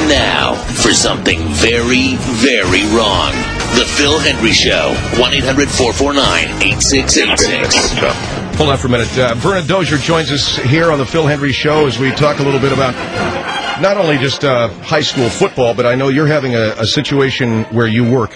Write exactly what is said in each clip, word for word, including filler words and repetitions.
now for something very, very wrong. The Phil Hendry Show. one eight hundred four four nine eight six eight six. Hold on for a minute. Uh, Verna Dozier joins us here on the Phil Hendry Show as we talk a little bit about not only just uh, high school football, but I know you're having a, a situation where you work.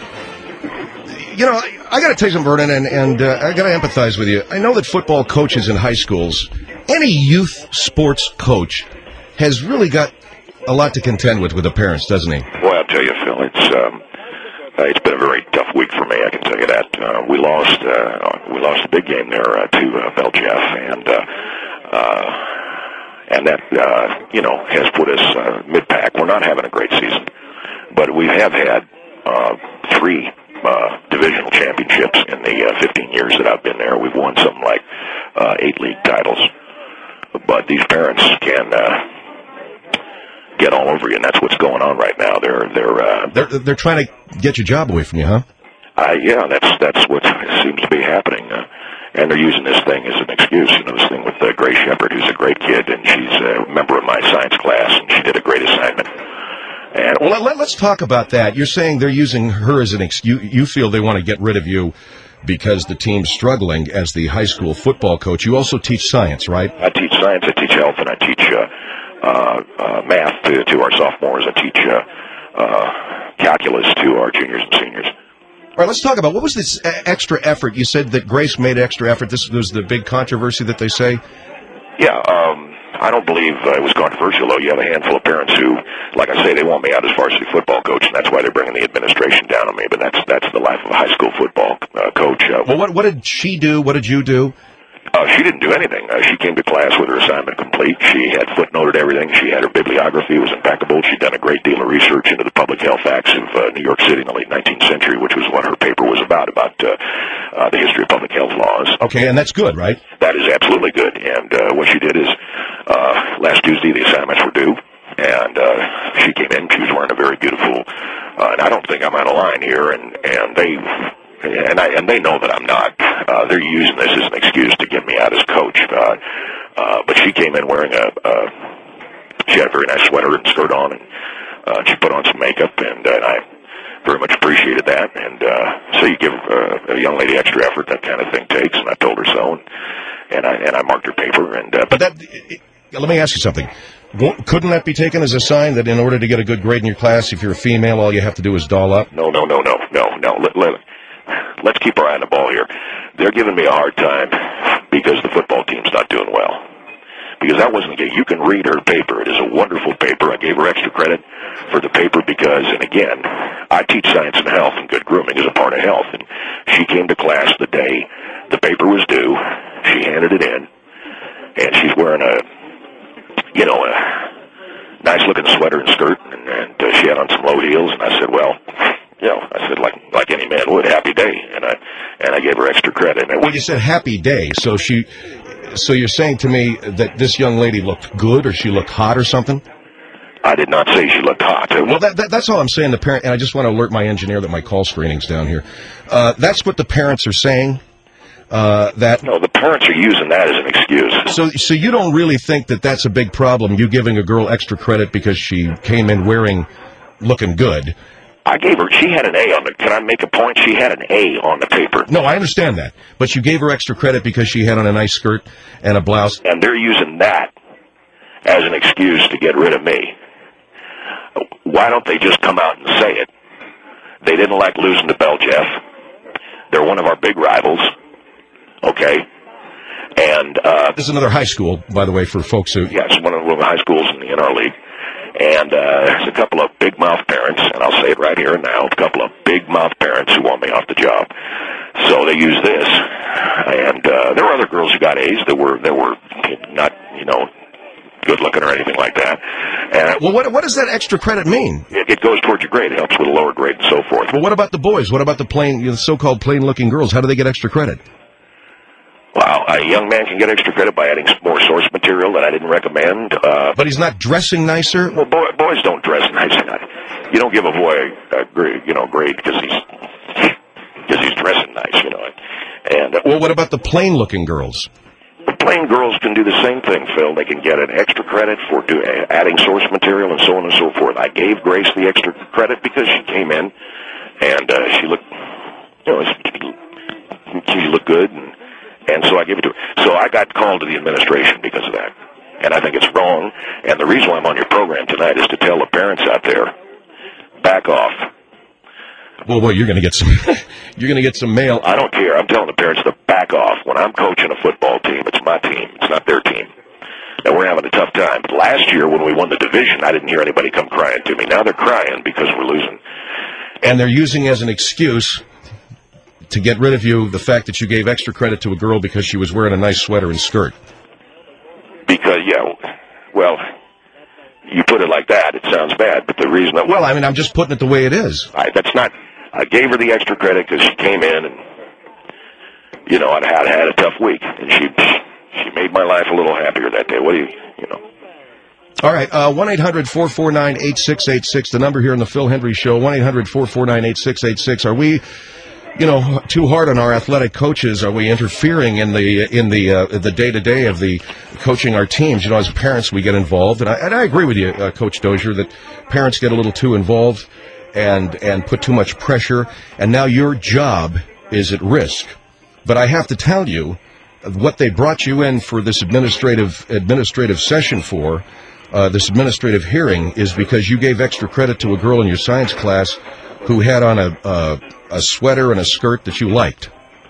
You know, I, I got to tell you something, Vernon, and, and uh, I got to empathize with you. I know that football coaches in high schools, any youth sports coach, has really got a lot to contend with with the parents, doesn't he? Well, I'll tell you, Phil, it's um, uh, it's been a very tough week for me. I can tell you that. Uh, we lost uh, we lost a big game there uh, to uh, Beljeff, and uh, uh, and that uh, you know has put us uh, mid pack. We're not having a great season, but we have had uh, three. Uh, divisional championships in the uh, fifteen years that I've been there. We've won something like uh, eight league titles. But these parents can uh, get all over you, and that's what's going on right now. They're they're uh, they're they're trying to get your job away from you, huh? Uh, yeah, that's that's what seems to be happening. Uh, and they're using this thing as an excuse. You know, this thing with uh, Grace Shepard, who's a great kid, and she's a member of my science class, and she did a great assignment. And well, let, let's talk about that. You're saying they're using her as an excuse. You feel they want to get rid of you because the team's struggling as the high school football coach. You also teach science, right? I teach science, I teach health, and I teach uh, uh, uh, math to, to our sophomores. I teach uh, uh, calculus to our juniors and seniors. All right, let's talk about what was this extra effort. You said that Grace made extra effort. This was the big controversy that they say? Yeah, um... I don't believe uh, it was controversial, though. You have a handful of parents who, like I say, they want me out as varsity football coach, and that's why they're bringing the administration down on me. But that's that's the life of a high school football uh, coach. Uh, well, what what did she do? What did you do? Uh, she didn't do anything. Uh, she came to class with her assignment complete. She had footnoted everything. She had her bibliography. It was impeccable. She'd done a great deal of research into the public health acts of uh, New York City in the late nineteenth century, which was what her paper was about, about uh, uh, the history of public health laws. Okay, and that's good, right? That is absolutely good. And uh, what she did is, uh, last Tuesday the assignments were due, and uh, she came in. She was wearing a very beautiful, uh, and I don't think I'm out of line here, and, and they... And, I, and they know that I'm not. Uh, they're using this as an excuse to get me out as coach. Uh, uh, but she came in wearing a, uh, she had a very nice sweater and skirt on, and uh, she put on some makeup, and, uh, and I very much appreciated that. And uh, so you give uh, a young lady extra effort, that kind of thing takes, and I told her so, and, and I and I marked her paper. And uh, but that, let me ask you something. Couldn't that be taken as a sign that in order to get a good grade in your class, if you're a female, all you have to do is doll up? No, no, no, no, no, no. Let, let, Let's keep our eye on the ball here. They're giving me a hard time because the football team's not doing well. Because that wasn't the case. You can read her paper. It is a wonderful paper. I gave her extra credit for the paper because, and again, I teach science and health, and good grooming is a part of health. And she came to class the day the paper was due. She handed it in, and she's wearing a, you know, a nice-looking sweater and skirt, and, and uh, she had on some low heels. And I said, well... You know, I said, like like any man would, happy day, and I and I gave her extra credit. And well, you said happy day, so she, so you're saying to me that this young lady looked good, or she looked hot, or something? I did not say she looked hot. Well, that, that, that's all I'm saying. The parent, and I just want to alert my engineer that my call screening's down here. Uh, that's what the parents are saying. Uh, that no, the parents are using that as an excuse. So, so you don't really think that that's a big problem? You giving a girl extra credit because she came in wearing, looking good? I gave her, she had an A on the, can I make a point? She had an A on the paper. No, I understand that. But you gave her extra credit because she had on a nice skirt and a blouse. And they're using that as an excuse to get rid of me. Why don't they just come out and say it? They didn't like losing to Beljeff. They're one of our big rivals. Okay? And, uh... This is another high school, by the way, for folks who... Yes, one of the high schools in, the, in our league. And uh, there's a couple of big-mouth parents, and I'll say it right here and now, a couple of big-mouth parents who want me off the job. So they use this. And uh, there were other girls who got A's that were that were not, you know, good-looking or anything like that. And well, what what does that extra credit mean? It, it goes towards your grade. It helps with a lower grade and so forth. Well, what about the boys? What about the plain, you know, so-called plain-looking girls? How do they get extra credit? Well, a young man can get extra credit by adding more source material that I didn't recommend. Uh, but he's not dressing nicer? Well, boy, boys don't dress nice. You don't give a boy a grade, you know, grade because he's because he's dressing nice, you know. And uh, well, what about the plain-looking girls? The plain girls can do the same thing, Phil. They can get an extra credit for do, adding source material and so on and so forth. I gave Grace the extra credit because she came in and uh, she looked, you know, she, she looked good, and, and so I gave it to her. So I got called to the administration because of that, and I think it's wrong. And the reason why I'm on your program tonight is to tell the parents out there, back off. Well, well, you're going to get some. You're going to get some mail. I don't care. I'm telling the parents to back off. When I'm coaching a football team, it's my team. It's not their team. And we're having a tough time. But last year, when we won the division, I didn't hear anybody come crying to me. Now they're crying because we're losing. And they're using as an excuse to get rid of you the fact that you gave extra credit to a girl because she was wearing a nice sweater and skirt. Because, yeah, well, you put it like that, it sounds bad. But the reason that... Well, I mean, I'm just putting it the way it is. I, that's not... I gave her the extra credit because she came in and, you know, I'd had, had a tough week. And she she made my life a little happier that day. What do you, you know... All right, uh, one eight hundred four four nine eight six eight six, the number here on the Phil Hendry Show, one eight hundred four four nine eight six eight six. Are we, you know, too hard on our athletic coaches? Are we interfering in the in the uh, the day-to-day of the coaching our teams? You know, as parents, we get involved. And I, and I agree with you, uh, Coach Dozier, that parents get a little too involved and and put too much pressure. And now your job is at risk. But I have to tell you, what they brought you in for this administrative administrative session for, Uh, this administrative hearing, is because you gave extra credit to a girl in your science class who had on a uh, a sweater and a skirt that you liked.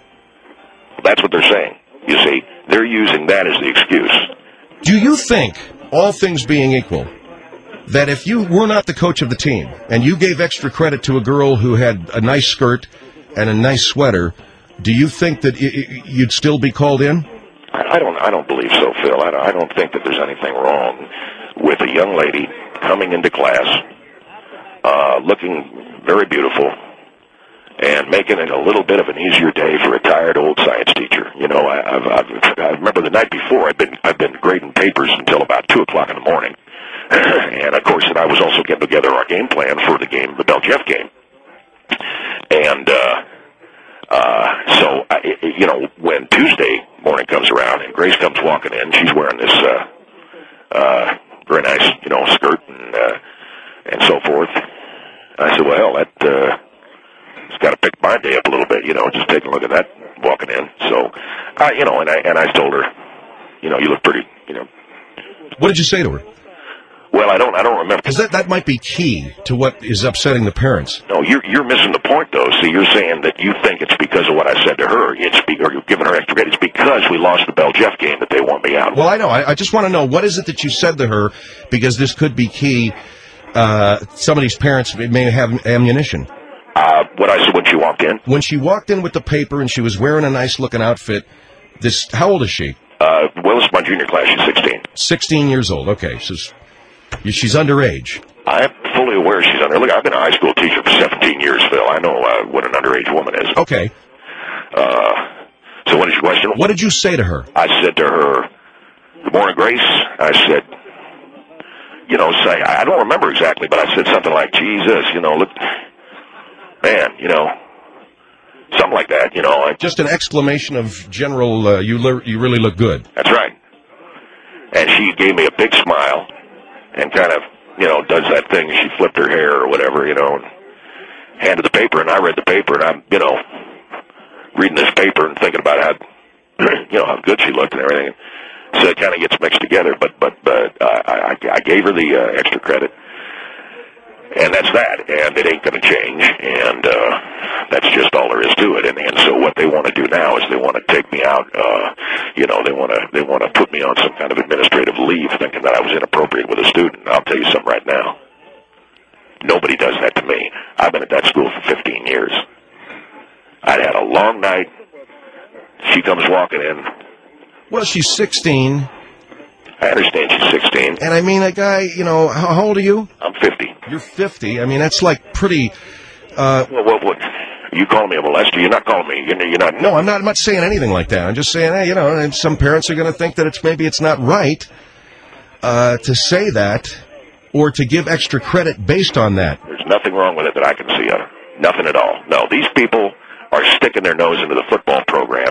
That's what they're saying. You see, they're using that as the excuse. Do you think, all things being equal, that if you were not the coach of the team and you gave extra credit to a girl who had a nice skirt and a nice sweater, do you think that it, it, you'd still be called in? I don't. I don't believe so, Phil. I don't, I don't think that there's anything wrong with a young lady coming into class, uh, looking very beautiful, and making it a little bit of an easier day for a tired old science teacher. You know, I, I've, I've, I remember the night before I'd been I've been grading papers until about two o'clock in the morning, and of course, and I was also getting together our game plan for the game, the Bell Jeff game, and uh, uh, so I, you know, when Tuesday morning comes around and Grace comes walking in, she's wearing this. Uh, uh, Very nice, you know, skirt and uh, and so forth. I said, well, that uh, it's got to pick my day up a little bit, you know. Just take a look at that walking in. So, uh, you know, and I and I told her, you know, you look pretty, you know. What did you say to her? Well, I don't, I don't remember. Because that that might be key to what is upsetting the parents. No, you're you're missing the point, though. See, you're saying that you think it's because of what I said to her. It's be, or you're giving her extra credit. It's because we lost the Bell Jeff game that they want me out. Well, I know. I, I just want to know, what is it that you said to her? Because this could be key. Uh, some of these parents may have ammunition. Uh, what I said when she walked in? When she walked in with the paper and she was wearing a nice-looking outfit, this, how old is she? Uh, well, it's my junior class. She's sixteen. sixteen years old. Okay. So she's underage. I'm fully aware she's under. Look, I've been a high school teacher for seventeen years, Phil. I know uh, what an underage woman is. Okay. Uh, so what is your question? What did you say to her? I said to her, "Good morning, Grace." I said, you know, say, I don't remember exactly, but I said something like, "Jesus, you know, look, man, you know, something like that, you know." I, Just an exclamation of general, uh, you, le- you really look good. That's right. And she gave me a big smile and kind of, you know, does that thing. She flipped her hair or whatever, you know, and handed the paper, and I read the paper, and I'm, you know, reading this paper and thinking about how, you know, how good she looked and everything. So it kind of gets mixed together, but but but uh, I, I gave her the uh, extra credit, and that's that. And it ain't going to change, and uh, that's just all there is to it. And, and so what they want to do now is they want to take me out. Uh, you know, they want to they want to put me on some kind of administrative leave, thinking that I was inappropriate with a student. I'll tell you something right now. Nobody does that to me. I've been at that school for fifteen years. I'd had a long night. She comes walking in. Well, she's sixteen. I understand she's sixteen. And I mean, a guy, you know, how, how old are you? I'm fifty. You're fifty. I mean, that's like pretty... Uh, well, what, what, you calling me a molester? You're not calling me. You're, you're not... No, I'm not, I'm not saying anything like that. I'm just saying, hey, you know, and some parents are going to think that it's maybe it's not right uh, to say that or to give extra credit based on that. There's nothing wrong with it that I can see. Nothing at all. No, these people are sticking their nose into the football program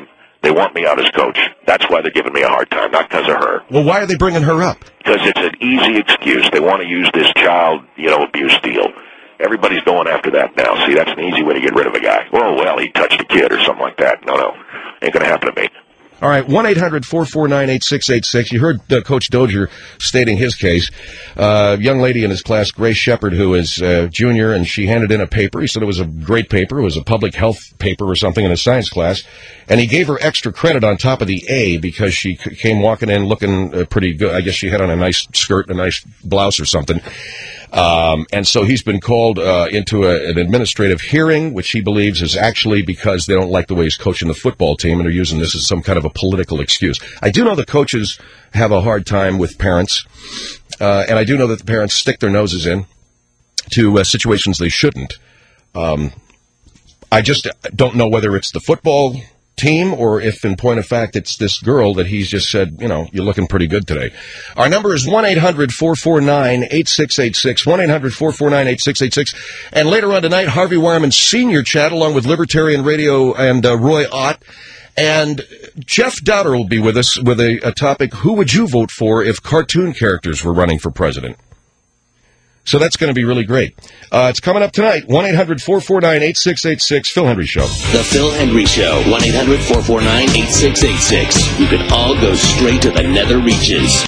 They want me out as coach. That's why they're giving me a hard time, not because of her. Well, why are they bringing her up? Because it's an easy excuse. They want to use this child, you know, abuse deal. Everybody's going after that now. See, that's an easy way to get rid of a guy. Oh, well, he touched a kid or something like that. No, no. Ain't going to happen to me. All right, one eight hundred four four nine eight six eight six. You heard uh, Coach Dozier stating his case. Uh, young lady in his class, Grace Shepard, who is uh, junior, and she handed in a paper. He said it was a great paper. It was a public health paper or something in his science class. And he gave her extra credit on top of the A because she c- came walking in looking uh, pretty good. I guess she had on a nice skirt and a nice blouse or something. Um, and so he's been called uh, into a, an administrative hearing, which he believes is actually because they don't like the way he's coaching the football team, and they're using this as some kind of a political excuse. I do know the coaches have a hard time with parents, uh, and I do know that the parents stick their noses in to uh, situations they shouldn't. Um, I just don't know whether it's the football team or if, in point of fact, it's this girl that he's just said, you know, you're looking pretty good today. Our number is one eight hundred four four nine eight six eight six, one eight hundred four four nine eight six eight six. And later on tonight, Harvey Wireman's Senior Chat, along with Libertarian Radio and uh, Roy Ott. And Jeff Dowder will be with us with a, a topic, who would you vote for if cartoon characters were running for president? So that's going to be really great. Uh, it's coming up tonight, one eight hundred four four nine eight six eight six, Phil Hendrie Show. The Phil Hendrie Show, one eight hundred four four nine eight six eight six. You can all go straight to the nether reaches.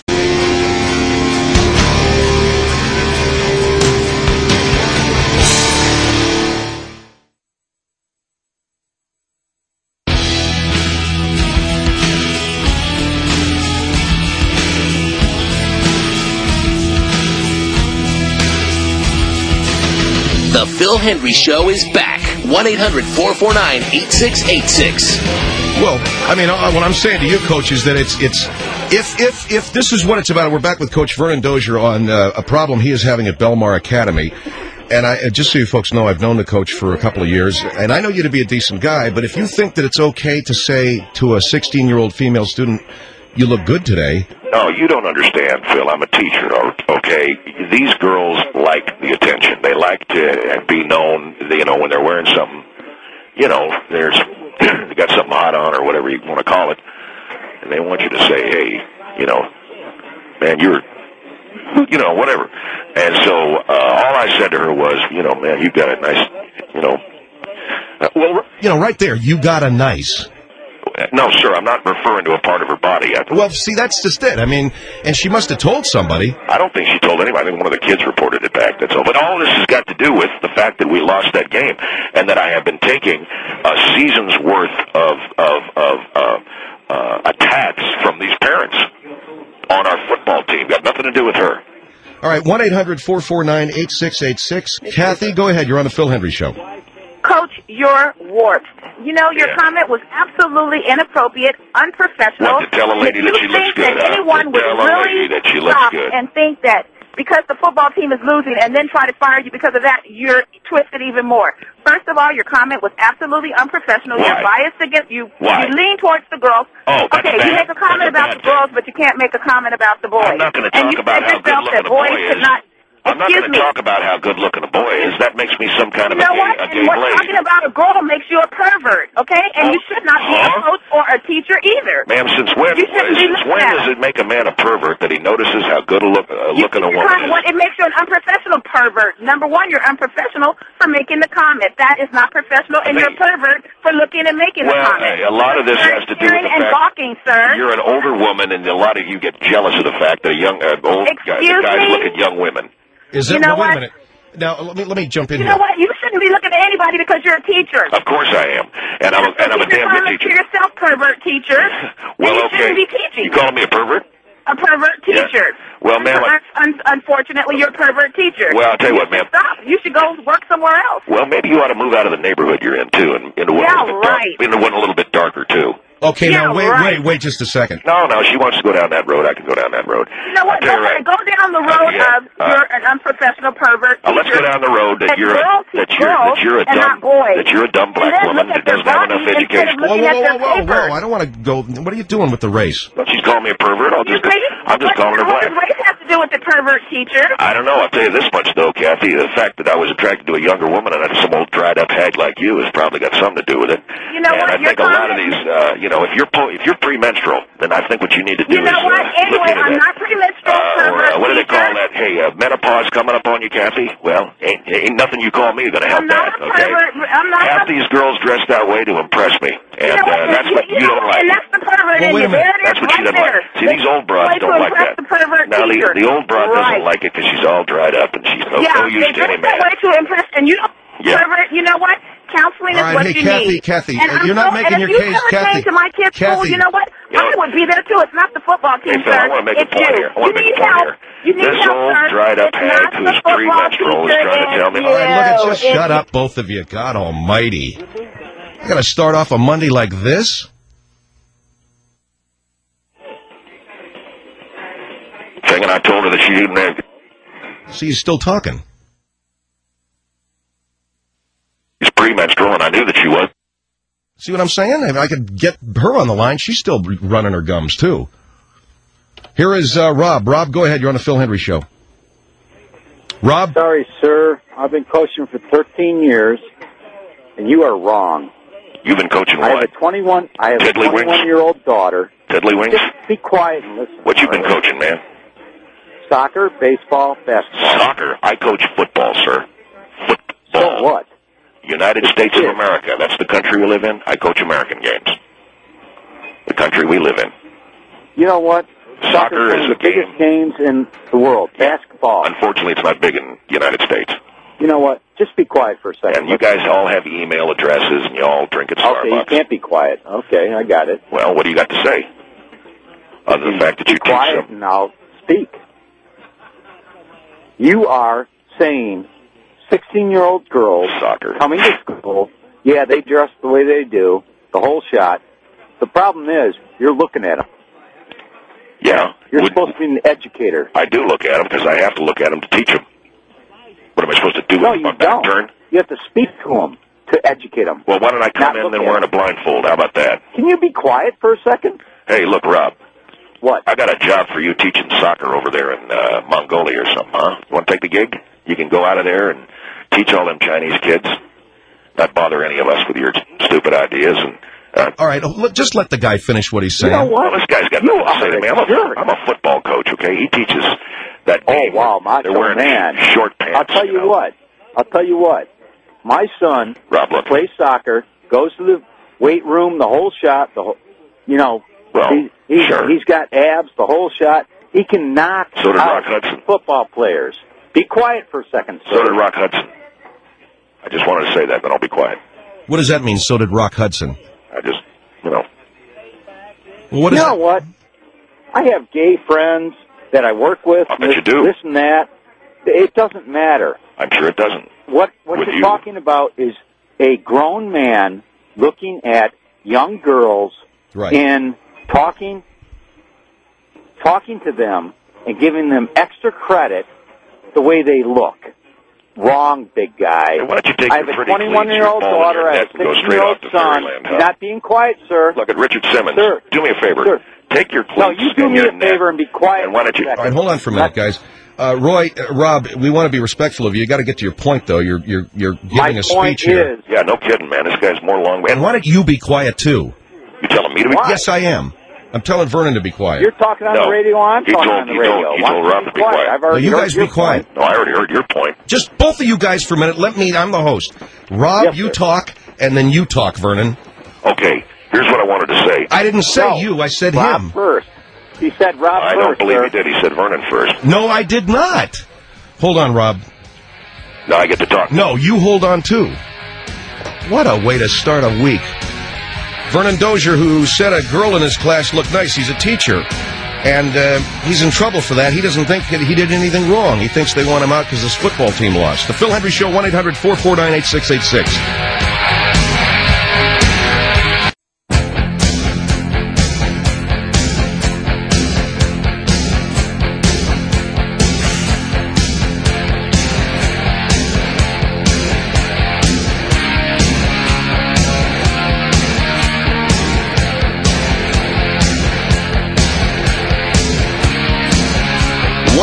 The Phil Hendrie Show is back. one eight hundred four four nine eight six eight six. Well, I mean, uh, what I'm saying to you, Coach, is that it's it's if if if this is what it's about. We're back with Coach Vernon Dozier on uh, a problem he is having at Belmar Academy. And I just so you folks know, I've known the coach for a couple of years, and I know you to be a decent guy. But if you think that it's okay to say to a sixteen-year-old female student, "You look good today," no, you don't understand, Phil. I'm a teacher, okay? These girls like the attention. They like to be known, you know, when they're wearing something, you know, there's, they got something hot on or whatever you want to call it, and they want you to say, hey, you know, man, you're, you know, whatever. And so uh, all I said to her was, you know, man, you got a nice, you know, uh, well, you know, right there, you got a nice. No, sir, I'm not referring to a part of her body. I, well, see, that's just it. I mean, and she must have told somebody. I don't think she told anybody. I think one of the kids reported it back, that's all. But all this has got to do with the fact that we lost that game and that I have been taking a season's worth of, of, of uh, uh, attacks from these parents on our football team. Got nothing to do with her. All right, one eight hundred four four nine eight six eight six. Kathy, go ahead. You're on the Phil Hendrie Show. Coach, you're warped. You know, your yeah. comment was absolutely inappropriate, unprofessional. What, to tell a lady if that she looks good? You think that anyone would really that she looks stop good. and think that because the football team is losing and then try to fire you because of that, you're twisted even more. First of all, your comment was absolutely unprofessional. Why? You're biased against you. Why? You lean towards the girls. Oh, that's okay, bad. you make a comment That's a about bad the girls, thing. but you can't make a comment about the boys. I'm not going to and talk you about said how good yourself looking that a boy boys is. could not. I'm not Excuse going to me. talk about how good looking a boy is. That makes me some kind of You know a what? gay, a gay And what blade. talking about a girl makes you a pervert, okay? And Oh, you should not be huh? a coach or a teacher either. Ma'am, since when? You shouldn't be Since looked when at. does it make a man a pervert that he notices how good a look, uh, You- looking a you woman kind of- is? what- It makes you an unprofessional pervert. Number one, you're unprofessional for making the comment. That is not professional, and I you're a think- pervert for looking and making Well, the comment. a lot of this You're has to do with cheering the and fact balking, sir. You're an older woman, and a lot of you get jealous of the fact that a young, uh, old guy, Excuse the guys me? look at young women. Is You that, know well, wait a what? minute. Now, let me let me jump in You here. know what? You shouldn't be looking at anybody because you're a teacher. Of course I am, and I'm a, and I'm a Keep your damn good comments teacher. to yourself, pervert teacher. Well, and you okay. shouldn't be teaching. You calling me a pervert? A pervert Yeah. teacher. Well, ma'am, I- Un- unfortunately, you're a pervert teacher. Well, I'll tell you what, ma'am. Stop. You should go work somewhere else. Well, maybe you ought to move out of the neighborhood you're in too, and into one Yeah, a little bit dark, right. into one a little bit darker too. Okay, Yeah, now wait, right. wait, wait, just a second. No, no, she wants to go down that road. I can go down that road. You know what? I'll tell Go, you right. go down the road Uh, yeah. of Uh, you're an unprofessional pervert Uh, let's teacher. go down the road that And you're a, girls that teach you're girls that you're a and dumb not boys. that you're a dumb black And then woman look that at their doesn't have enough bodies instead education. of Whoa, looking whoa, at whoa, their whoa, paper. whoa! I don't want to go. What are you doing with the race? Well, she's calling me a pervert. I'll just Race? I'm just What- calling her what black. does race have to do with the pervert? pervert teacher. I don't know. I'll tell you this much, though, Kathy. The fact that I was attracted to a younger woman and not some old dried-up hag like you has probably got something to do with it. You know and what? I think a lot of these, uh, you know, if you're po- if you're premenstrual, then I think what you need to do You know is what? uh, Anyway, look into I'm that. not premenstrual. Uh, or, pervert uh, what do they teacher. call that? Hey, uh, menopause coming up on you, Kathy? Well, ain't, ain't nothing you call me going to help I'm not that, a okay? pervert. I'm not Half a... these girls dress that way to impress me, and You know what? uh, that's what you, you know don't what? like. And that's the pervert Well, in wait you. a minute. There it is, That's what she right doesn't there. like. See, these old broads Way to don't like impress that. The pervert Now, the, teacher. the old broad right. doesn't like it because she's all dried up and she's no, Yeah, no use they to any dress that man. way to impress, and you don't. Yeah. Pervert, you know what? Counseling All is right, what hey, you Kathy, need. Kathy, and uh, I'm you're not so, making and your if case, you ever Kathy. came to my kid's school, Kathy. you know what? You know- I would be there too. It's not the football team, Hey, Phil, sir. I want to make a it's point you. here. I want you to make need a point help. here. You need This help, old sir. dried-up It's hag not the who's football premenstrual is teacher, trying to tell me- it's All right, look at you. just It's shut up, both of you. God almighty. You got to start off a Monday like this? Thing, and I told her that she didn't have... See, he's still talking. She's premenstrual, and I knew that she was. See what I'm saying? If I could get her on the line, she's still running her gums, too. Here is uh, Rob. Rob, go ahead. You're on the Phil Hendry Show. Rob? Sorry, sir. I've been coaching for thirteen years, and you are wrong. You've been coaching I have what? a twenty-one. I have a Tiddlywinks? twenty-one-year-old daughter. Tiddlywinks? Just be quiet and listen. What you been all right? coaching, man? Soccer, baseball, basketball. Soccer. I coach football, sir. Football. So what? United States of Yeah. America. That's the country we live in. I coach American games. The country we live in. You know what? Soccer is is one a of the biggest game. games in the world. Basketball. Unfortunately, it's not big in the United States. You know what? Just be quiet for a second. And you guys all have email addresses, and you all drink at Starbucks. Okay, you can't be quiet. Okay, I got it. Well, what do you got to say? Other than the fact that you Be quiet teach them. and I'll speak. You are saying sixteen-year-old girls Soccer. coming to school, yeah, they dress the way they do, the whole shot. The problem is, you're looking at them. Yeah. You're Would- supposed to be an educator. I do look at them because I have to look at them to teach them. What am I supposed to do No, with you my back don't. turn? You have to speak to them to educate them. Well, why don't I come Not in look then at wearing a them. blindfold? How about that? Can you be quiet for a second? Hey, look, Rob. What? I got a job for you teaching soccer over there in uh, Mongolia or something, huh? You want to take the gig? You can go out of there and teach all them Chinese kids. Not bother any of us with your stupid ideas. And uh, All right, let- just let the guy finish what he's You saying. know what? well, this guy's got You nothing to say to are me. a I'm a, jerk. I'm a football coach, okay? He teaches that Oh, game. wow, macho They're wearing man. short pants. I'll tell you know. what. I'll tell you what. My son Rob, look. plays soccer, goes to the weight room, the whole shot, the whole, you know, Well, he, he's, sure. he's got abs, the whole shot. He can knock So did out Rock Hudson. football players. Be quiet for a second, sir. So did Rock Hudson. I just wanted to say that, then I'll be quiet. What does that mean, so did Rock Hudson? I just, you know. Well, what you is know what? I have gay friends that I work with. I bet this, you do. This and that. It doesn't matter. I'm sure it doesn't. What what With you're you. talking about is a grown man looking at young girls Right. and talking talking to them and giving them extra credit the way they look. Wrong, big guy. Hey, why don't you take I have your a pretty twenty-one-year-old cleats, your ball in daughter. your I have neck a and go straight sixteen-year-old off to son. fairyland, huh? You're not being quiet, sir. Look at Richard Simmons. Sir. Do me a favor. Sir. Take your cleats No, you do and me your a favor neck, and be quiet. And why don't you... for a All right, second. hold on for a minute, guys. Uh, Roy, uh, Rob, we want to be respectful of you. You got to get to your point, though. You're you're you're giving My a point speech here. is, Yeah, no kidding, man. This guy's more long... And why don't you be quiet too? You telling me to be... Why? Yes, I am. I'm telling Vernon to be quiet. you're talking on No. the radio. I'm He talking told- on the he told- radio. he Why told don't Rob you to be quiet. I've already No, you heard guys your be quiet. point. No, I already heard your point. Just both of you guys for a minute. Let me. I'm the host. Rob, Yes, you sir. talk, and then you talk, Vernon. Okay, here's what I wanted to say. I didn't say No. you. I said Rob him. first. He said Rob I first. don't believe sir. he did. He said Vernon first. No, I did not. Hold on, Rob. Now I get to talk. No, you hold on too. What a way to start a week. Vernon Dozier, who said a girl in his class looked nice. He's a teacher. And uh, he's in trouble for that. He doesn't think that he did anything wrong. He thinks they want him out because his football team lost. The Phil Hendry Show, one eight hundred four four nine eight six eight six.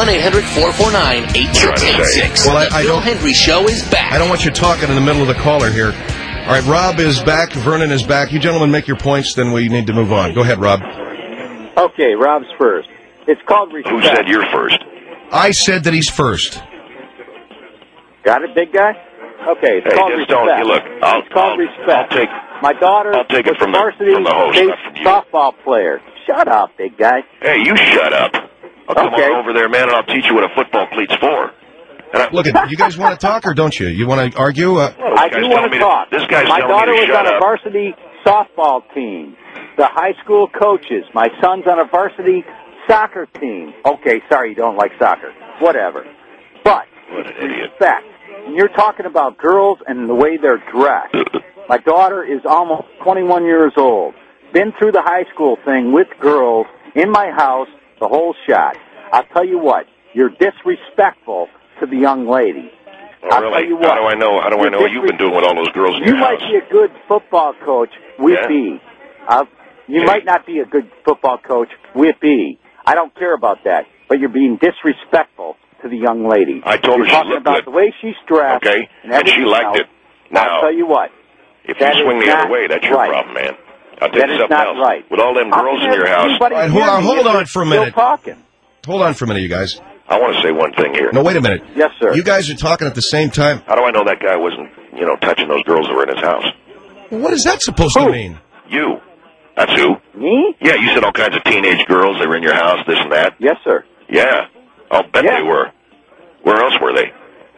one eight hundred four four nine eight six eight six. Well, I, the I Phil don't, Hendry Show is back. I don't want you talking in the middle of the caller here. All right, Rob is back. Vernon is back. You gentlemen make your points, then we need to move on. Go ahead, Rob. Okay, Rob's first. It's called respect. Who said you're first? I said that he's first. Got it, big guy? Okay, it's Hey, called just respect. don't. You look, I'll, it's called I'll, respect. I'll take. My daughter I'll take it was from a the- varsity from the host, state not from you. softball player. Shut up, big guy. Hey, you shut up. I'll come Okay. on over there, man, and I'll teach you what a football cleat's for. And I, Look, at you guys want to talk or don't you? You want to argue? Uh, Well, I this do guy's want telling to me talk. This guy's My telling daughter me to was shut on a up. varsity softball team. The high school coaches. My son's on a varsity soccer team. Okay, sorry, you don't like soccer. Whatever. But What an idiot. respect. And you're talking about girls and the way they're dressed. My daughter is almost twenty-one years old. Been through the high school thing with girls in my house, the whole shot. I'll tell you what, you're disrespectful to the young lady. Oh, I'll really? tell you How what, do I know? How do I you're know what you've been doing with all those girls in You your might house? be a good football coach with Yeah? B. Uh, you Yeah. might not be a good football coach with B. I don't care about that, but you're being disrespectful to the young lady. I told her you're she talking looked about good. the way she's dressed, Okay, and, and she everything liked else. it. Now, I'll tell you what. if you that swing is the other not way, that's your right. problem, man. I'll tell That you is something not else. right. With all them How girls can in your house, anybody All right, hold hear on- me hold if on you're for a still minute. talking? hold on for a minute, you guys. I want to say one thing here. No, wait a minute. Yes, sir. You guys are talking at the same time. How do I know that guy wasn't, you know, touching those girls that were in his house? What is that supposed to Who? mean? You. That's who. Me? Yeah, you said all kinds of teenage girls that were in your house, this and that. Yes, sir. Yeah. I'll bet Yeah. they were. Where else were they?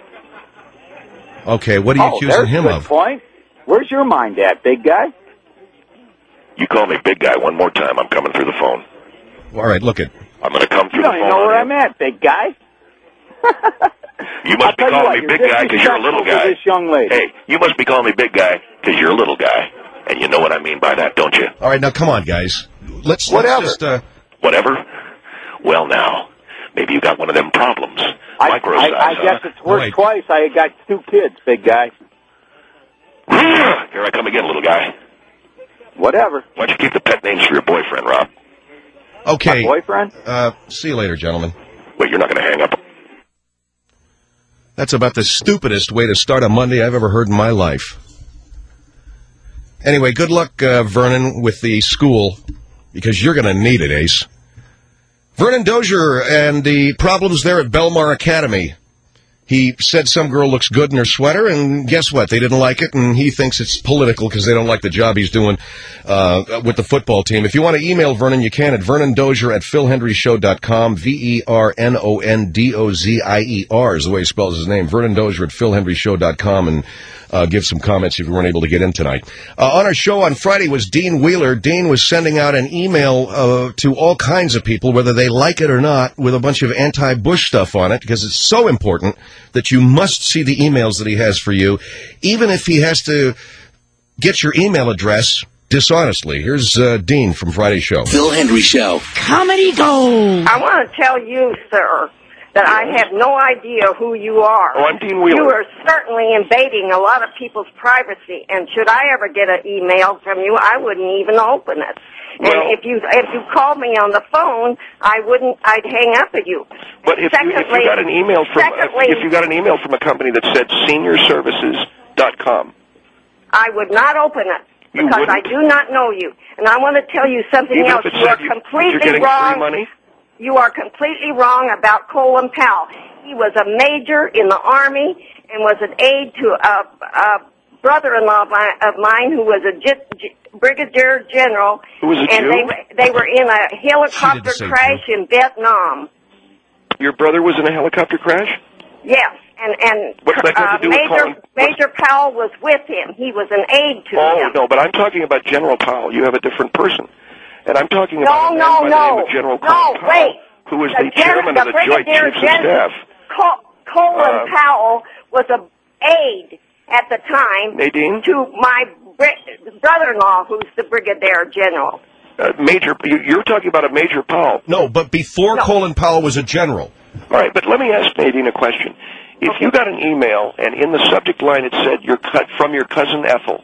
Okay, what are you oh, accusing there's him a good of? point. Where's your mind at, big guy? You call me big guy one more time, I'm coming through the phone. All right, look it. I'm going to come through You the don't even phone know on where you. I'm at, big guy. You I'll must be tell you calling what, me you're big guy because you're a little disrespectful guy. to this young lady. Hey, you must be calling me big guy because you're a little guy. And you know what I mean by that, don't you? All right, now come on, guys. Let's, Whatever. let's just. Uh, Whatever? Well, now, maybe you got one of them problems. I, Micro I, size, I guess huh? it's worse Wait. twice. I got two kids, big guy. Here I come again, little guy. Whatever. Why don't you keep the pet names for your boyfriend, Rob? okay. My boyfriend? Uh, see you later, gentlemen. Wait, you're not going to hang up? That's about the stupidest way to start a Monday I've ever heard in my life. Anyway, good luck, uh, Vernon, with the school, because you're going to need it, Ace. Vernon Dozier and the problems there at Belmar Academy. He said some girl looks good in her sweater, and guess what? They didn't like it, and he thinks it's political because they don't like the job he's doing uh, with the football team. If you want to email Vernon, you can at vernon dozier at phil hendry show dot com. V E R N O N D O Z I E R is the way he spells his name. Vernon Dozier at phil hendry show dot com, and uh, give some comments if you weren't able to get in tonight. Uh, on our show on Friday was Dean Wheeler. Dean was sending out an email uh, to all kinds of people, whether they like it or not, with a bunch of anti-Bush stuff on it, because it's so important that you must see the emails that he has for you, even if he has to get your email address dishonestly. Here's uh, Dean from Friday's show. Phil Hendry Show. Comedy Gold. I want to tell you, sir, that I have no idea who you are. Oh, I'm Dean Wheeler. You are certainly invading a lot of people's privacy, and should I ever get an email from you, I wouldn't even open it. And Well- if you if you called me on the phone, I wouldn't. I'd hang up at you. But if you, if you got an email from secondly, if you got an email from a company that said senior services dot com, I would not open it You because I wouldn't? do not know you. And I want to tell you something even else. if it You are said you, you're completely getting wrong. free money, You are completely wrong about Colin Powell. He was a major in the Army and was an aide to a, a brother-in-law of mine, of mine who was a j- j- brigadier general. Who was a and Jew? they were- they were in a helicopter say crash in Vietnam. your brother was in a helicopter crash. Yes, and and What's that got uh, to do with Major Colin? Major Powell was with him. He was an aide to Oh him. no, but I'm talking about General Powell. You have a different person, and I'm talking about No, a man no, by the no. name of General No, Colin Powell, wait. who was The the, gen- chairman the of the Joint Brigadier Chiefs of General- Staff. Col- Colin Uh, Powell was a aide at the time Nadine? to my br- brother-in-law, who's the brigadier general. Uh, Major, you- you're talking about a Major Powell. No, but before No. Colin Powell was a general. All right, but let me ask Nadine a question. If you got an email and in the subject line it said you're cut from your cousin Ethel,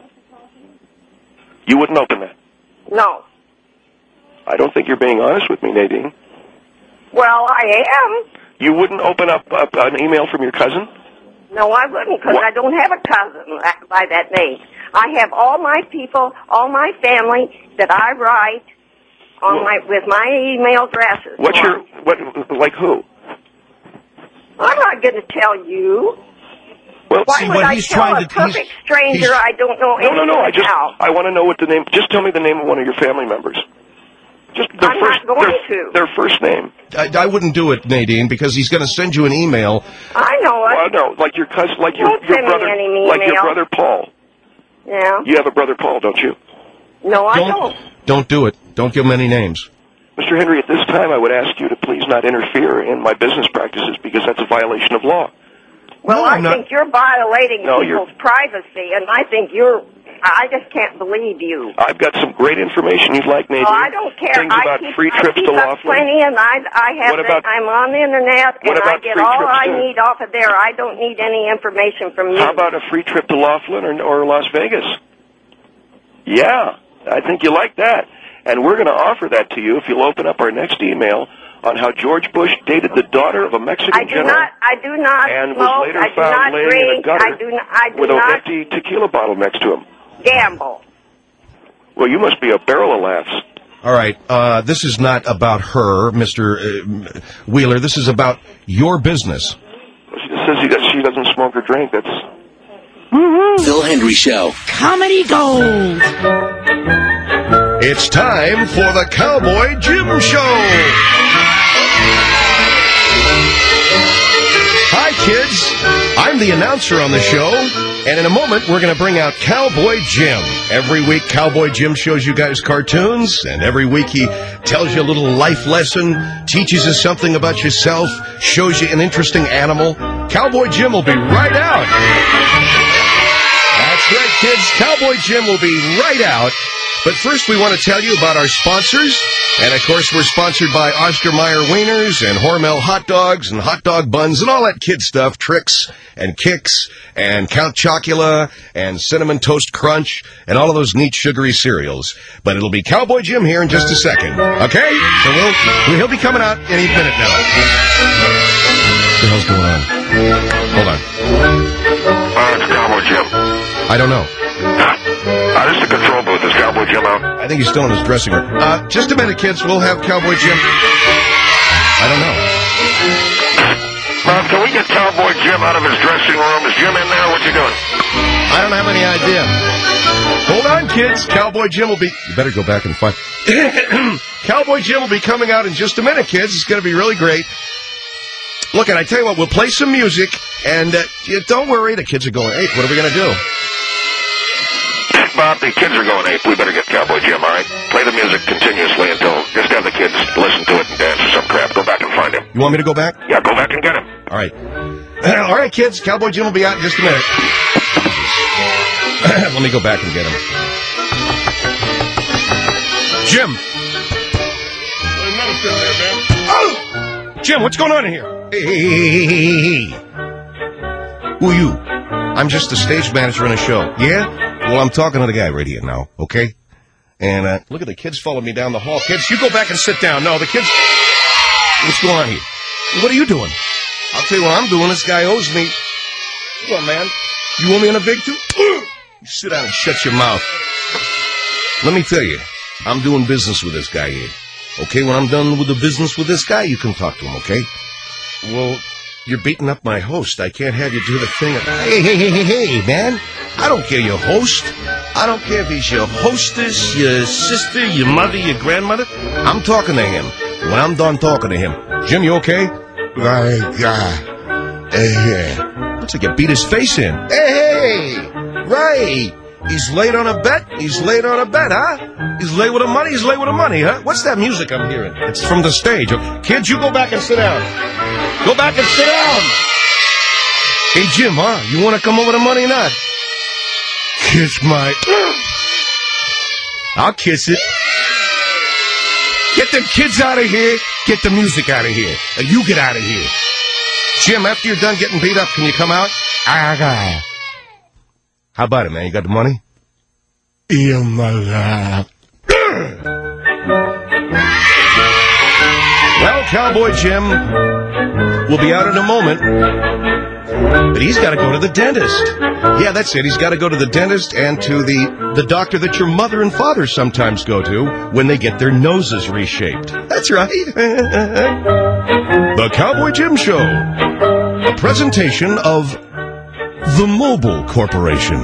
you wouldn't open that. No. I don't think you're being honest with me, Nadine. Well, I am. You wouldn't open up, up an email from your cousin? No, I wouldn't, because I don't have a cousin by that name. I have all my people, all my family that I write on well, my with my email addresses. What's on. your what? Like who? I'm not going to tell you. Well, why see, would I tell a to, perfect he's, stranger he's, I don't know anything No, no, no. I just about? I want to know what the name. Just tell me the name of one of your family members. Just their I'm first, not going their, to. Their first name. I, I wouldn't do it, Nadine, because he's going to send you an email. I know it. Well, no, like your cousin, like your, don't your send brother, me any email. like your brother Paul. Yeah. You have a brother Paul, don't you? No, I don't. Don't, don't do it. Don't give him any names. Mister Henry, at this time, I would ask you to please not interfere in my business practices because that's a violation of law. Well, no, I not... think you're violating no, people's you're... privacy, and I think you're. I just can't believe you. I've got some great information you'd like, Nadine. Oh, I don't care. Things I about keep, free trips I keep to up Laughlin. plenty, and I, I have. What about, the, I'm on the internet, and what about I get free all trips I to, need off of there. I don't need any information from you. How about a free trip to Laughlin or, or Las Vegas? Yeah, I think you like that. And we're going to offer that to you if you'll open up our next email on how George Bush dated the daughter of a Mexican I do general. Not, I do not and smoke. was later I do found not laying drink. in a gutter I do not, I do with not an empty tequila bottle next to him. Gamble. Well, you must be a barrel of laughs. All right, uh, this is not about her, Mister Uh, Wheeler. This is about your business. She says he does, she doesn't smoke or drink. That's... Phil Hendry Show. Comedy Gold. It's time for the Cowboy Jim Show. Hi, kids. I'm the announcer on the show, and in a moment, we're going to bring out Cowboy Jim. Every week, Cowboy Jim shows you guys cartoons, and every week he tells you a little life lesson, teaches you something about yourself, shows you an interesting animal. Cowboy Jim will be right out. That's right, kids. Cowboy Jim will be right out. But first, we want to tell you about our sponsors. And, of course, we're sponsored by Ostermeyer Wieners and Hormel Hot Dogs and Hot Dog Buns and all that kid stuff, Tricks and Kicks and Count Chocula and Cinnamon Toast Crunch and all of those neat sugary cereals. But it'll be Cowboy Jim here in just a second, okay? So we'll, he'll be coming out any minute now. What the hell's going on? Hold on. Uh, it's Cowboy Jim. I don't know. Uh, this is the control booth. Is Cowboy Jim out? I think he's still in his dressing room. Uh, just a minute, kids. We'll have Cowboy Jim. I don't know. Uh, can we get Cowboy Jim out of his dressing room? Is Jim in there? What's he doing? I don't have any idea. Hold on, kids. Cowboy Jim will be... You better go back and find... Cowboy Jim will be coming out in just a minute, kids. It's going to be really great. Look, and I tell you what, we'll play some music, and uh, don't worry, the kids are going, hey, what are we going to do? Bob, the kids are going ape. We better get Cowboy Jim, all right? Play the music continuously until... Just have the kids listen to it and dance or some crap. Go back and find him. You want me to go back? Yeah, go back and get him. All right. All right, kids. Cowboy Jim will be out in just a minute. Let me go back and get him. Jim. Oh! Jim, what's going on in here? Hey, hey, hey, hey, hey, hey. Who are you? I'm just the stage manager in a show. Yeah? Well, I'm talking to the guy right here now, okay? And uh, look at the kids following me down the hall. Kids, you go back and sit down. No, the kids... What's going on here? What are you doing? I'll tell you what I'm doing. This guy owes me... Come on, man. You owe me on a big too? You sit down and shut your mouth. Let me tell you, I'm doing business with this guy here. Okay, when I'm done with the business with this guy, you can talk to him, okay? Well, you're beating up my host. I can't have you do the thing. Of, hey, hey, hey, hey, hey, man. I don't care your host. I don't care if he's your hostess, your sister, your mother, your grandmother. I'm talking to him. When I'm done talking to him. Jim, you okay? Right, yeah. Hey, looks like you beat his face in. Hey, hey, right. He's late on a bet. He's late on a bet, huh? He's late with the money. He's late with the money, huh? What's that music I'm hearing? It's from the stage. Kids, you go back and sit down. Go back and sit down. Hey, Jim, huh? You want to come over the money or not? Kiss my... I'll kiss it. Get the kids out of here. Get the music out of here. Or you get out of here. Jim, after you're done getting beat up, can you come out? I got. How about it, man? You got the money? Yeah, my Well, Cowboy Jim will be out in a moment. But he's got to go to the dentist. Yeah, that's it. He's got to go to the dentist and to the, the doctor that your mother and father sometimes go to when they get their noses reshaped. That's right. The Cowboy Jim Show. A presentation of the Mobile Corporation.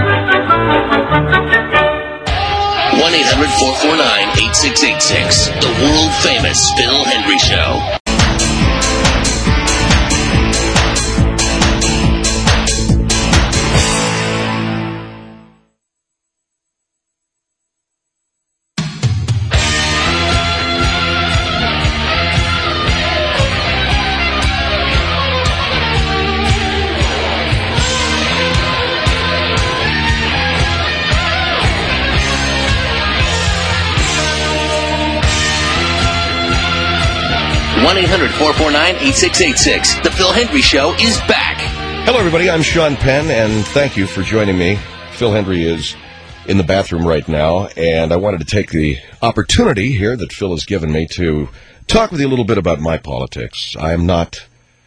one eight hundred four four nine eight six eight six. The world-famous Phil Hendry Show. one eight hundred four four nine eight six eight six. The Phil Hendry Show is back. Hello, everybody. I'm Sean Penn, and thank you for joining me. Phil Hendry is in the bathroom right now, and I wanted to take the opportunity here that Phil has given me to talk with you a little bit about my politics. I am not,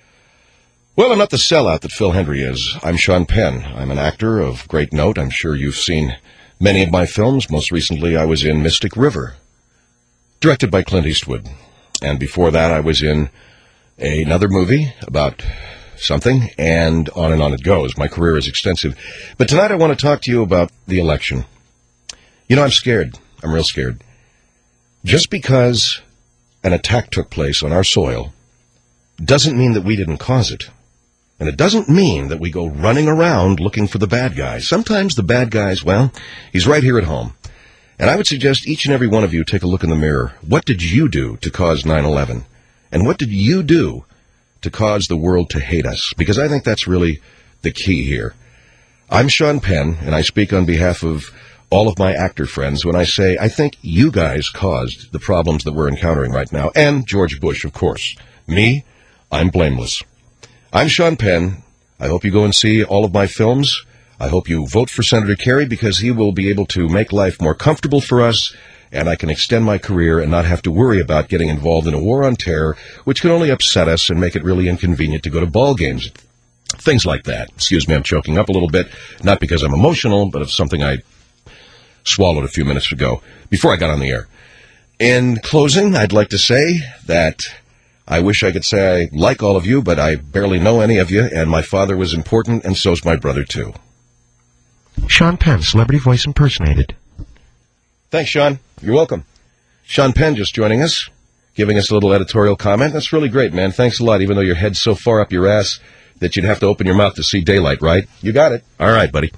well, I'm not the sellout that Phil Hendry is. I'm Sean Penn. I'm an actor of great note. I'm sure you've seen many of my films. Most recently, I was in Mystic River, directed by Clint Eastwood. And before that, I was in another movie about something, and on and on it goes. My career is extensive. But tonight I want to talk to you about the election. You know, I'm scared. I'm real scared. Just because an attack took place on our soil doesn't mean that we didn't cause it. And it doesn't mean that we go running around looking for the bad guys. Sometimes the bad guys, well, he's right here at home. And I would suggest each and every one of you take a look in the mirror. What did you do to cause nine eleven? And what did you do to cause the world to hate us? Because I think that's really the key here. I'm Sean Penn, and I speak on behalf of all of my actor friends when I say I think you guys caused the problems that we're encountering right now. And George Bush, of course. Me, I'm blameless. I'm Sean Penn. I hope you go and see all of my films. I hope you vote for Senator Kerry because he will be able to make life more comfortable for us, and I can extend my career and not have to worry about getting involved in a war on terror, which can only upset us and make it really inconvenient to go to ball games. Things like that. Excuse me, I'm choking up a little bit, not because I'm emotional, but of something I swallowed a few minutes ago before I got on the air. In closing, I'd like to say that I wish I could say I like all of you, but I barely know any of you, and my father was important, and so's my brother, too. Sean Penn, celebrity voice impersonated. Thanks, Sean. You're welcome. Sean Penn just joining us, giving us a little editorial comment. That's really great, man. Thanks a lot, even though your head's so far up your ass that you'd have to open your mouth to see daylight, right? You got it. All right, buddy.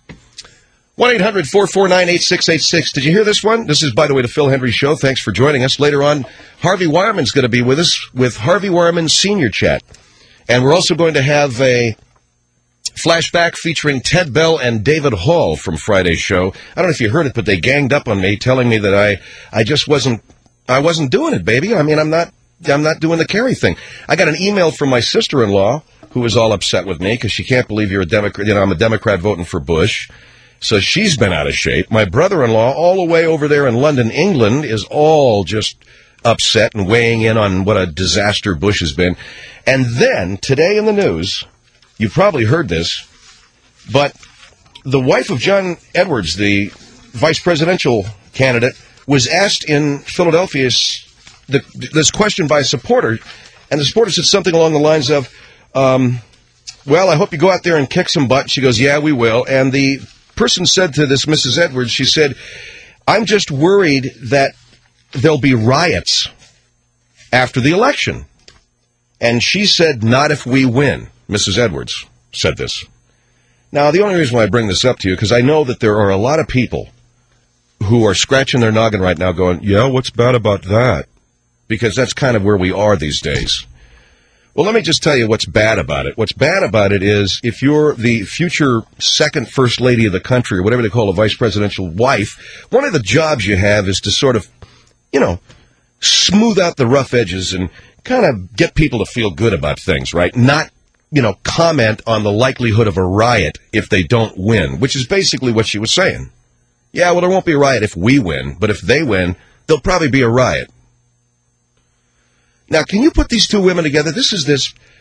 one eight hundred four four nine eight six eight six. Did you hear this one? This is, by the way, the Phil Hendry Show. Thanks for joining us. Later on, Harvey Wireman's going to be with us with Harvey Wireman's Senior Chat. And we're also going to have a flashback featuring Ted Bell and David Hall from Friday's show. I don't know if you heard it, but they ganged up on me, telling me that I, I just wasn't, I wasn't doing it, baby. I mean, I'm not, I'm not doing the Kerry thing. I got an email from my sister-in-law who was all upset with me because she can't believe you're a Democrat. You know, I'm a Democrat voting for Bush, so she's been out of shape. My brother-in-law, all the way over there in London, England, is all just upset and weighing in on what a disaster Bush has been. And then today in the news, you probably heard this, but the wife of John Edwards, the vice presidential candidate, was asked in Philadelphia the, this question by a supporter, and the supporter said something along the lines of, um, well, I hope you go out there and kick some butt. She goes, yeah, we will. And the person said to this Missus Edwards, she said, I'm just worried that there'll be riots after the election. And she said, not if we win. Missus Edwards said this. Now, the only reason why I bring this up to you, because I know that there are a lot of people who are scratching their noggin right now going, yeah, what's bad about that? Because that's kind of where we are these days. Well, let me just tell you what's bad about it. What's bad about it is if you're the future second first lady of the country, or whatever they call a vice presidential wife, one of the jobs you have is to sort of, you know, smooth out the rough edges and kind of get people to feel good about things, right? Not, you know, comment on the likelihood of a riot if they don't win, which is basically what she was saying. Yeah, well, there won't be a riot if we win, but if they win, there'll probably be a riot. Now, can you put these two women together? This is this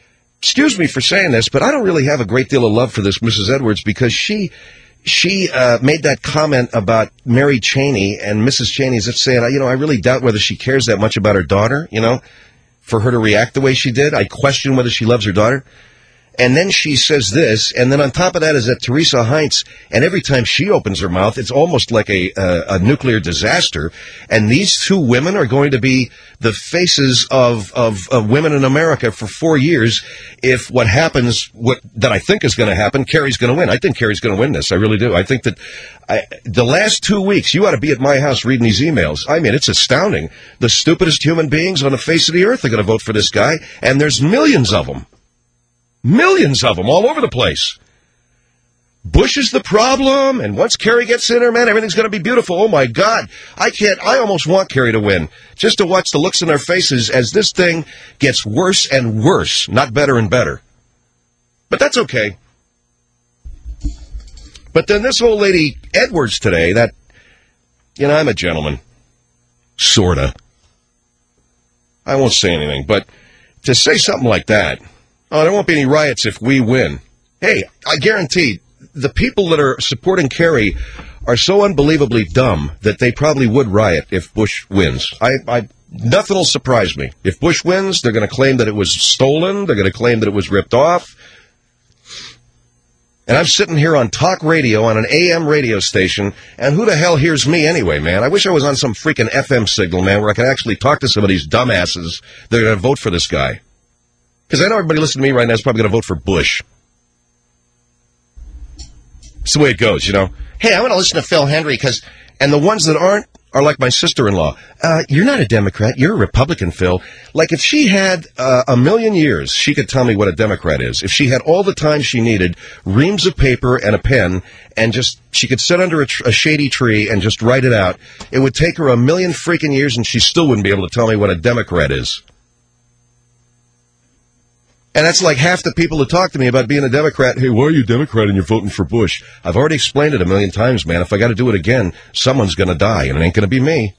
excuse me for saying this, but I don't really have a great deal of love for this Missus Edwards because she she uh, made that comment about Mary Cheney, and Missus Cheney's just saying, you know, I really doubt whether she cares that much about her daughter, you know, for her to react the way she did. I question whether she loves her daughter. And then she says this, and then on top of that is that Teresa Heinz, and every time she opens her mouth, it's almost like a, a, a nuclear disaster. And these two women are going to be the faces of, of, of women in America for four years. If what happens, what that I think is going to happen, Kerry's going to win. I think Kerry's going to win this. I really do. I think that I, the last two weeks, you ought to be at my house reading these emails. I mean, it's astounding. The stupidest human beings on the face of the earth are going to vote for this guy, and there's millions of them. Millions of them all over the place. Bush is the problem, and once Kerry gets in her, man, everything's going to be beautiful. Oh, my God. I can't, I almost want Kerry to win, just to watch the looks in their faces as this thing gets worse and worse, not better and better. But that's okay. But then this old lady Edwards today, that, you know, I'm a gentleman. Sorta. I won't say anything, but to say something like that, oh, there won't be any riots if we win. Hey, I guarantee the people that are supporting Kerry are so unbelievably dumb that they probably would riot if Bush wins. I, I, nothing will surprise me. If Bush wins, they're going to claim that it was stolen. They're going to claim that it was ripped off. And I'm sitting here on talk radio on an A M radio station, and who the hell hears me anyway, man? I wish I was on some freaking F M signal, man, where I could actually talk to some of these dumbasses that are going to vote for this guy. Because I know everybody listening to me right now is probably going to vote for Bush. It's the way it goes, you know. Hey, I'm going to listen to Phil Hendry because, and the ones that aren't are like my sister-in-law. Uh, you're not a Democrat. You're a Republican, Phil. Like if she had uh, a million years, she could tell me what a Democrat is. If she had all the time she needed, reams of paper and a pen, and just she could sit under a, tr- a shady tree and just write it out, it would take her a million freaking years, and she still wouldn't be able to tell me what a Democrat is. And that's like half the people that talk to me about being a Democrat. Hey, why are you a Democrat and you're voting for Bush? I've already explained it a million times, man. If I got to do it again, someone's going to die, and it ain't going to be me.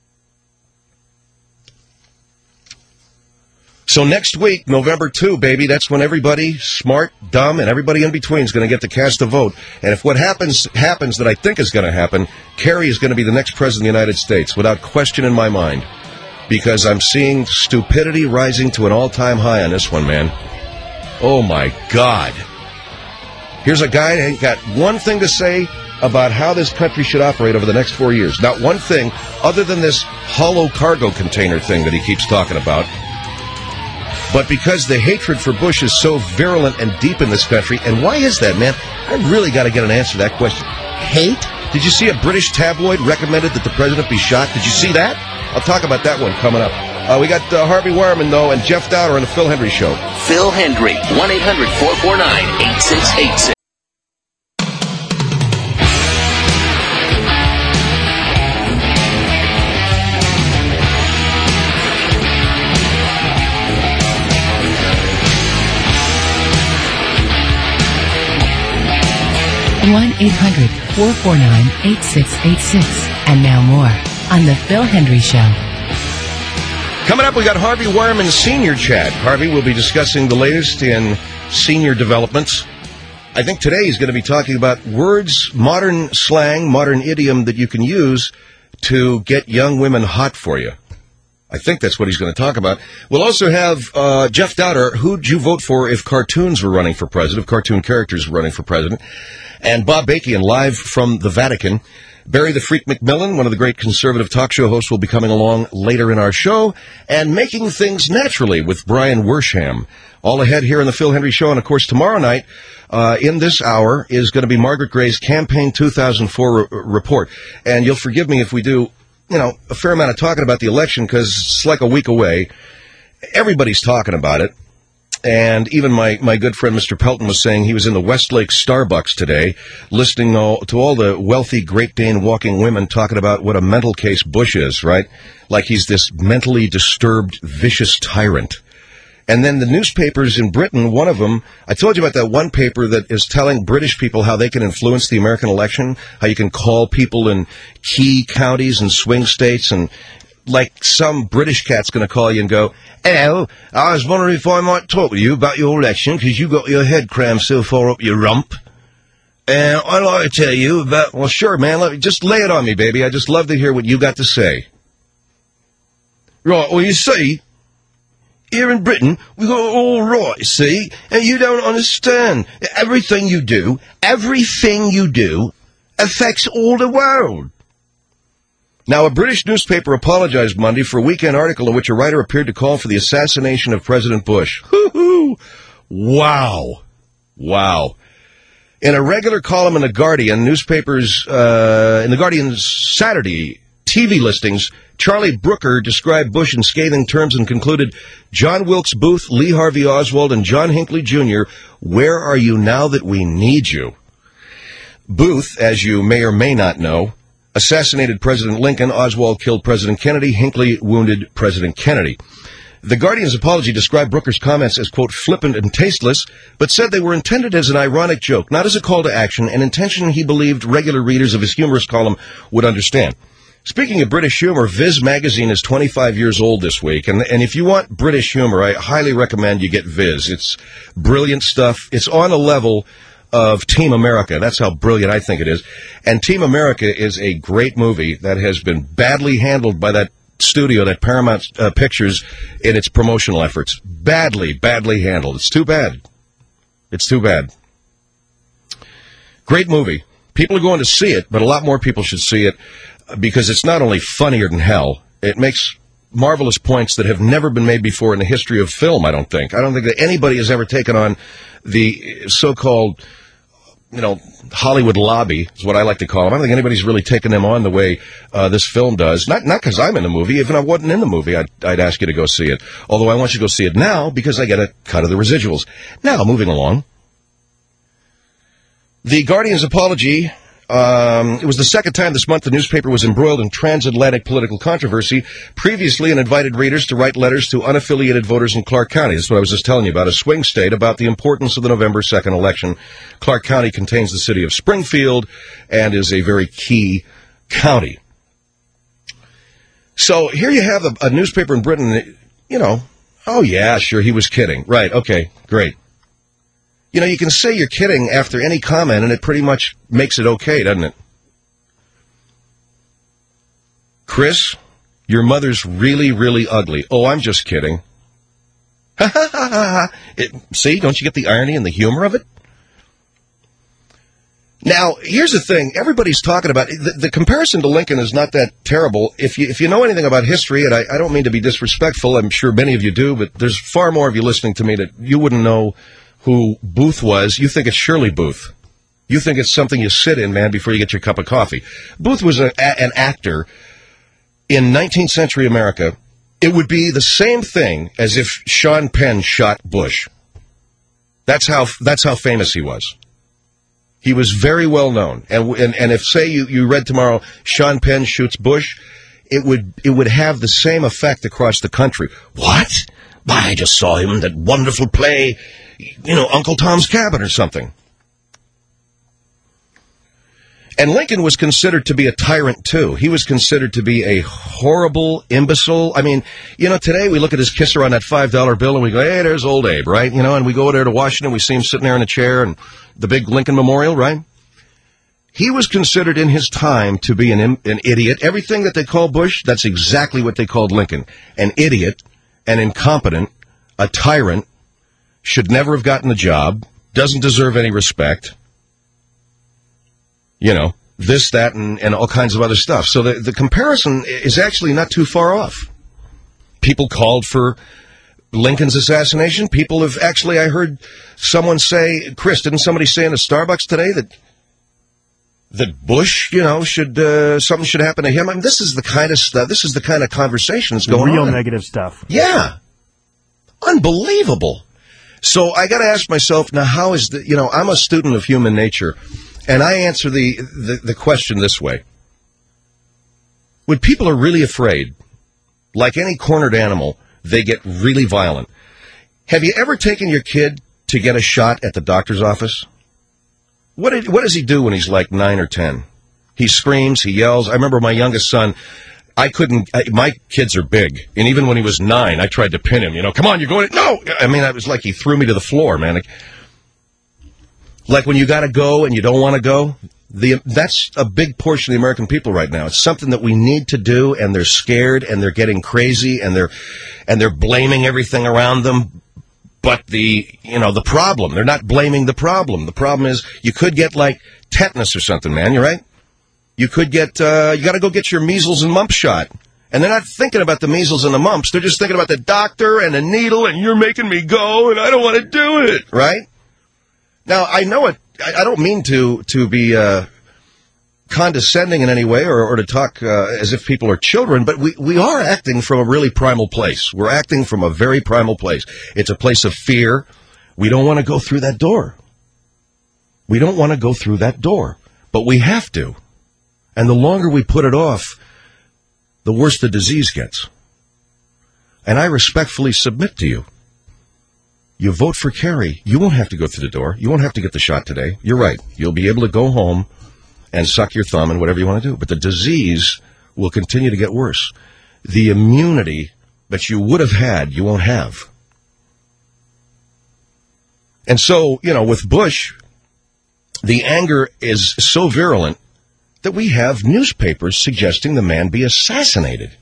So next week, November second, baby, that's when everybody, smart, dumb, and everybody in between is going to get to cast a vote. And if what happens happens that I think is going to happen, Kerry is going to be the next president of the United States, without question in my mind. Because I'm seeing stupidity rising to an all-time high on this one, man. Oh, my God. Here's a guy that ain't got one thing to say about how this country should operate over the next four years. Not one thing other than this hollow cargo container thing that he keeps talking about. But because the hatred for Bush is so virulent and deep in this country, and why is that, man? I really got to get an answer to that question. Hate? Did you see a British tabloid recommended that the president be shot? Did you see that? I'll talk about that one coming up. Uh, we got uh, Harvey Wireman, though, and Jeff Dowder on the Phil Hendry Show. Phil Hendry, one eight hundred four four nine eight six eight six. one eight hundred four four nine eight six eight six. And now more on the Phil Hendry Show. Coming up, we got Harvey Wireman Senior Chat. Harvey will be discussing the latest in senior developments. I think today he's going to be talking about words, modern slang, modern idiom that you can use to get young women hot for you. I think that's what he's going to talk about. We'll also have uh, Jeff Dowder. Who'd you vote for if cartoons were running for president, if cartoon characters were running for president? And Bob Bakian, live from the Vatican. Barry the Freak McMillan, one of the great conservative talk show hosts, will be coming along later in our show. And Making Things Naturally with Brian Wersham. All ahead here on the Phil Hendry Show. And, of course, tomorrow night, uh, in this hour, is going to be Margaret Gray's Campaign two thousand four re- report. And you'll forgive me if we do, you know, a fair amount of talking about the election, because it's like a week away. Everybody's talking about it. And even my, my good friend Mister Pelton was saying he was in the Westlake Starbucks today, listening all, to all the wealthy Great Dane walking women talking about what a mental case Bush is, right? Like he's this mentally disturbed, vicious tyrant. And then the newspapers in Britain, one of them, I told you about that one paper that is telling British people how they can influence the American election, how you can call people in key counties and swing states and like some British cat's going to call you and go, hello, I was wondering if I might talk to you about your election because you got your head crammed so far up your rump. And I'd like to tell you about, well, sure, man, let me, just lay it on me, baby. I just love to hear what you got to say. Right, well, you see, here in Britain, we got it all right, you see, and you don't understand. Everything you do, everything you do affects all the world. Now, a British newspaper apologized Monday for a weekend article in which a writer appeared to call for the assassination of President Bush. Hoo-hoo! Wow. Wow. In a regular column in The Guardian, newspapers, uh, in The Guardian's Saturday T V listings, Charlie Brooker described Bush in scathing terms and concluded, John Wilkes Booth, Lee Harvey Oswald, and John Hinckley Junior, where are you now that we need you? Booth, as you may or may not know, assassinated President Lincoln. Oswald killed President Kennedy. Hinckley wounded President Kennedy. The Guardian's apology described Brooker's comments as, quote, flippant and tasteless, but said they were intended as an ironic joke, not as a call to action, an intention he believed regular readers of his humorous column would understand. Speaking of British humor, Viz magazine is twenty-five years old this week, and, and if you want British humor, I highly recommend you get Viz. It's brilliant stuff. It's on a level of Team America. That's how brilliant I think it is. And Team America is a great movie that has been badly handled by that studio, that Paramount uh, Pictures, in its promotional efforts. Badly, badly handled. It's too bad. It's too bad. Great movie. People are going to see it, but a lot more people should see it because it's not only funnier than hell, it makes marvelous points that have never been made before in the history of film, I don't think. I don't think that anybody has ever taken on the so-called, you know, Hollywood lobby, is what I like to call them. I don't think anybody's really taken them on the way uh, this film does. Not not because I'm in the movie. Even if I wasn't in the movie, I'd, I'd ask you to go see it. Although I want you to go see it now because I get a cut of the residuals. Now, moving along. The Guardian's apology. Um, it was the second time this month the newspaper was embroiled in transatlantic political controversy. Previously, it invited readers to write letters to unaffiliated voters in Clark County. That's what I was just telling you about, a swing state, about the importance of the November second election. Clark County contains the city of Springfield and is a very key county. So here you have a, a newspaper in Britain, you know, oh yeah, sure, he was kidding. Right, okay, great. You know, you can say you're kidding after any comment, and it pretty much makes it okay, doesn't it? Chris, your mother's really, really ugly. Oh, I'm just kidding. Ha ha ha ha ha. See, don't you get the irony and the humor of it? Now, here's the thing. Everybody's talking about the, the comparison to Lincoln is not that terrible. If you if you know anything about history, and I, I don't mean to be disrespectful, I'm sure many of you do, but there's far more of you listening to me that you wouldn't know who Booth was. You think it's Shirley Booth. You think it's something you sit in, man, before you get your cup of coffee. Booth was a, a, an actor in nineteenth century America. It would be the same thing as if Sean Penn shot Bush. That's how that's how famous he was. He was very well known. And and, and if, say, you, you read tomorrow, Sean Penn shoots Bush, it would it would have the same effect across the country. What? Why, I just saw him in that wonderful play, you know, Uncle Tom's Cabin or something. And Lincoln was considered to be a tyrant, too. He was considered to be a horrible imbecile. I mean, you know, today we look at his kisser on that five dollar bill and we go, hey, there's old Abe, right? You know, and we go there to Washington, we see him sitting there in a chair and the big Lincoln Memorial, right? He was considered in his time to be an, an idiot. Everything that they call Bush, that's exactly what they called Lincoln. An idiot, an incompetent, a tyrant, should never have gotten the job, doesn't deserve any respect. You know, this, that, and, and all kinds of other stuff. So the, the comparison is actually not too far off. People called for Lincoln's assassination. People have actually, I heard someone say, Chris, didn't somebody say in a Starbucks today that that Bush, you know, should, uh, something should happen to him? I mean, this is the kind of stuff, this is the kind of conversation that's going Real on. Real negative stuff. Yeah. Unbelievable. So I got to ask myself, now, how is the, you know, I'm a student of human nature. And I answer the, the, the question this way. When people are really afraid, like any cornered animal, they get really violent. Have you ever taken your kid to get a shot at the doctor's office? What, did, what does he do when he's like nine or ten? He screams, he yells. I remember my youngest son, I couldn't, I, my kids are big, and even when he was nine, I tried to pin him, you know, come on, you're going, no! I mean, it was like he threw me to the floor, man. Like, like when you gotta go and you don't want to go, the that's a big portion of the American people right now. It's something that we need to do, and they're scared, and they're getting crazy, and they're, and they're blaming everything around them. But the, you know, the problem, they're not blaming the problem. The problem is you could get, like, tetanus or something, man, you're right? You could get, uh, you got to go get your measles and mumps shot. And they're not thinking about the measles and the mumps. They're just thinking about the doctor and the needle, and you're making me go, and I don't want to do it, right? Now, I know it, I, I don't mean to, to be, uh, condescending in any way or, or to talk uh, as if people are children, but we, we are acting from a really primal place. We're acting from a very primal place. It's a place of fear. We don't want to go through that door. We don't want to go through that door, but we have to. And the longer we put it off, the worse the disease gets. And I respectfully submit to you. You vote for Kerry, you won't have to go through the door. You won't have to get the shot today. You're right. You'll be able to go home and suck your thumb and whatever you want to do. But the disease will continue to get worse. The immunity that you would have had, you won't have. And so, you know, with Bush, the anger is so virulent that we have newspapers suggesting the man be assassinated.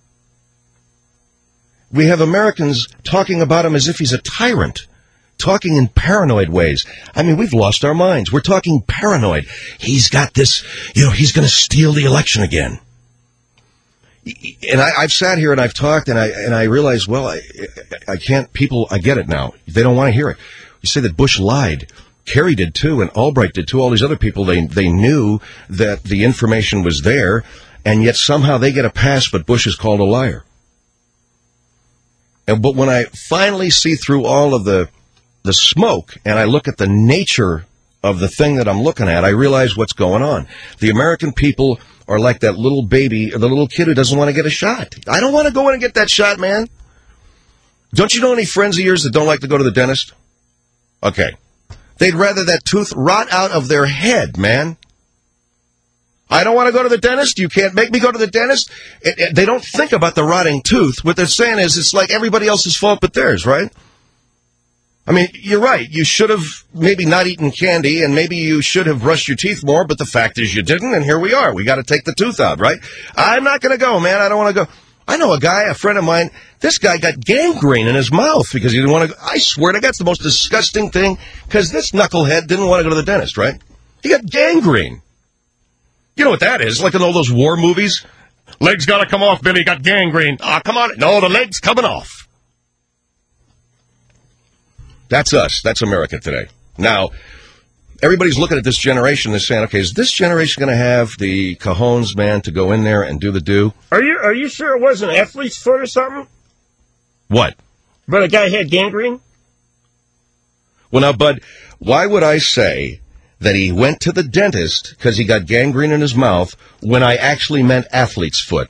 We have Americans talking about him as if he's a tyrant. Talking in paranoid ways. I mean, we've lost our minds. We're talking paranoid. He's got this, you know, he's going to steal the election again. And I, I've sat here and I've talked and I and I realize, well, I, I can't, people, I get it now. They don't want to hear it. You say that Bush lied. Kerry did too, and Albright did too. All these other people, they they knew that the information was there, and yet somehow they get a pass, but Bush is called a liar. And but when I finally see through all of the the smoke, and I look at the nature of the thing that I'm looking at, I realize what's going on. The American people are like that little baby, or the little kid who doesn't want to get a shot. I don't want to go in and get that shot, man. Don't you know any friends of yours that don't like to go to the dentist? Okay. They'd rather that tooth rot out of their head, man. I don't want to go to the dentist. You can't make me go to the dentist. It, it, they don't think about the rotting tooth. What they're saying is it's like everybody else's fault but theirs, right? I mean, you're right. You should have maybe not eaten candy, and maybe you should have brushed your teeth more, but the fact is you didn't, and here we are. We got to take the tooth out, right? I'm not going to go, man. I don't want to go. I know a guy, a friend of mine, this guy got gangrene in his mouth because he didn't want to go. I swear to God, it's the most disgusting thing, because this knucklehead didn't want to go to the dentist, right? He got gangrene. You know what that is? Like in all those war movies. Legs got to come off, Billy. Got gangrene. Ah, oh, come on. No, the leg's coming off. That's us. That's America today. Now, everybody's looking at this generation and saying, okay, is this generation going to have the cojones, man, to go in there and do the do? Are you are you sure it wasn't athlete's foot or something? What? But a guy had gangrene? Well, now, Bud, why would I say that he went to the dentist because he got gangrene in his mouth when I actually meant athlete's foot?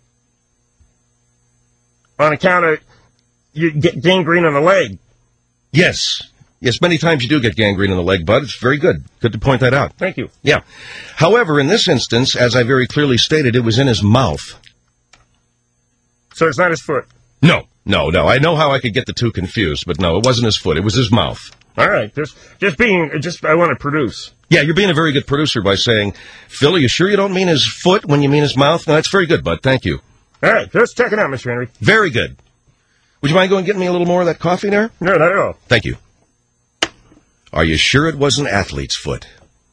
On account of you get gangrene on the leg. Yes. Yes, many times you do get gangrene in the leg, Bud. It's very good. Good to point that out. Thank you. Yeah. However, in this instance, as I very clearly stated, it was in his mouth. So it's not his foot? No, no, no. I know how I could get the two confused, but no, it wasn't his foot. It was his mouth. All right. Just, just being, just, I want to produce. Yeah, you're being a very good producer by saying, Phil, are you sure you don't mean his foot when you mean his mouth? No, that's very good, Bud. Thank you. All right. Just check it out, Mister Henry. Very good. Would you mind going and getting me a little more of that coffee there? No, not at all. Thank you. Are you sure it wasn't athlete's foot?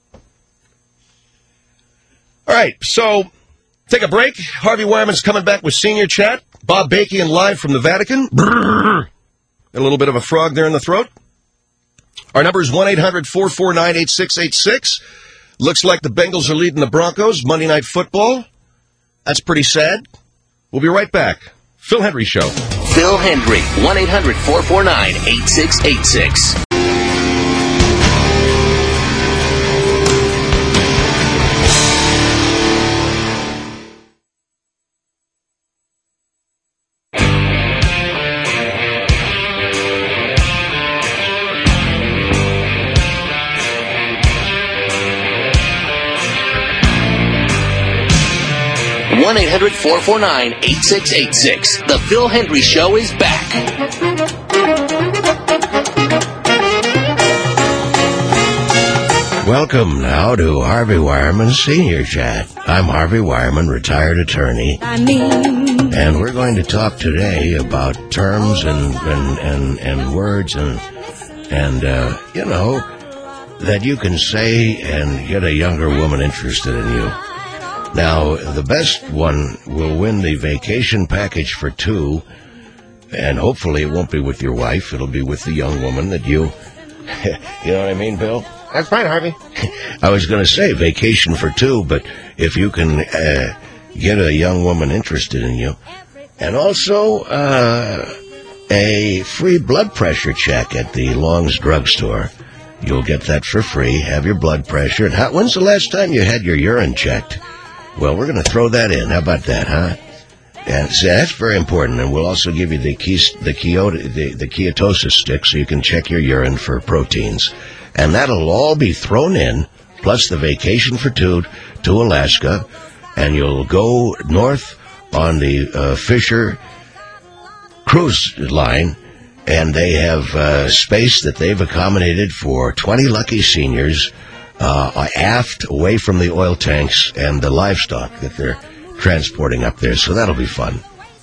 All right, so take a break. Harvey Wyman's coming back with Senior Chat. Bob Bakian live from the Vatican. Brrr. A little bit of a frog there in the throat. Our number is one eight hundred four four nine eight six eight six. Looks like the Bengals are leading the Broncos. Monday Night Football. That's pretty sad. We'll be right back. Phil Hendrie Show. Phil Hendrie, one eight hundred four four nine eight six eight six. one eight hundred four four nine eight six eight six. The Phil Hendry Show is back. Welcome now to Harvey Wireman's Senior Chat. I'm Harvey Wireman, retired attorney. And we're going to talk today about terms and and, and, and words and, and uh, you know, that you can say and get a younger woman interested in you. Now, the best one will win the vacation package for two, and hopefully it won't be with your wife. It'll be with the young woman that you... You know what I mean, Bill? That's fine, Harvey. I was going to say vacation for two, but if you can uh, get a young woman interested in you. And also uh, a free blood pressure check at the Long's Drugstore. You'll get that for free. Have your blood pressure. And how, when's the last time you had your urine checked? Well, we're going to throw that in. How about that, huh? And so that's very important. And we'll also give you the ke- the, keto- the the ketosis stick so you can check your urine for proteins. And that'll all be thrown in, plus the vacation for two to Alaska. And you'll go north on the uh, Fisher cruise line. And they have uh, space that they've accommodated for twenty lucky seniors uh, aft, away from the oil tanks and the livestock that they're transporting up there. So that'll be fun.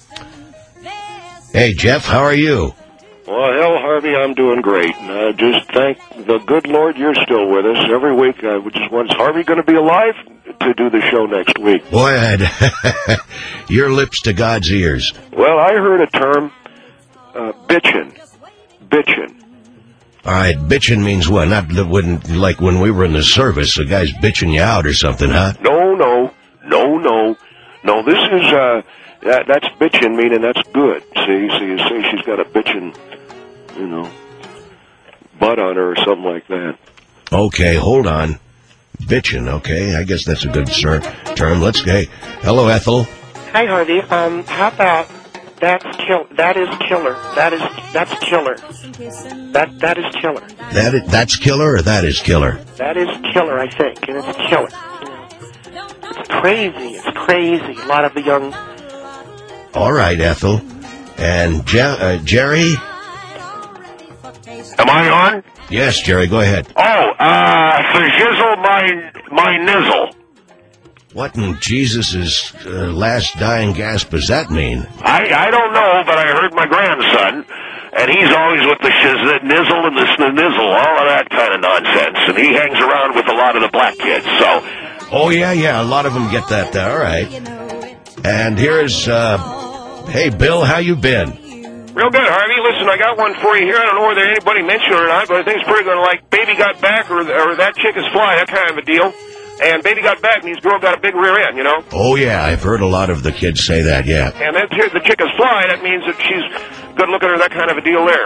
Hey, Jeff, how are you? Well, hell, Harvey, I'm doing great. And I just thank the good Lord you're still with us. Every week I would just want, is Harvey going to be alive to do the show next week? Boy, I'd your lips to God's ears. Well, I heard a term, uh, bitchin'. Bitchin'. All right, bitchin' means what? Not that when, like when we were in the service, the guy's bitching you out or something, huh? No, no, no, no. No, this is, uh, that, that's bitchin', meaning that's good. See, so you say she's got a bitchin', you know, butt on her or something like that. Okay, hold on. Bitchin', okay? I guess that's a good ser- term. Let's go. Hello, Ethel. Hi, Harvey. Um, how about that's kill? That is killer. That is that's killer. That that is killer. That is, that's killer, or that is killer? That is killer, I think, and it's killer. It's crazy. It's crazy. A lot of the young. All right, Ethel. And Je- uh, Jerry? Am I on? Yes, Jerry, go ahead. Oh, uh, for shizzle my, my nizzle. What in Jesus' uh, last dying gasp does that mean? I, I don't know, but I heard my grandson, and he's always with the shizzle, nizzle and the snizzle, all of that kind of nonsense, and he hangs around with a lot of the black kids, so... Oh, yeah, yeah, a lot of them get that, uh, all right. And here's, uh, hey, Bill, how you been? Real good, Harvey. Listen, I got one for you here. I don't know whether anybody mentioned it or not, but I think it's pretty good. Like, Baby Got Back or, or That Chick Is Fly, that kind of a deal. And Baby Got Back means girl got a big rear end, you know? Oh, yeah, I've heard a lot of the kids say that, yeah. And then The Chick Is Fly, that means that she's good looking or that kind of a deal there.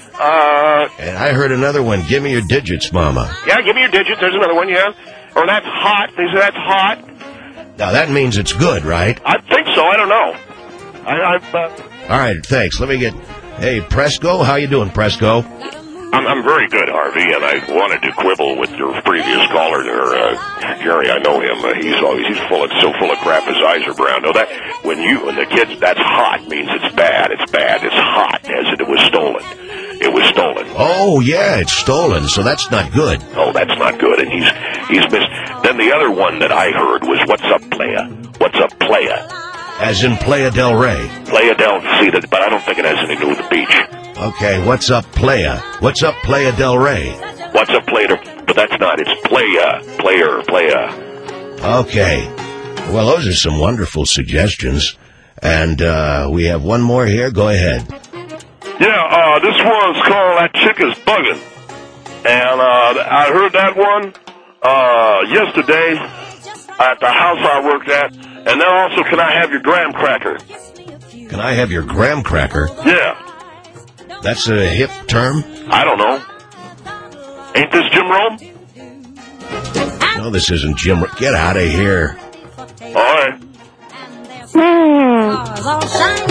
Uh, and I heard another one, Give Me Your Digits, Mama. Yeah, give me your digits. There's another one, yeah. Or That's Hot. They say that's hot. Now, that means it's good, right? I think so. I don't know. I, I've, uh... All right, thanks. Let me get... Hey, Presco, how you doing, Presco? I'm, I'm very good, Harvey, and I wanted to quibble with your previous caller there, uh, Jerry. I know him. Uh, he's always he's full of so full of crap. His eyes are brown. No, that when you and the kids, that's hot means it's bad. It's bad. It's hot, as it was stolen. It was stolen. Oh yeah, it's stolen. So that's not good. Oh, that's not good. And he's he's missed. Then the other one that I heard was "What's up, playa? What's up, playa?" As in Playa del Rey. Playa del See that, but I don't think it has anything to do with the beach. Okay, what's up, Playa? What's up, Playa del Rey? What's up, Playa? But that's not. It's Playa, player, Playa. Okay. Well, those are some wonderful suggestions. And uh, we have one more here. Go ahead. Yeah, uh, this one's called That Chick Is Buggin'. And uh, I heard that one uh, yesterday at the house I worked at. And then also, can I have your graham cracker? Can I have your graham cracker? Yeah. That's a hip term? I don't know. Ain't this Jim Rome? No, this isn't Jim Rome. Get out of here. All right.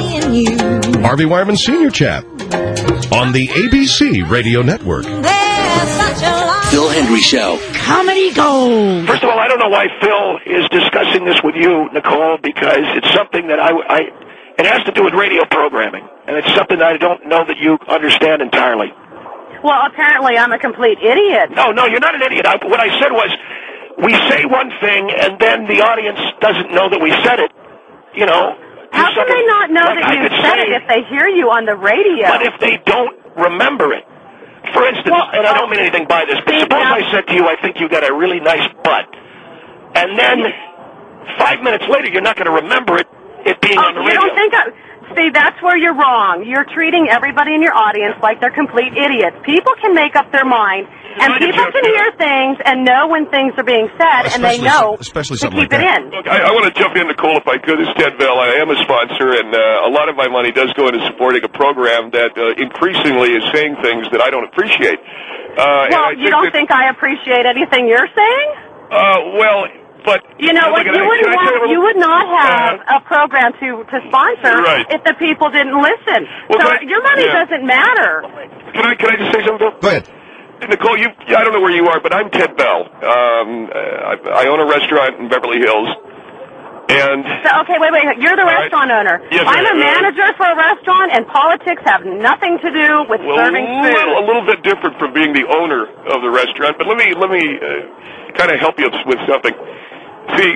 Harvey Wireman Senior Chat on the A B C Radio Network. Phil Hendry Show. Comedy Gold. First of all, I don't know why Phil is discussing this with you, Nicole, because it's something that I, I it has to do with radio programming, and it's something that I don't know that you understand entirely. Well, apparently I'm a complete idiot. No, no, you're not an idiot. I, what I said was, we say one thing, and then the audience doesn't know that we said it. You know. How can they not know like that I you could said say, it if they hear you on the radio? But if they don't remember it. For instance, well, and I don't mean anything by this, but suppose now, I said to you, I think you got a really nice butt. And then five minutes later, you're not going to remember it, it being oh, on the you radio. Don't think I, see, that's where you're wrong. You're treating everybody in your audience like they're complete idiots. People can make up their mind, and people can hear things and know when things are being said, especially, and they know especially to something keep like it that. in. Look, I, I want to jump in, Nicole, if I could. This is Ted Bell. I am a sponsor, and uh, a lot of my money does go into supporting a program that uh, increasingly is saying things that I don't appreciate. Uh, well, and I you don't that, think I appreciate anything you're saying? Uh, well, but you know what? You wouldn't want, you would not have uh, a program to to sponsor right. if the people didn't listen. Well, so I, your money yeah. doesn't matter. Can I can I just say something? Go ahead. Nicole, you, I don't know where you are, but I'm Ted Bell. Um, I, I own a restaurant in Beverly Hills. And so, okay, wait, wait. You're the right. restaurant owner. Yes, I'm a uh, manager for a restaurant, and politics have nothing to do with well, serving a food. little, a little bit different from being the owner of the restaurant. But let me let me uh, kind of help you with something. See,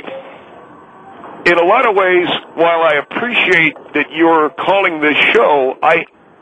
in a lot of ways, while I appreciate that you're calling this show, I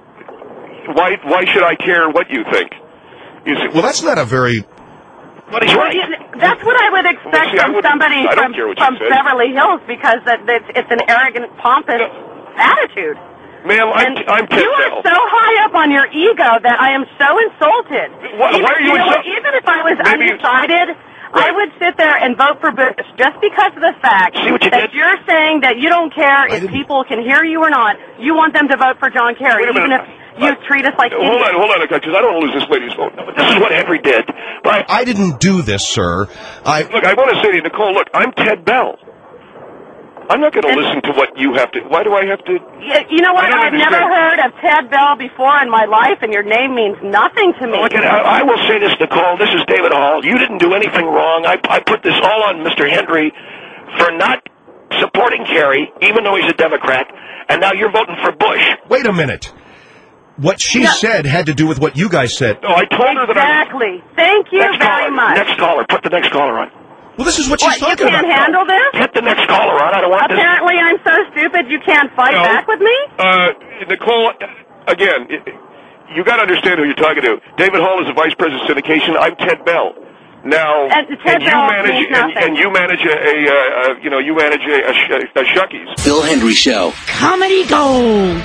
why why should I care what you think? You see, well, that's not a very. But he's right. That's what I would expect well, see, from somebody from, from Beverly Hills, because that, that it's an arrogant, pompous yeah. attitude. Ma'am, I'm, I'm Ted You are Bell. so high up on your ego that I am so insulted. Why, even, why are you, you know insulted? what, even if I was Maybe undecided, right. I would sit there and vote for Bush just because of the fact See what you that did? you're saying that you don't care if people can hear you or not. You want them to vote for John Kerry, even if you uh, treat us like hold idiots. on, hold on, because I don't want to lose this lady's vote. No, but this is what Henry did. But I didn't do this, sir. I look. I want to say to you, Nicole. Look, I'm Ted Bell. I'm not going to listen to what you have to. Why do I have to? You know what? I've understand. never heard of Ted Bell before in my life, and your name means nothing to me. Look, at, I, I will say this, Nicole. This is David Hall. You didn't do anything wrong. I, I put this all on Mister Henry for not supporting Kerry, even though he's a Democrat, and now you're voting for Bush. Wait a minute. What she no. said had to do with what you guys said. No, I told her that I... Exactly. Thank you next very caller, much. Next caller. Put the next caller on. Well, this is what she's what, talking you can't about. handle this? Get the next caller on. I don't want Apparently this. I'm so stupid you can't fight No. back with me? Uh, Nicole, again, you got to understand who you're talking to. David Hall is the vice president of syndication. I'm Ted Bell. Now, and, Ted and you Bell manage, means and, and you manage a, a, a, you know, you manage a, a, a Shuckies. Phil Hendry Show. Comedy Gold.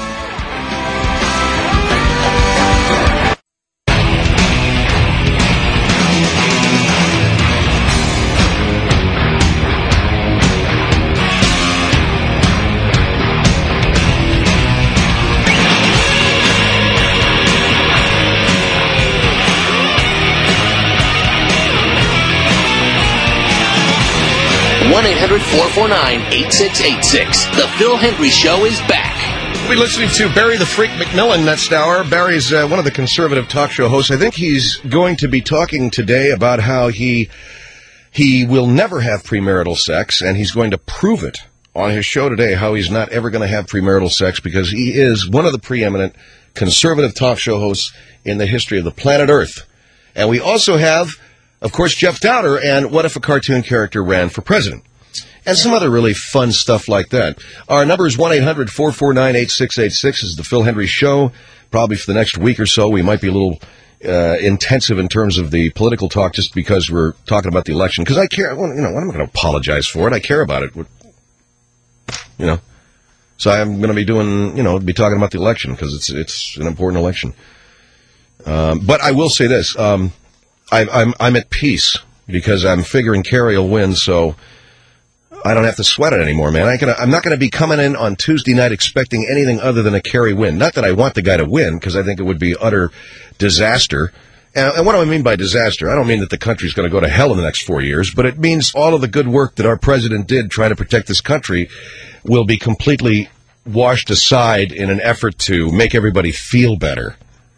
one eight hundred four four nine eight six eight six. The Phil Hendry Show is back. We'll be listening to Barry the Freak McMillan next hour. Barry's uh, one of the conservative talk show hosts. I think he's going to be talking today about how he he will never have premarital sex, and he's going to prove it on his show today, how he's not ever going to have premarital sex, because he is one of the preeminent conservative talk show hosts in the history of the planet Earth. And we also have, of course, Jeff Dowder, and What If a Cartoon Character Ran for President? And some other really fun stuff like that. Our number is one eight hundred four four nine eight six eight six. This is the Phil Hendry Show. Probably for the next week or so, we might be a little uh, intensive in terms of the political talk just because we're talking about the election. Because I care, well, you know, I'm not going to apologize for it. I care about it. You know. So I'm going to be doing, you know, be talking about the election because it's it's an important election. Um, but I will say this. Um, I, I'm I'm at peace because I'm figuring Kerry will win, so I don't have to sweat it anymore, man. I can, I'm not going to be coming in on Tuesday night expecting anything other than a Kerry win. Not that I want the guy to win, because I think it would be utter disaster. And, and what do I mean by disaster? I don't mean that the country's going to go to hell in the next four years, but it means all of the good work that our president did trying to protect this country will be completely washed aside in an effort to make everybody feel better.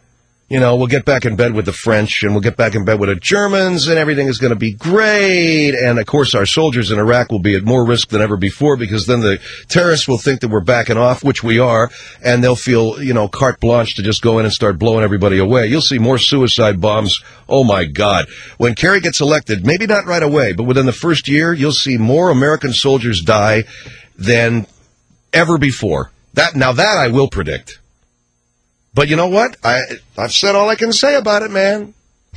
You know, we'll get back in bed with the French, and we'll get back in bed with the Germans, and everything is going to be great. And, of course, our soldiers in Iraq will be at more risk than ever before, because then the terrorists will think that we're backing off, which we are, and they'll feel, you know, carte blanche to just go in and start blowing everybody away. You'll see more suicide bombs. Oh, my God. When Kerry gets elected, maybe not right away, but within the first year, you'll see more American soldiers die than ever before. That Now, that I will predict. But you know what? I, I've said all I can say about it, man.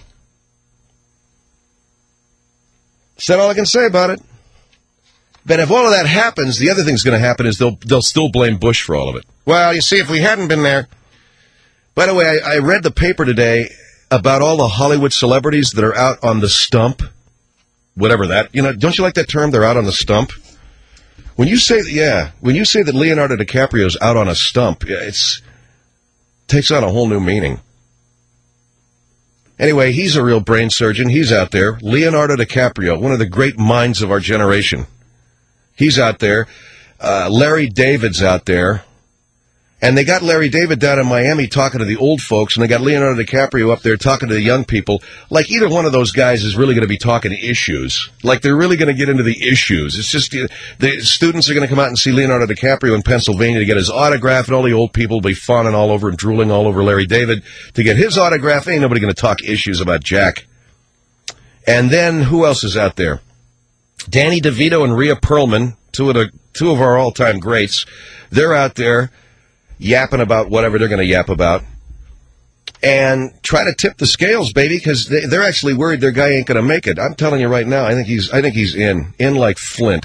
Said all I can say about it. But if all of that happens, the other thing's going to happen is they'll they'll still blame Bush for all of it. Well, you see, if we hadn't been there. By the way, I, I read the paper today about all the Hollywood celebrities that are out on the stump. Whatever that, you know, don't you like that term? They're out on the stump. When you say that, yeah, when you say that Leonardo DiCaprio's out on a stump, it's takes on a whole new meaning. Anyway, he's a real brain surgeon. He's out there. Leonardo DiCaprio, one of the great minds of our generation. He's out there. Uh, Larry David's out there. And they got Larry David down in Miami talking to the old folks, and they got Leonardo DiCaprio up there talking to the young people. Like, either one of those guys is really going to be talking issues. Like, they're really going to get into the issues. It's just, the students are going to come out and see Leonardo DiCaprio in Pennsylvania to get his autograph, and all the old people will be fawning all over and drooling all over Larry David to get his autograph. Ain't nobody going to talk issues about Jack. And then, who else is out there? Danny DeVito and Rhea Perlman, two of the, two of our all-time greats. They're out there yapping about whatever they're going to yap about, and try to tip the scales, baby, because they, they're actually worried their guy ain't going to make it. I'm telling you right now, I think he's, I think he's in, in like Flint.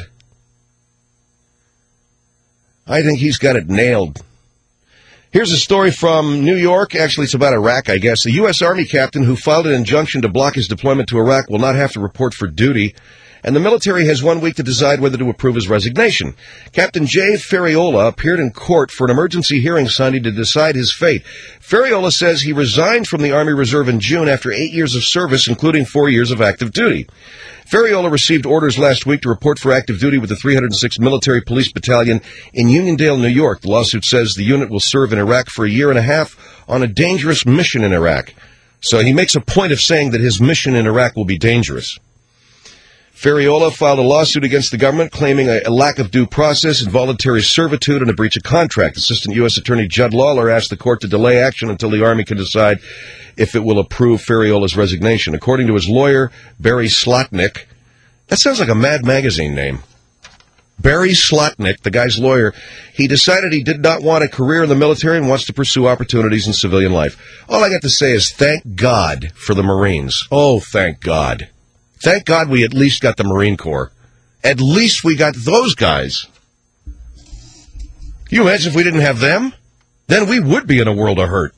I think he's got it nailed. Here's a story from New York. Actually, it's about Iraq, I guess. A U S Army captain who filed an injunction to block his deployment to Iraq will not have to report for duty, and the military has one week to decide whether to approve his resignation. Captain Jay Ferriola appeared in court for an emergency hearing Sunday to decide his fate. Ferriola says he resigned from the Army Reserve in June after eight years of service, including four years of active duty. Ferriola received orders last week to report for active duty with the three hundred sixth Military Police Battalion in Uniondale, New York. The lawsuit says the unit will serve in Iraq for a year and a half on a dangerous mission in Iraq. So he makes a point of saying that his mission in Iraq will be dangerous. Ferriola filed a lawsuit against the government claiming a, a lack of due process, involuntary servitude, and a breach of contract. Assistant U S Attorney Judd Lawler asked the court to delay action until the Army can decide if it will approve Ferriola's resignation. According to his lawyer, Barry Slotnick, that sounds like a Mad Magazine name. Barry Slotnick, the guy's lawyer, he decided he did not want a career in the military and wants to pursue opportunities in civilian life. All I got to say is thank God for the Marines. Oh, thank God. Thank God we at least got the Marine Corps. At least we got those guys. Can you imagine if we didn't have them? Then we would be in a world of hurt.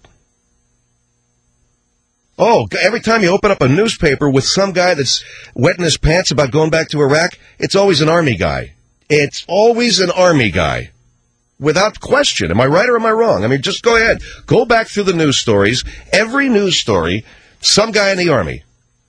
Oh, every time you open up a newspaper with some guy that's wetting his pants about going back to Iraq, it's always an Army guy. It's always an Army guy. Without question. Am I right or am I wrong? I mean, just go ahead. Go back through the news stories. Every news story, some guy in the Army.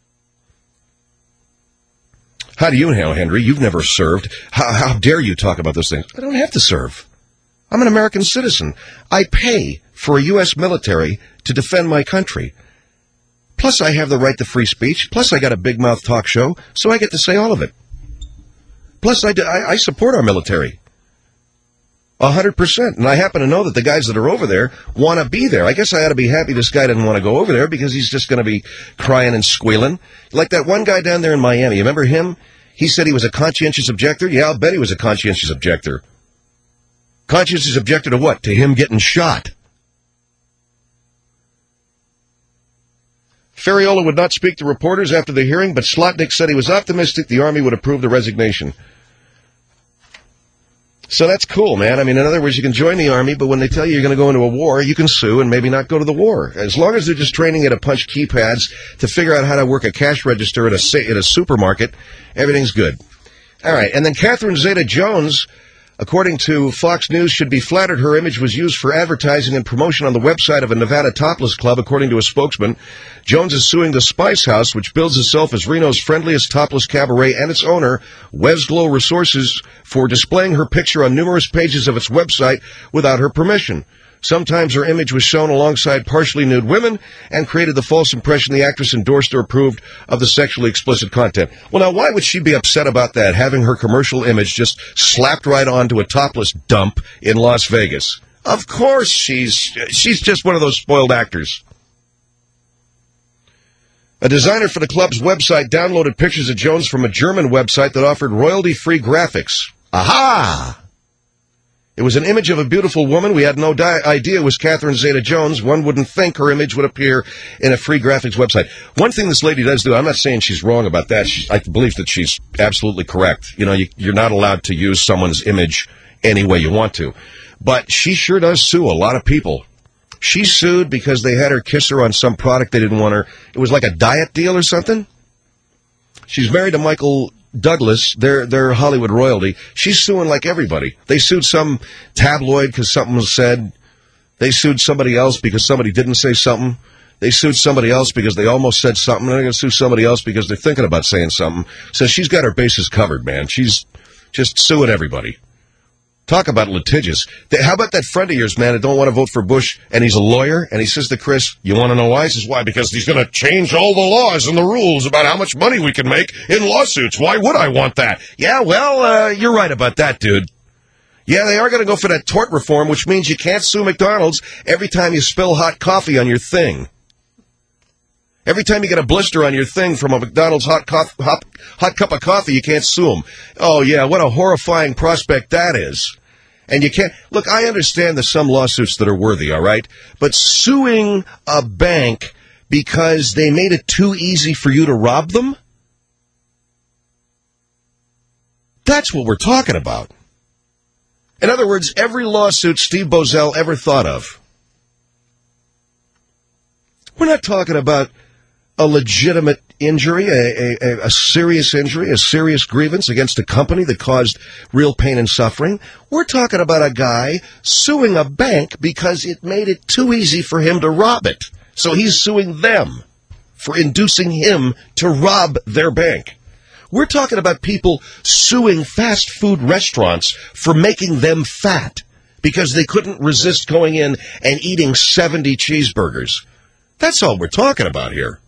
How do you know, Henry? You've never served. How, how dare you talk about those things? I don't have to serve. I'm an American citizen. I pay for a U S military to defend my country. Plus, I have the right to free speech. Plus, I got a big mouth talk show, so I get to say all of it. Plus, I, I, I support our military. A hundred percent. And I happen to know that the guys that are over there want to be there. I guess I ought to be happy this guy didn't want to go over there because he's just going to be crying and squealing. Like that one guy down there in Miami. You remember him? He said he was a conscientious objector. Yeah, I'll bet he was a conscientious objector. Conscientious objector to what? To him getting shot. Ferriola would not speak to reporters after the hearing, but Slotnick said he was optimistic the Army would approve the resignation. So that's cool, man. I mean, in other words, you can join the Army, but when they tell you you're going to go into a war, you can sue and maybe not go to the war. As long as they're just training you to punch keypads to figure out how to work a cash register at a, at a supermarket, everything's good. All right, and then Catherine Zeta-Jones, according to Fox News, should be flattered her image was used for advertising and promotion on the website of a Nevada topless club, according to a spokesman. Jones is suing the Spice House, which bills itself as Reno's friendliest topless cabaret, and its owner, Wesglow Resources, for displaying her picture on numerous pages of its website without her permission. Sometimes her image was shown alongside partially nude women and created the false impression the actress endorsed or approved of the sexually explicit content. Well, now, why would she be upset about that, having her commercial image just slapped right onto a topless dump in Las Vegas? Of course she's she's just one of those spoiled actors. A designer for the club's website downloaded pictures of Jones from a German website that offered royalty-free graphics. Aha! It was an image of a beautiful woman. We had no di- idea it was Catherine Zeta-Jones. One wouldn't think her image would appear in a free graphics website. One thing this lady does do, I'm not saying she's wrong about that. She, I believe that she's absolutely correct. You know, you, you're not allowed to use someone's image any way you want to. But she sure does sue a lot of people. She sued because they had her kiss her on some product they didn't want her. It was like a diet deal or something. She's married to Michael Douglas. They're, they're Hollywood royalty. She's suing like everybody. They sued some tabloid because something was said. They sued somebody else because somebody didn't say something. They sued somebody else because they almost said something. And they're going to sue somebody else because they're thinking about saying something. So she's got her bases covered, man. She's just suing everybody. Talk about litigious. How about that friend of yours, man, that don't want to vote for Bush, and he's a lawyer, and he says to Chris, you want to know why? He says, why? Because he's going to change all the laws and the rules about how much money we can make in lawsuits. Why would I want that? Yeah, well, uh, you're right about that, dude. Yeah, they are going to go for that tort reform, which means you can't sue McDonald's every time you spill hot coffee on your thing. Every time you get a blister on your thing from a McDonald's hot, cof- hot, hot cup of coffee, you can't sue them. Oh, yeah, what a horrifying prospect that is. And you can't... Look, I understand there's some lawsuits that are worthy, all right? But suing a bank because they made it too easy for you to rob them? That's what we're talking about. In other words, every lawsuit Steve Bozell ever thought of. We're not talking about a legitimate injury, a, a, a serious injury, a serious grievance against a company that caused real pain and suffering. We're talking about a guy suing a bank because it made it too easy for him to rob it. So he's suing them for inducing him to rob their bank. We're talking about people suing fast food restaurants for making them fat because they couldn't resist going in and eating seventy cheeseburgers. That's all we're talking about here.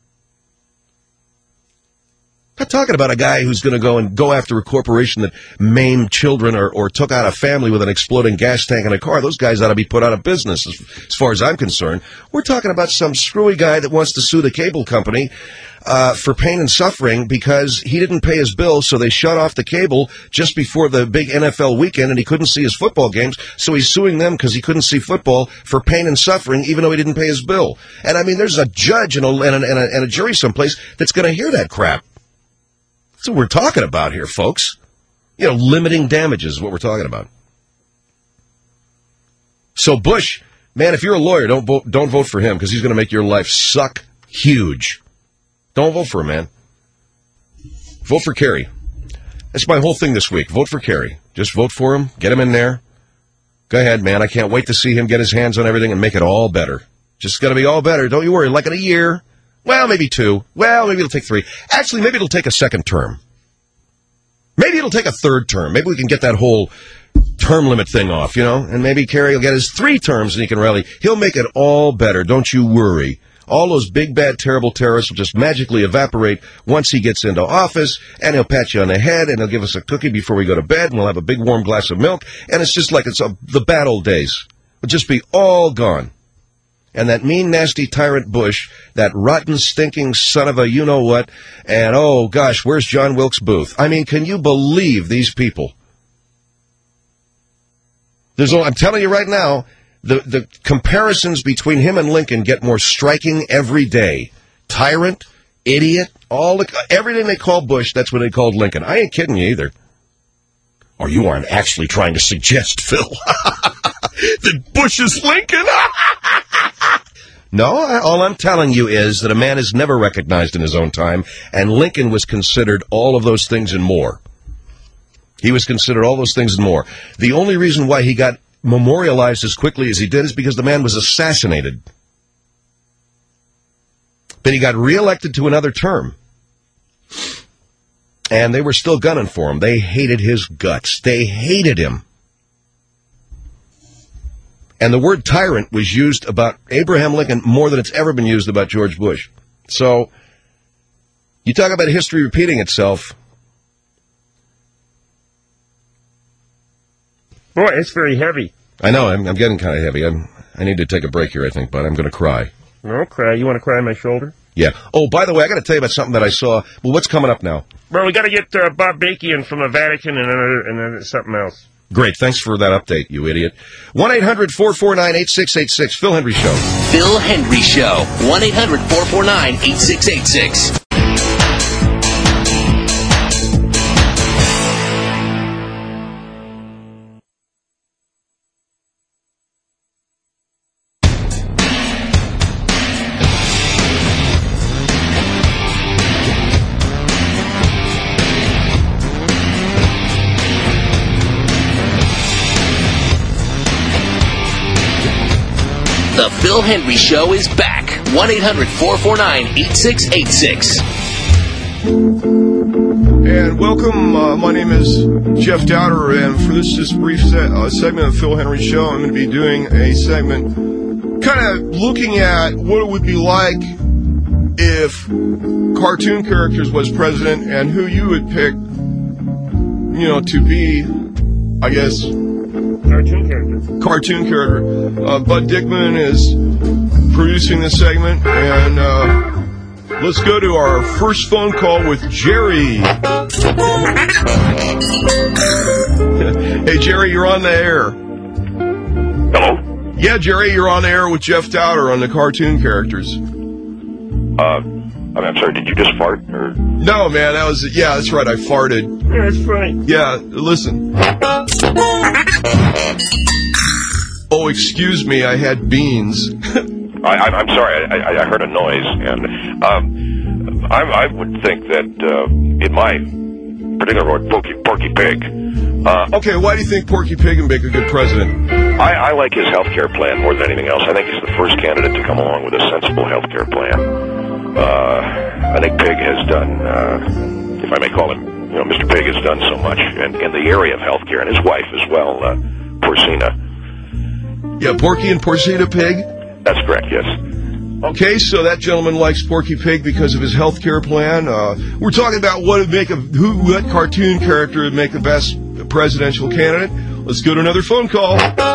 I'm not talking about a guy who's going to go and go after a corporation that maimed children or, or took out a family with an exploding gas tank in a car. Those guys ought to be put out of business, as, as far as I'm concerned. We're talking about some screwy guy that wants to sue the cable company uh, for pain and suffering because he didn't pay his bill, so they shut off the cable just before the big N F L weekend, and he couldn't see his football games, so he's suing them because he couldn't see football for pain and suffering, even though he didn't pay his bill. And, I mean, there's a judge and a, and a, and a, and a jury someplace that's going to hear that crap. That's what we're talking about here, folks. You know, limiting damages is what we're talking about. So Bush, man, if you're a lawyer, don't vote, don't vote for him because he's going to make your life suck huge. Don't vote for him, man. Vote for Kerry. That's my whole thing this week. Vote for Kerry. Just vote for him. Get him in there. Go ahead, man. I can't wait to see him get his hands on everything and make it all better. Just going to be all better. Don't you worry. Like in a year. Well, maybe two. Well, maybe it'll take three. Actually, maybe it'll take a second term. Maybe it'll take a third term. Maybe we can get that whole term limit thing off, you know? And maybe Kerry will get his three terms and he can rally. He'll make it all better. Don't you worry. All those big, bad, terrible terrorists will just magically evaporate once he gets into office, and he'll pat you on the head, and he'll give us a cookie before we go to bed, and we'll have a big warm glass of milk, and it's just like it's a, the bad old days. It'll just be all gone. And that mean, nasty tyrant Bush, that rotten, stinking son of a you-know-what, and, oh, gosh, where's John Wilkes Booth? I mean, can you believe these people? There's, I'm telling you right now, the, the comparisons between him and Lincoln get more striking every day. Tyrant, idiot, all the, everything they call Bush, that's what they called Lincoln. I ain't kidding you either. Or you aren't actually trying to suggest, Phil, that Bush is Lincoln? No, I, all I'm telling you is that a man is never recognized in his own time, and Lincoln was considered all of those things and more. He was considered all those things and more. The only reason why he got memorialized as quickly as he did is because the man was assassinated. But he got reelected to another term. And they were still gunning for him. They hated his guts. They hated him. And the word tyrant was used about Abraham Lincoln more than it's ever been used about George Bush. So, you talk about history repeating itself. Boy, it's very heavy. I know, I'm, I'm getting kind of heavy. I'm, I need to take a break here, I think, but I'm going to cry. Don't cry. You want to cry on my shoulder? Yeah. Oh, by the way, I got to tell you about something that I saw. Well, what's coming up now? Well, we got to get uh, Bob Bakian from the Vatican and then, and then something else. Great. Thanks for that update, you idiot. one eight hundred four four nine eight six eight six. Phil Hendry Show. Phil Hendry Show. one eight hundred four four nine eight six eight six. The Phil Hendry Show is back. one eight hundred four four nine eight six eight six. And welcome. Uh, my name is Jeff Dowder, and for this just brief se- uh, segment of Phil Hendry Show, I'm going to be doing a segment kind of looking at what it would be like if cartoon characters was president and who you would pick, you know, to be, I guess... Cartoon character. Cartoon character. Uh, Bud Dickman is producing this segment, and uh, let's go to our first phone call with Jerry. Hey, Jerry, you're on the air. Hello? Yeah, Jerry, you're on the air with Jeff Dowder on the cartoon characters. Uh, I'm sorry, did you just fart? Or? No, man, that was, yeah, that's right, I farted. Yeah, that's funny. Yeah, listen. Oh, excuse me, I had beans. I, I, I'm sorry, I, I heard a noise, and um, I, I would think that uh, in my particular word, Porky, Porky Pig. Uh, okay, why do you think Porky Pig would make a good president? I, I like his health care plan more than anything else. I think he's the first candidate to come along with a sensible health care plan. Uh, I think Pig has done, uh, if I may call him, you know, Mister Pig has done so much in, in the area of health care, and his wife as well, uh, Porcina. Yeah, Porky and Porcina Pig? That's correct, yes. Okay, so that gentleman likes Porky Pig because of his health care plan. Uh, we're talking about what would make a, who, what cartoon character would make the best presidential candidate. Let's go to another phone call.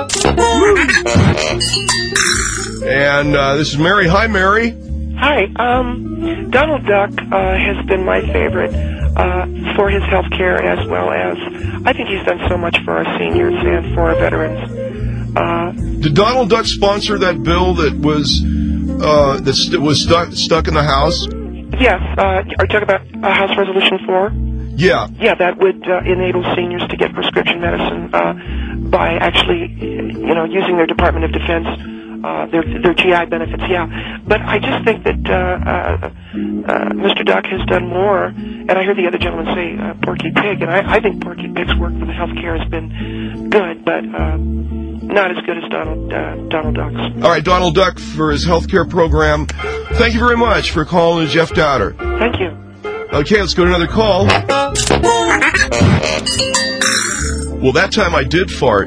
And uh, this is Mary. Hi, Mary. Hi. Um, Donald Duck uh, has been my favorite uh, for his health care, as well as I think he's done so much for our seniors and for our veterans. Uh, Did Donald Duck sponsor that bill that was uh, that st- was stuck stuck in the House? yes. Uh, are you talking about uh, House Resolution four? Yeah. Yeah, that would uh, enable seniors to get prescription medicine uh, by actually, you know, using their Department of Defense, uh, their their G I benefits. Yeah, but I just think that uh, uh, uh, Mister Duck has done more, and I heard the other gentleman say uh, Porky Pig, and I, I think Porky Pig's work for the health care has been good, but uh, not as good as Donald uh, Donald Duck's. All right, Donald Duck for his health care program. Thank you very much for calling Jeff Dowder. Thank you. Okay, let's go to another call. Well, that time I did fart.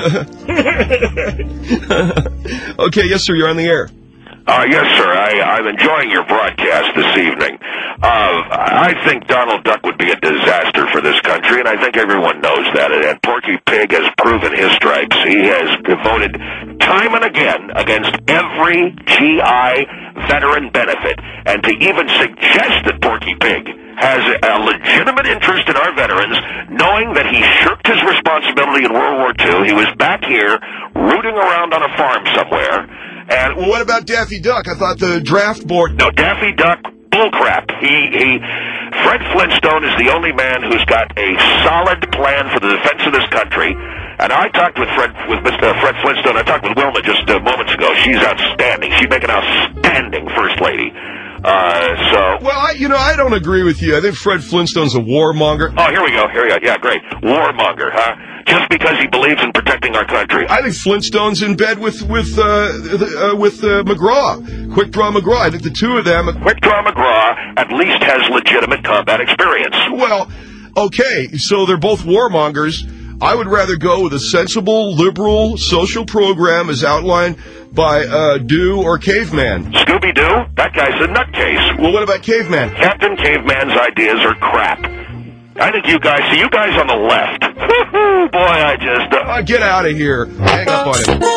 Okay, yes, sir, you're on the air. Uh, yes, sir. I, I'm enjoying your broadcast this evening. Uh, I think Donald Duck would be a disaster for this country, and I think everyone knows that. And Porky Pig has proven his stripes. He has voted time and again against every G I veteran benefit. And to even suggest that Porky Pig has a legitimate interest in our veterans, knowing that he shirked his responsibility in World War Two, he was back here rooting around on a farm somewhere. And well, what about Daffy Duck? I thought the draft board... No, Daffy Duck, bullcrap. He, he, Fred Flintstone is the only man who's got a solid plan for the defense of this country. And I talked with Fred, with Mister Fred Flintstone. I talked with Wilma just uh, moments ago. She's outstanding. She'd make an outstanding first lady. Uh, so... Well, I, you know, I don't agree with you. I think Fred Flintstone's a warmonger. Oh, here we go. Here we go. Yeah, great. Warmonger, huh? Just because he believes in protecting our country. I think Flintstone's in bed with with uh, the, uh, with uh, McGraw, Quick Draw McGraw. I think the two of them. Quick Draw McGraw at least has legitimate combat experience. Well, okay, so they're both warmongers. I would rather go with a sensible, liberal, social program as outlined by uh, Dew or Caveman. Scooby-Doo? That guy's a nutcase. Well, what about Caveman? Captain Caveman's ideas are crap. I think you guys, see you guys on the left. Boy, I just... Uh... Uh, get out of here. Hang up on him.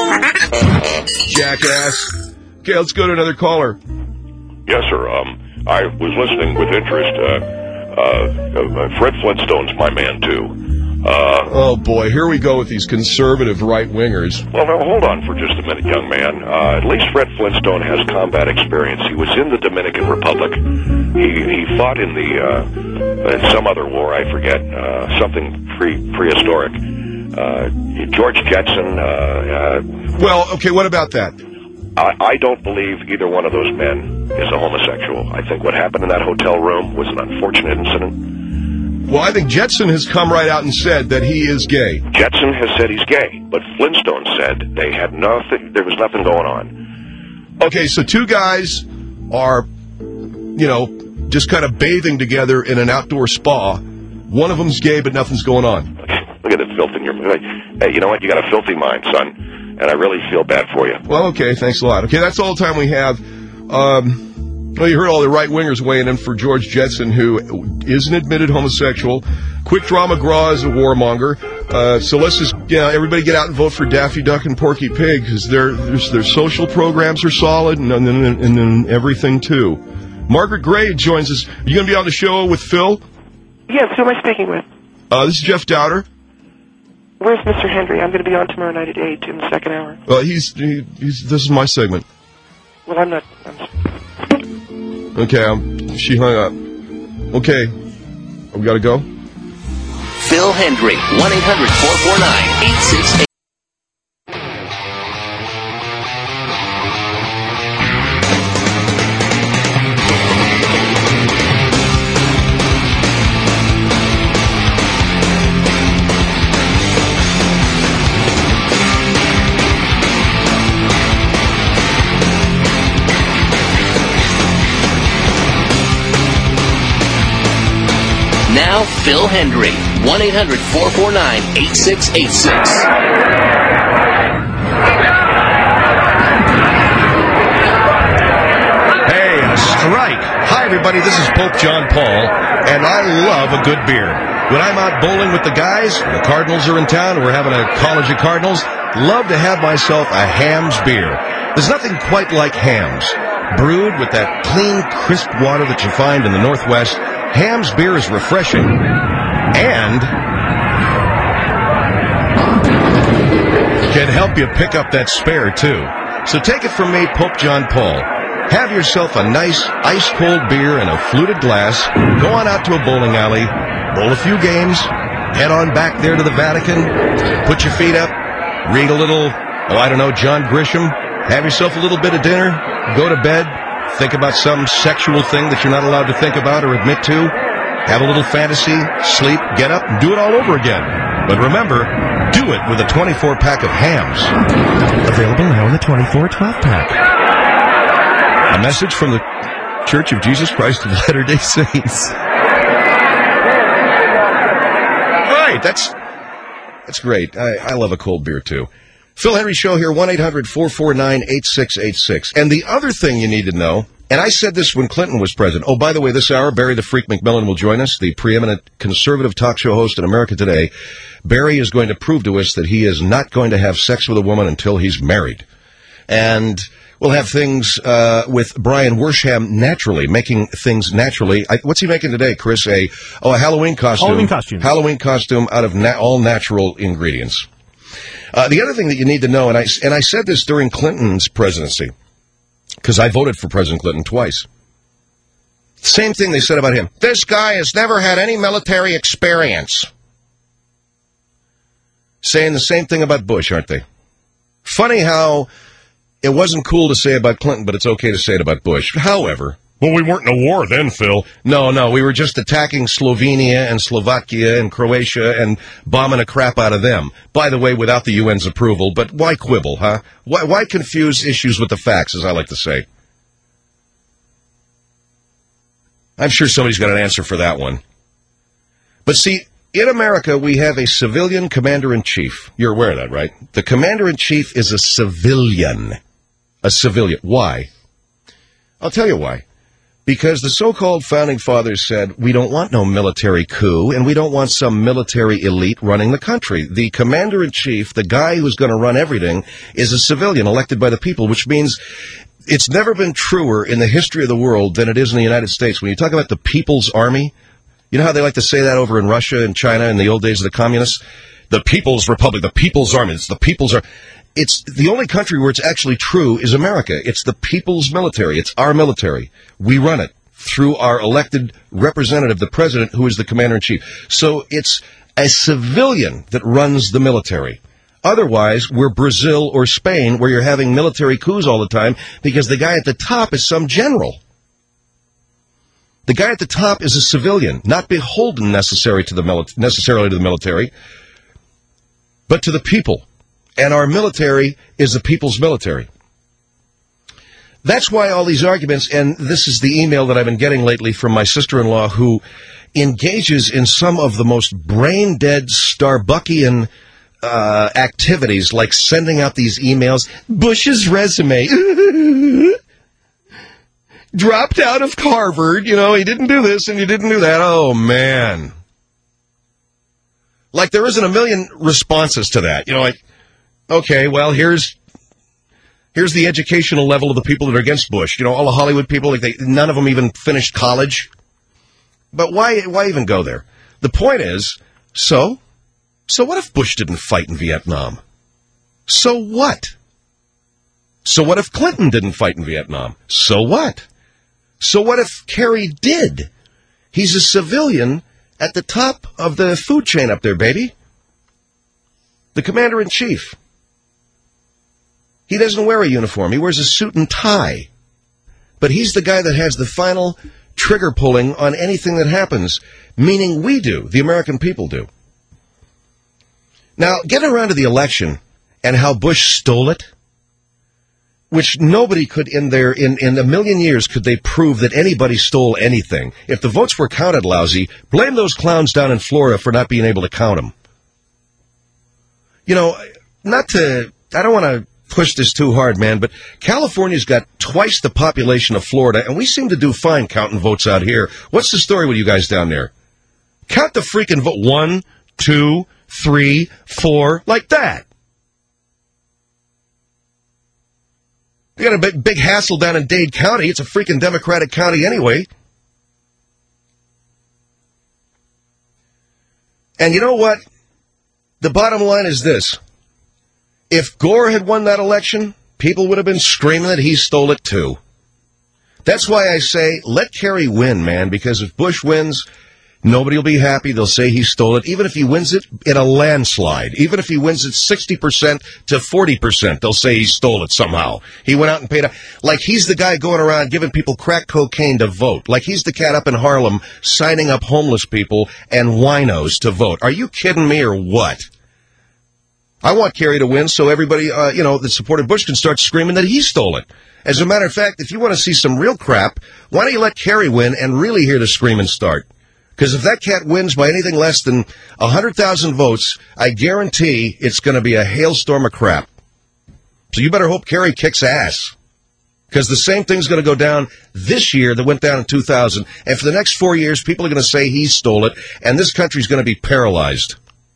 Jackass. Okay, let's go to another caller. Yes, sir. Um, I was listening with interest. Uh, uh, uh, Fred Flintstone's my man, too. Uh, oh, boy, here we go with these conservative right-wingers. Well, now, hold on for just a minute, young man. Uh, at least Fred Flintstone has combat experience. He was in the Dominican Republic. He he fought in the, uh, in some other war, I forget, uh, something pre prehistoric. Uh, George Jetson. Uh, uh, well, okay, what about that? I, I don't believe either one of those men is a homosexual. I think what happened in that hotel room was an unfortunate incident. Well, I think Jetson has come right out and said that he is gay. Jetson has said he's gay, but Flintstone said they had nothing, there was nothing going on. Okay, so two guys are, you know, just kind of bathing together in an outdoor spa. One of them's gay, but nothing's going on. Look at the filth in your mind. Hey, you know what? You got a filthy mind, son, and I really feel bad for you. Well, okay, thanks a lot. Okay, that's all the time we have. Um... Well, you heard all the right-wingers weighing in for George Jetson, who is an admitted homosexual. Quick Draw McGraw is a warmonger. Uh, so let's just, yeah, everybody get out and vote for Daffy Duck and Porky Pig, because their, their, their social programs are solid, and then and, and, and everything, too. Margaret Gray joins us. Are you going to be on the show with Phil? Yes, who am I speaking with? Uh, this is Jeff Dowder. Where's Mister Henry? I'm going to be on tomorrow night at eight in the second hour. Uh, he's, he, he's, this is my segment. Well, I'm not... I'm... Okay, um, she hung up. Okay, we gotta go. Phil Hendry, one eight hundred four four nine eight six eight. Now, Phil Hendry, one eight hundred four four nine eight six eight six. Hey, a strike. Hi, everybody, this is Pope John Paul, and I love a good beer. When I'm out bowling with the guys, the Cardinals are in town, and we're having a College of Cardinals, love to have myself a Hamm's beer. There's nothing quite like Hamm's. Brewed with that clean, crisp water that you find in the Northwest, Hamm's beer is refreshing and can help you pick up that spare, too. So take it from me, Pope John Paul. Have yourself a nice, ice-cold beer in a fluted glass. Go on out to a bowling alley, bowl a few games, head on back there to the Vatican, put your feet up, read a little, oh, I don't know, John Grisham, have yourself a little bit of dinner, go to bed, think about some sexual thing that you're not allowed to think about or admit to. Have a little fantasy, sleep, get up, and do it all over again. But remember, do it with a twenty-four pack of Hamm's. Available now in the twenty-four twelve-pack. A message from the Church of Jesus Christ of Latter-day Saints. Right, that's that's great. I, I love a cold beer, too. Phil Henry Show here, one eight hundred four four nine eight six eight six. And the other thing you need to know, and I said this when Clinton was president. Oh, by the way, this hour, Barry the Freak McMillan will join us, the preeminent conservative talk show host in America Today. Barry is going to prove to us that he is not going to have sex with a woman until he's married. And we'll have things uh, with Brian Wersham naturally, making things naturally. I, what's he making today, Chris? A oh, a Halloween costume. Halloween costume. Halloween costume out of na- all natural ingredients. Uh, the other thing that you need to know, and I, and I said this during Clinton's presidency, because I voted for President Clinton twice. Same thing they said about him. This guy has never had any military experience. Saying the same thing about Bush, aren't they? Funny how it wasn't cool to say about Clinton, but it's okay to say it about Bush. However... Well, we weren't in a war then, Phil. No, no, we were just attacking Slovenia and Slovakia and Croatia and bombing the crap out of them. By the way, without the U N's approval, but why quibble, huh? Why, why confuse issues with the facts, as I like to say? I'm sure somebody's got an answer for that one. But see, in America, we have a civilian commander-in-chief. You're aware of that, right? The commander-in-chief is a civilian. A civilian. Why? I'll tell you why. Because the so-called founding fathers said, we don't want no military coup, and we don't want some military elite running the country. The commander-in-chief, the guy who's going to run everything, is a civilian elected by the people, which means it's never been truer in the history of the world than it is in the United States. When you talk about the People's Army, you know how they like to say that over in Russia and China in the old days of the communists? The People's Republic, the People's Army, it's the People's Army. It's the only country where it's actually true is America. It's the people's military. It's our military. We run it through our elected representative, the president, who is the commander-in-chief. So it's a civilian that runs the military. Otherwise, we're Brazil or Spain, where you're having military coups all the time because the guy at the top is some general. The guy at the top is a civilian, not beholden necessary to the mili- necessarily to the military, but to the people. And our military is the people's military. That's why all these arguments, and this is the email that I've been getting lately from my sister-in-law, who engages in some of the most brain-dead Starbuckian uh, activities, like sending out these emails. Bush's resume. Dropped out of Harvard. You know, he didn't do this and he didn't do that. Oh, man. Like, there isn't a million responses to that. You know, like, okay, well, here's here's the educational level of the people that are against Bush. You know, all the Hollywood people, like they, none of them even finished college. But why why even go there? The point is, so? So what if Bush didn't fight in Vietnam? So what? So what if Clinton didn't fight in Vietnam? So what? So what if Kerry did? He's a civilian at the top of the food chain up there, baby. The commander-in-chief. He doesn't wear a uniform. He wears a suit and tie. But he's the guy that has the final trigger pulling on anything that happens, meaning we do, the American people do. Now, getting around to the election and how Bush stole it, which nobody could in their, in, in a million years could they prove that anybody stole anything. If the votes were counted lousy, blame those clowns down in Florida for not being able to count them. You know, not to, I don't want to push this too hard, man, but California's got twice the population of Florida, and we seem to do fine counting votes out here. What's the story with you guys down there? Count the freaking vote. One, two, three, four, like that. You got a big, big hassle down in Dade County. It's a freaking Democratic county anyway. And you know what? The bottom line is this. If Gore had won that election, people would have been screaming that he stole it too. That's why I say, let Kerry win, man, because if Bush wins, nobody will be happy. They'll say he stole it. Even if he wins it in a landslide, even if he wins it sixty percent to forty percent, they'll say he stole it somehow. He went out and paid up. Like he's the guy going around giving people crack cocaine to vote. Like he's the cat up in Harlem signing up homeless people and winos to vote. Are you kidding me or what? I want Kerry to win so everybody, uh, you know, that supported Bush can start screaming that he stole it. As a matter of fact, if you want to see some real crap, why don't you let Kerry win and really hear the screaming start? Because if that cat wins by anything less than one hundred thousand votes, I guarantee it's going to be a hailstorm of crap. So you better hope Kerry kicks ass. Because the same thing's going to go down this year that went down in two thousand. And for the next four years, people are going to say he stole it, and this country's going to be paralyzed.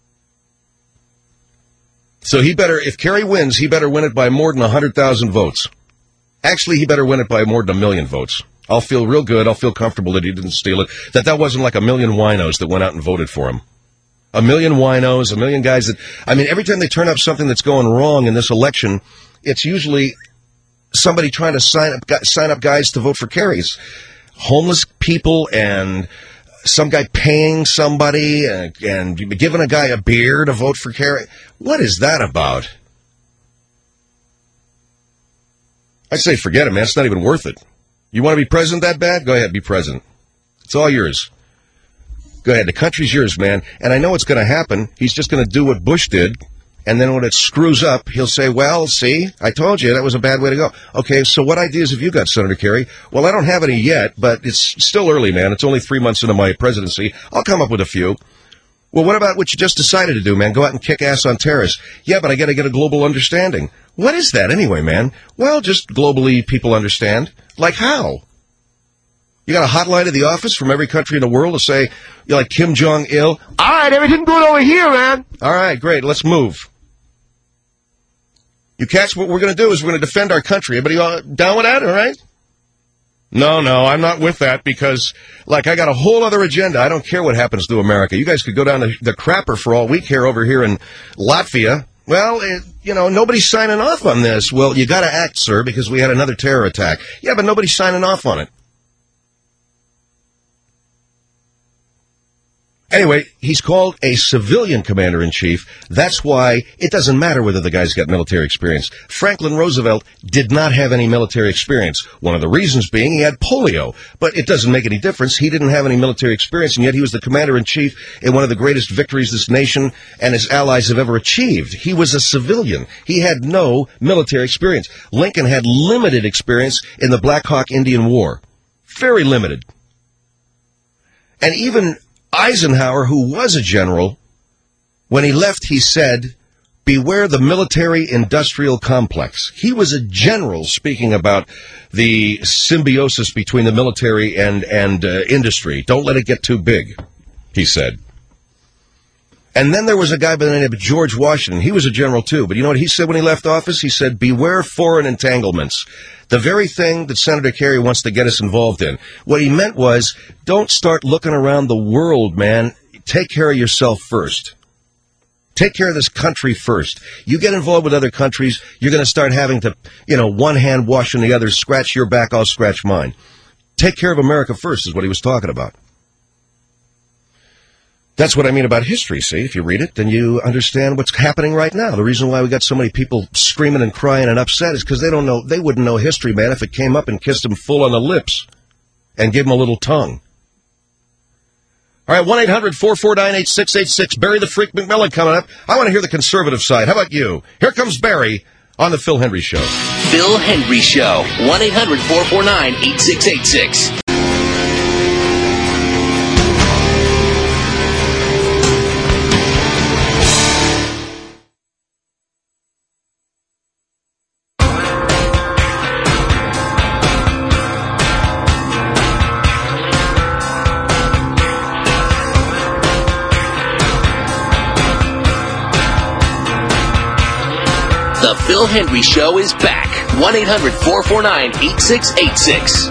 So he better, if Kerry wins, he better win it by more than one hundred thousand votes. Actually, he better win it by more than a million votes. I'll feel real good. I'll feel comfortable that he didn't steal it. That that wasn't like a million winos that went out and voted for him. A million winos, a million guys that, I mean, every time they turn up something that's going wrong in this election, it's usually somebody trying to sign up, sign up guys to vote for Kerry's. Homeless people and some guy paying somebody and, and giving a guy a beer to vote for Kerry. What is that about? I say forget it, man. It's not even worth it. You want to be president that bad? Go ahead, be president. It's all yours. Go ahead. The country's yours, man. And I know what's going to happen. He's just going to do what Bush did. And then when it screws up, he'll say, well, see, I told you that was a bad way to go. Okay, so what ideas have you got, Senator Kerry? Well, I don't have any yet, but it's still early, man. It's only three months into my presidency. I'll come up with a few. Well, what about what you just decided to do, man? Go out and kick ass on terrorists. Yeah, but I got to get a global understanding. What is that anyway, man? Well, just globally people understand. Like how? You got a hotline at the office from every country in the world to say, you're like Kim Jong-il? All right, everything good over here, man. All right, great. Let's move. You catch what we're going to do is we're going to defend our country. Everybody uh, down with that, all right? No, no, I'm not with that because, like, I got a whole other agenda. I don't care what happens to America. You guys could go down to the crapper for all we care over here in Latvia. Well, it, you know, nobody's signing off on this. Well, you got to act, sir, because we had another terror attack. Yeah, but nobody's signing off on it. Anyway, he's called a civilian commander-in-chief. That's why it doesn't matter whether the guy's got military experience. Franklin Roosevelt did not have any military experience. One of the reasons being he had polio. But it doesn't make any difference. He didn't have any military experience, and yet he was the commander-in-chief in one of the greatest victories this nation and his allies have ever achieved. He was a civilian. He had no military experience. Lincoln had limited experience in the Black Hawk Indian War. Very limited. And even Eisenhower, who was a general, when he left, he said, beware the military-industrial complex. He was a general speaking about the symbiosis between the military and, and uh, industry. Don't let it get too big, he said. And then there was a guy by the name of George Washington. He was a general, too. But you know what he said when he left office? He said, beware foreign entanglements. The very thing that Senator Kerry wants to get us involved in. What he meant was, don't start looking around the world, man. Take care of yourself first. Take care of this country first. You get involved with other countries, you're going to start having to, you know, one hand washing the other. Scratch your back, I'll scratch mine. Take care of America first is what he was talking about. That's what I mean about history, see? If you read it, then you understand what's happening right now. The reason why we got so many people screaming and crying and upset is because they don't know, they wouldn't know history, man, if it came up and kissed them full on the lips and gave them a little tongue. All right, one eight hundred four four nine eight six eight six. Barry the Freak McMillan coming up. I want to hear the conservative side. How about you? Here comes Barry on the Phil Hendry Show. Phil Hendry Show. one eight hundred four four nine eight six eight six. The Phil Hendry Show is back. one eight hundred four four nine eight six eight six.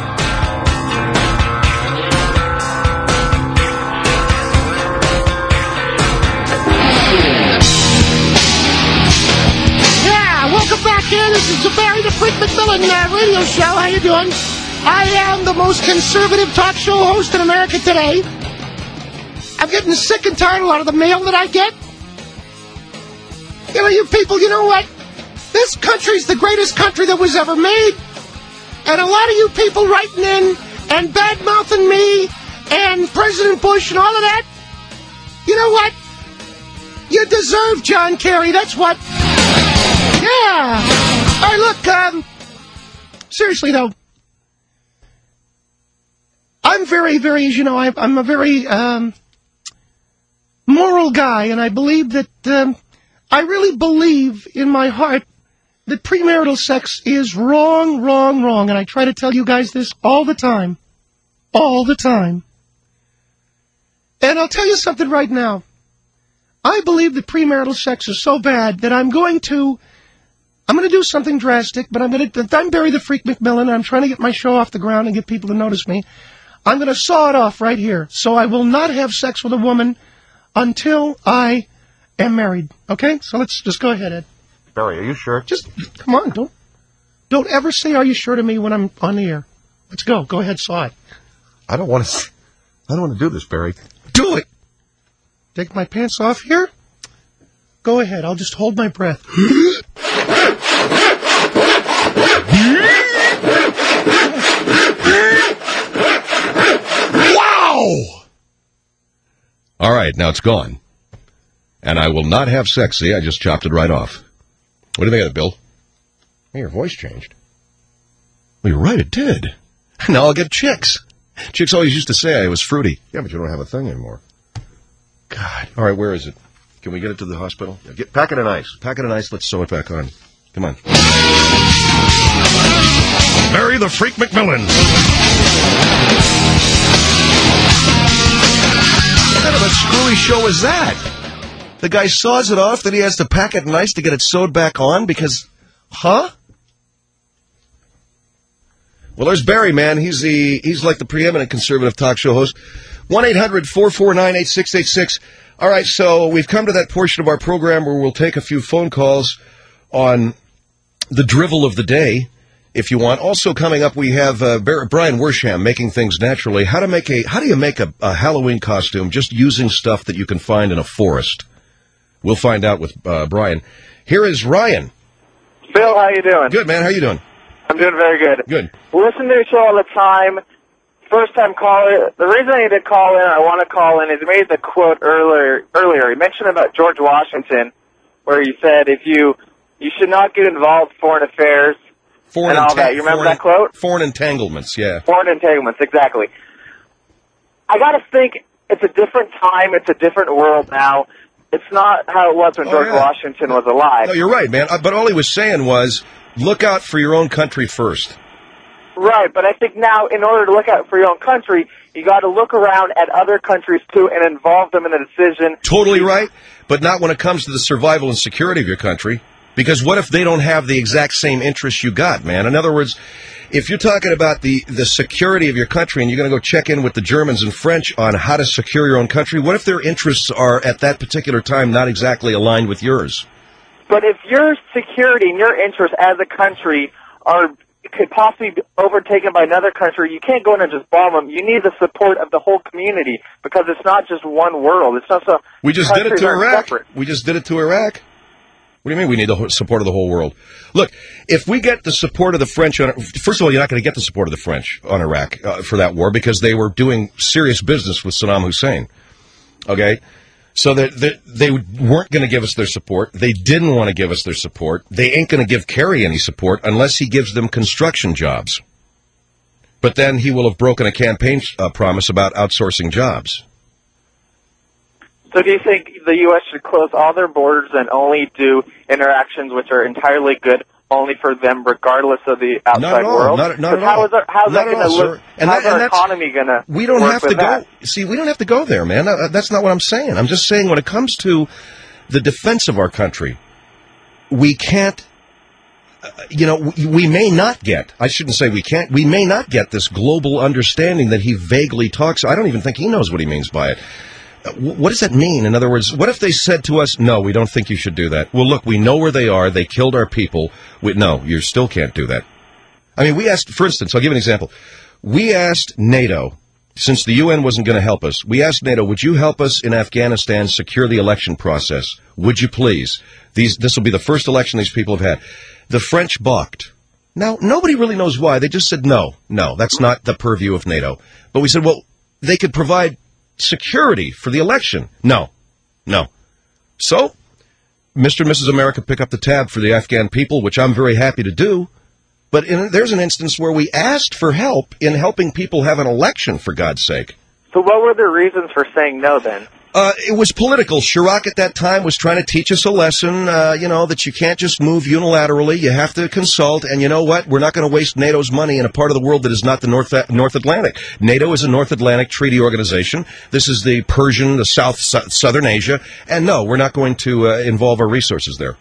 Yeah, welcome back here. This is the Barry the Freak McMillan uh, radio show. How you doing? I am the most conservative talk show host in America today. I'm getting sick and tired of a lot of the mail that I get. You know, you people, you know what? This country's the greatest country that was ever made. And a lot of you people writing in and bad-mouthing me and President Bush and all of that, you know what? You deserve John Kerry, that's what. Yeah. All right, look, um, seriously, though, I'm very, very, as you know, I, I'm a very um, moral guy, and I believe that... Um, I really believe in my heart that premarital sex is wrong, wrong, wrong. And I try to tell you guys this all the time. All the time. And I'll tell you something right now. I believe that premarital sex is so bad that I'm going to... I'm going to do something drastic, but I'm going to... I'm Barry the Freak McMillan. I'm trying to get my show off the ground and get people to notice me. I'm going to saw it off right here. So I will not have sex with a woman until I... am married. Okay? So let's just go ahead, Ed. Barry, are you sure? Just, come on, don't, don't ever say, are you sure to me when I'm on the air. Let's go. Go ahead, saw it. I don't want to, I don't want to do this, Barry. Do it! Take my pants off here? Go ahead, I'll just hold my breath. Wow! All right, now it's gone. And I will not have sex. See, I just chopped it right off. What do you think of it, Bill? Hey, your voice changed. Well, you're right, it did. Now I'll get chicks. Chicks always used to say I was fruity. Yeah, but you don't have a thing anymore. God. All right, where is it? Can we get it to the hospital? Yeah, get, pack it in ice. Pack it in ice. Let's sew it back on. Come on. Barry the Freak McMillan. What kind of a screwy show is that? The guy saws it off, then he has to pack it in ice to get it sewed back on because, huh? Well, there's Barry, man. He's the he's like the preeminent conservative talk show host. one eight hundred four four nine eight six eight six. All right, so we've come to that portion of our program where we'll take a few phone calls on the drivel of the day, if you want. Also coming up, we have uh, Brian Wersham making things naturally. How to make a how do you make a, a Halloween costume just using stuff that you can find in a forest? We'll find out with uh, Brian. Here is Ryan. Phil, how you doing? Good, man. How you doing? I'm doing very good. Good. Listen to your show all the time. First time caller. The reason I need to call in, I want to call in, is you made the quote earlier. Earlier, you mentioned about George Washington, where he said, "If you you should not get involved in foreign affairs foreign and all entang- that." You remember foreign, that quote? Foreign entanglements, yeah. Foreign entanglements, exactly. I got to think it's a different time. It's a different world now. It's not how it was when Oh, George yeah. Washington was alive. No, you're right, man. Uh, But all he was saying was, look out for your own country first. Right, but I think now, in order to look out for your own country, you got to look around at other countries too and involve them in the decision. Totally right, but not when it comes to the survival and security of your country. Because what if they don't have the exact same interests you got, man? In other words, if you're talking about the, the security of your country and you're going to go check in with the Germans and French on how to secure your own country, what if their interests are, at that particular time, not exactly aligned with yours? But if your security and your interests as a country are could possibly be overtaken by another country, you can't go in and just bomb them. You need the support of the whole community because it's not just one world. It's not so. We just did it countries to aren't Iraq. separate. We just did it to Iraq. What do you mean we need the whole- support of the whole world? Look, if we get the support of the French on, first of all, you're not going to get the support of the French on Iraq uh, for that war because they were doing serious business with Saddam Hussein. Okay? So that they, they weren't going to give us their support. They didn't want to give us their support. They ain't going to give Kerry any support unless he gives them construction jobs. But then he will have broken a campaign uh, promise about outsourcing jobs. So do you think the U S should close all their borders and only do interactions which are entirely good only for them, regardless of the outside Not at all. world? Not, not 'Cause at how all. is our, how's Not that at going to all, look? sir. And how's that- and our that's- economy going to We don't work have with to go. that? See, we don't have to go there, man. Uh, That's not what I'm saying. I'm just saying when it comes to the defense of our country, we can't, uh, you know, we, we may not get, I shouldn't say we can't, we may not get this global understanding that he vaguely talks. I don't even think he knows what he means by it. Uh, wh- What does that mean? In other words, what if they said to us, no, we don't think you should do that? Well, look, we know where they are. They killed our people. We, no, you still can't do that. I mean, we asked, for instance, I'll give you an example. We asked NATO, since the U N wasn't going to help us, we asked NATO, would you help us in Afghanistan secure the election process? Would you please? These, this will be the first election these people have had. The French balked. Now, nobody really knows why. They just said, no, no, that's not the purview of NATO. But we said, well, they could provide security for the election. No, no. So, Mister and Missus America pick up the tab for the Afghan people, which I'm very happy to do. But in, there's an instance where we asked for help in helping people have an election, for God's sake. So what were the reasons for saying no then? Uh, it was political. Chirac at that time was trying to teach us a lesson, uh, you know, that you can't just move unilaterally. You have to consult. And you know what? We're not going to waste NATO's money in a part of the world that is not the North North Atlantic. NATO is a North Atlantic treaty organization. This is the Persian, the South, su- Southern Asia. And no, we're not going to uh, involve our resources there.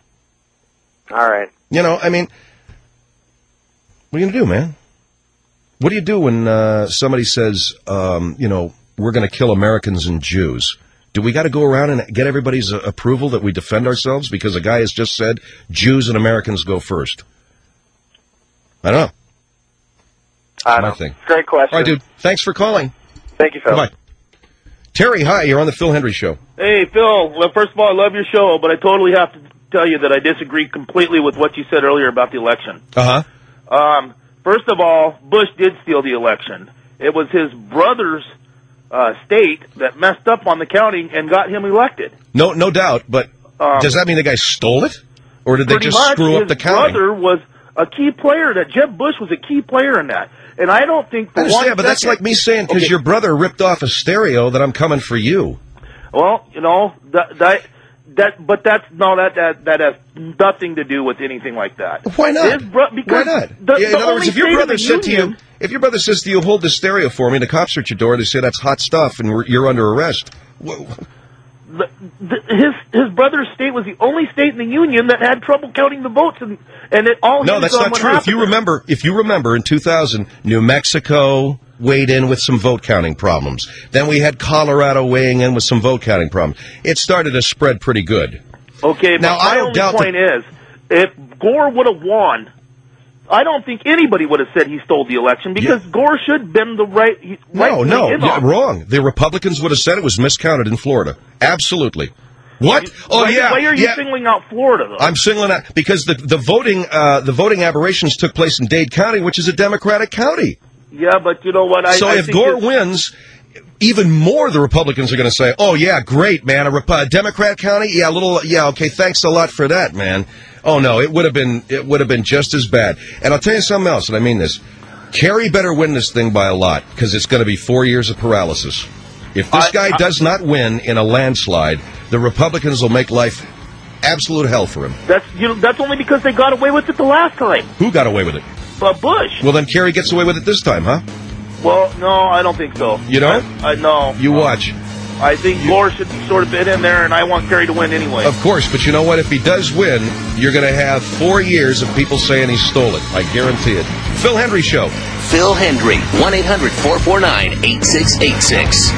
All right. You know, I mean, what are you going to do, man? What do you do when uh, somebody says, um, you know, we're going to kill Americans and Jews? Do we got to go around and get everybody's uh, approval that we defend ourselves because a guy has just said Jews and Americans go first? I don't know. I My know. thing. Great question. All right, dude. Thanks for calling. Thank you, Phil. Bye. Terry, hi. You're on the Phil Hendry Show. Hey, Phil. Well, first of all, I love your show, but I totally have to tell you that I disagree completely with what you said earlier about the election. Uh-huh. Um, first of all, Bush did steal the election. It was his brother's uh, state that messed up on the counting and got him elected. No, no doubt. But Um, does that mean the guy stole it? Or did they Pretty just much, screw up his the counting? brother was a key player. That Jeb Bush was a key player in that. And I don't think for I understand, one but that's second- like me saying because Okay. your brother ripped off a stereo that I'm coming for you. Well, you know, that, that, that but that's, no, that, that, that has nothing to do with anything like that. Why not? His bro- because Why not? The, Yeah, in the other only words, if your state of brother the said to union- you, if your brother says to you, hold the stereo for me, and the cops are at your door, they say that's hot stuff, and we're, you're under arrest. Whoa. The, the, his his brother's state was the only state in the union that had trouble counting the votes, and and it all No, hinged that's on not what true. If happened you there. remember, if you remember, in two thousand, New Mexico weighed in with some vote counting problems. Then we had Colorado weighing in with some vote counting problems. It started to spread pretty good. Okay, but Now, my I don't only doubt point is, if Gore would have won, I don't think anybody would have said he stole the election because Gore should have been the right. He, No, rightfully no, in yeah, on it. wrong. The Republicans would have said it was miscounted in Florida. Absolutely. What? Oh, why, yeah. Why are you yeah. singling out Florida, though? I'm singling out because the the voting uh, the voting aberrations took place in Dade County, which is a Democratic county. Yeah, but you know what? I, so I if think Gore it's- wins, even more the Republicans are going to say, "Oh yeah, great man, a, Rep- a Democrat county, yeah, a little, yeah, okay, thanks a lot for that, man." Oh no, it would have been it would have been just as bad. And I'll tell you something else, and I mean this: Kerry better win this thing by a lot because it's going to be four years of paralysis. If this I- guy I- does not win in a landslide, the Republicans will make life absolute hell for him. That's you know that's only because they got away with it the last time. Who got away with it? Uh, Bush. Well, then Kerry gets away with it this time, huh? Well, no, I don't think so. You don't? I, I no. You watch. I think Gore should sort of fit in there, and I want Kerry to win anyway. Of course, but you know what? If he does win, you're going to have four years of people saying he stole it. I guarantee it. Phil Hendry Show. Phil Hendry, one eight hundred four four nine eight six eight six.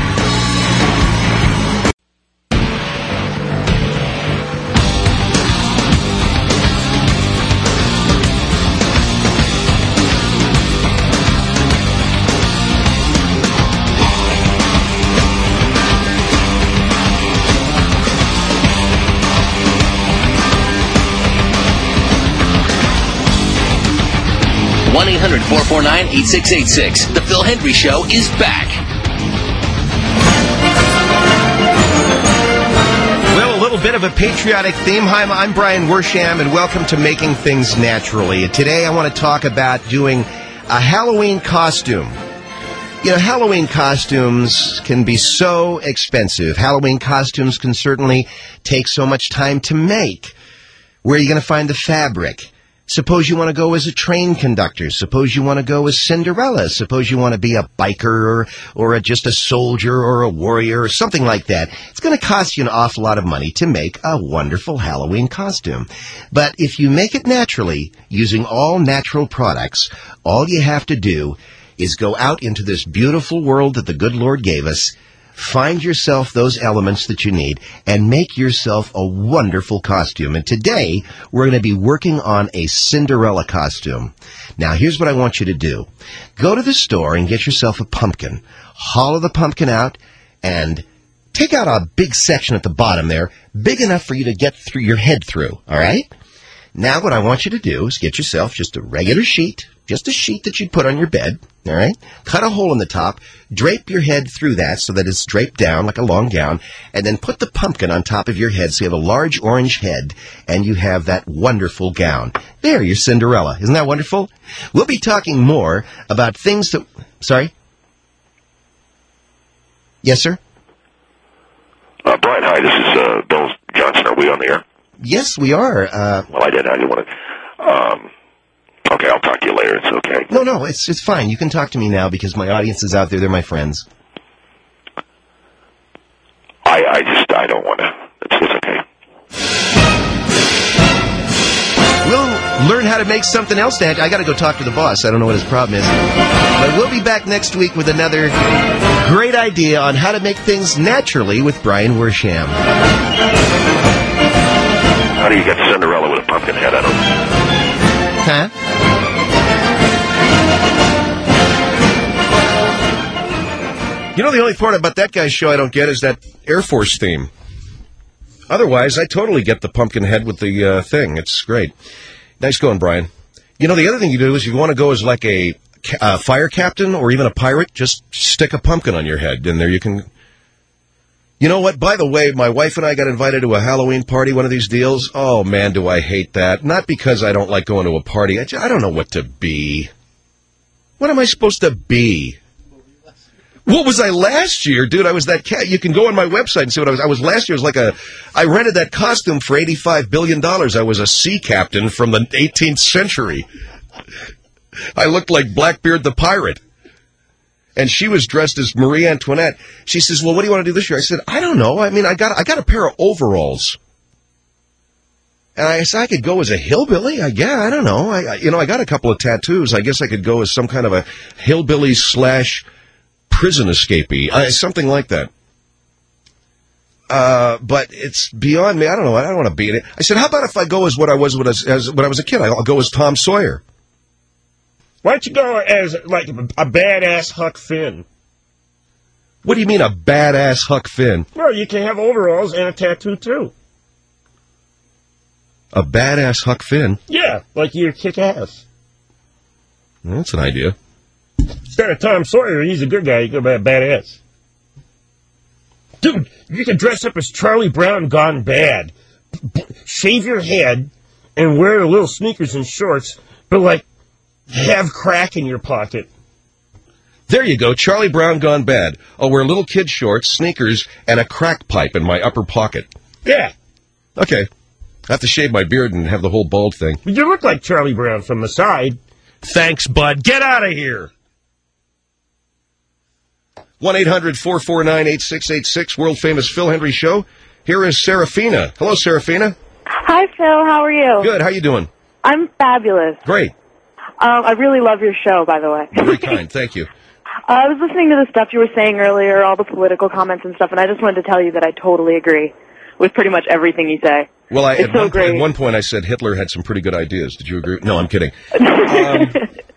one eight hundred four four nine eight six eight six. The Phil Hendry Show is back. Well, a little bit of a patriotic theme. Hi, I'm Brian Wersham, and welcome to Making Things Naturally. And today I want to talk about doing a Halloween costume. You know, Halloween costumes can be so expensive. Halloween costumes can certainly take so much time to make. Where are you going to find the fabric? Suppose you want to go as a train conductor. Suppose you want to go as Cinderella. Suppose you want to be a biker or, or a, just a soldier or a warrior or something like that. It's going to cost you an awful lot of money to make a wonderful Halloween costume. But if you make it naturally, using all natural products, all you have to do is go out into this beautiful world that the good Lord gave us, find yourself those elements that you need, and make yourself a wonderful costume. And today, we're going to be working on a Cinderella costume. Now, here's what I want you to do. Go to the store and get yourself a pumpkin. Hollow the pumpkin out and take out a big section at the bottom there, big enough for you to get through your head through, all right? Now, what I want you to do is get yourself just a regular sheet, just a sheet that you'd put on your bed, all right? Cut a hole in the top, drape your head through that so that it's draped down like a long gown, and then put the pumpkin on top of your head so you have a large orange head, and you have that wonderful gown. There, you're Cinderella. Isn't that wonderful? We'll be talking more about things that... Sorry? Yes, sir? Uh, Brian, hi, this is uh, Bill Johnson. Are we on the air? Yes, we are. Uh, well, I didn't. I didn't want to... Um, okay, I'll talk to you later. It's okay. No, no, it's it's fine. You can talk to me now because my audience is out there. They're my friends. I, I just, I don't want to. It's, it's okay. We'll learn how to make something else. To I got to go talk to the boss. I don't know what his problem is. But we'll be back next week with another great idea on how to make things naturally with Brian Wersham. How do you get Cinderella with a pumpkin head? I don't... Huh? You know, the only part about that guy's show I don't get is that Air Force theme. Otherwise, I totally get the pumpkin head with the uh, thing. It's great. Nice going, Brian. You know, the other thing you do is if you want to go as like a uh, fire captain or even a pirate, just stick a pumpkin on your head, and there you can... You know what? By the way, my wife and I got invited to a Halloween party, one of these deals. Oh, man, do I hate that. Not because I don't like going to a party. I, just, I don't know what to be. What am I supposed to be? What was I last year, dude? I was that cat. You can go on my website and see what I was. I was last year. I was like a. I rented that costume for eighty-five billion dollars. I was a sea captain from the eighteenth century. I looked like Blackbeard the pirate, and she was dressed as Marie Antoinette. She says, "Well, what do you want to do this year?" I said, "I don't know. I mean, I got I got a pair of overalls." And I said, I could go as a hillbilly. I yeah, I don't know. I, I you know I got a couple of tattoos. I guess I could go as some kind of a hillbilly slash prison escapee, uh, something like that. Uh, but it's beyond me. I don't know. I don't want to be in it. I said, how about if I go as what I was when I was, as, when I was a kid? I'll go as Tom Sawyer. Why don't you go as, like, a badass Huck Finn? What do you mean, a badass Huck Finn? Well, you can have overalls and a tattoo, too. A badass Huck Finn? Yeah, like you're kick-ass. Well, that's an idea. Instead of Tom Sawyer, he's a good guy. You go by a badass. Dude, you can dress up as Charlie Brown gone bad. Shave your head and wear little sneakers and shorts, but, like, have crack in your pocket. There you go, Charlie Brown gone bad. I'll wear little kid shorts, sneakers, and a crack pipe in my upper pocket. Yeah. Okay. I have to shave my beard and have the whole bald thing. You look like Charlie Brown from the side. Thanks, bud. Get out of here. one eight hundred four four nine eight six eight six, world-famous Phil Hendry Show. Here is Serafina. Hello, Serafina. Hi, Phil. How are you? Good. How you doing? I'm fabulous. Great. Um, I really love your show, by the way. Very kind. Thank you. Uh, I was listening to the stuff you were saying earlier, all the political comments and stuff, and I just wanted to tell you that I totally agree with pretty much everything you say. Well, I, it's at, so one, great. at one point I said Hitler had some pretty good ideas. Did you agree? No, I'm kidding. Um,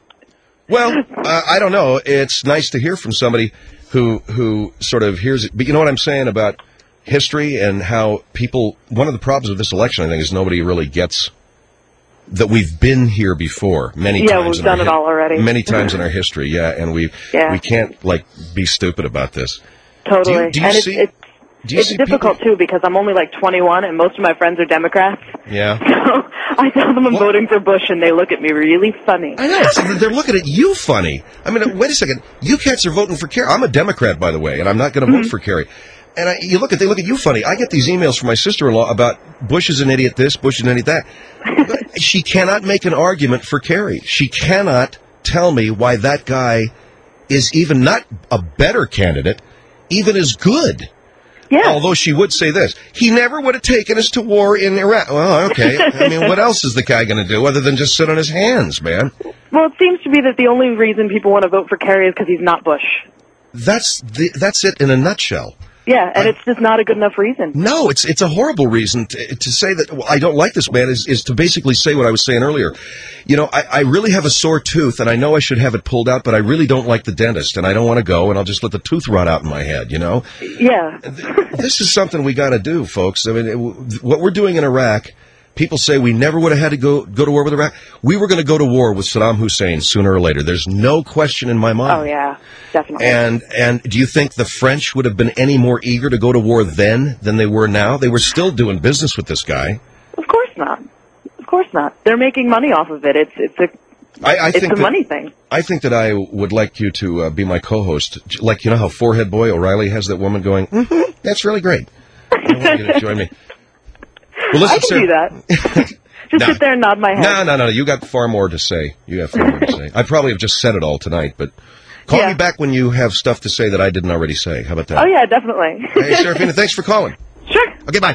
well, uh, I don't know. It's nice to hear from somebody who who sort of hears it. But you know what I'm saying about history and how people, one of the problems with this election, I think, is nobody really gets that we've been here before many yeah, times. we've in done our it all already. Many times in our history, yeah, and we Yeah. we can't, like, be stupid about this. Totally. Do you, do you and see... it's, it's, do you it's see difficult, people... too, because I'm only like twenty-one, and most of my friends are Democrats. Yeah. So I tell them I'm what? voting for Bush, and they look at me really funny. I know. It's, they're looking at you funny. I mean, wait a second. You cats are voting for Kerry. I'm a Democrat, by the way, and I'm not going to mm-hmm. vote for Kerry. And I, you look at they look at you funny. I get these emails from my sister-in-law about Bush is an idiot this, Bush is an idiot that. But she cannot make an argument for Kerry. She cannot tell me why that guy is even not a better candidate, even as good. Yeah. Although she would say this, he never would have taken us to war in Iraq. Well, okay. I mean, what else is the guy going to do other than just sit on his hands, man? Well, it seems to be that the only reason people want to vote for Kerry is because he's not Bush. That's the, that's it in a nutshell. Yeah, and I, it's just not a good enough reason. No, it's it's a horrible reason to, to say that well, I don't like this man is, is to basically say what I was saying earlier. You know, I, I really have a sore tooth, and I know I should have it pulled out, but I really don't like the dentist, and I don't want to go, and I'll just let the tooth rot out in my head, you know? Yeah. This is something we got to do, folks. I mean, it, what we're doing in Iraq, people say we never would have had to go, go to war with Iraq. We were going to go to war with Saddam Hussein sooner or later. There's no question in my mind. Oh, yeah, definitely. And and do you think the French would have been any more eager to go to war then than they were now? They were still doing business with this guy. Of course not. Of course not. They're making money off of it. It's it's a I, I it's think a that, money thing. I think that I would like you to uh, be my co-host. Like, you know how Forehead Boy O'Reilly has that woman going, mm-hmm, that's really great. I want you to join me. Well, listen, I can Sarah, do that. Just no, sit there and nod my head. No, no, no, no. You got far more to say. You have far more to say. I probably have just said it all tonight, but call yeah. me back when you have stuff to say that I didn't already say. How about that? Oh, yeah, definitely. Hey, Serafina, thanks for calling. Sure. Okay, bye.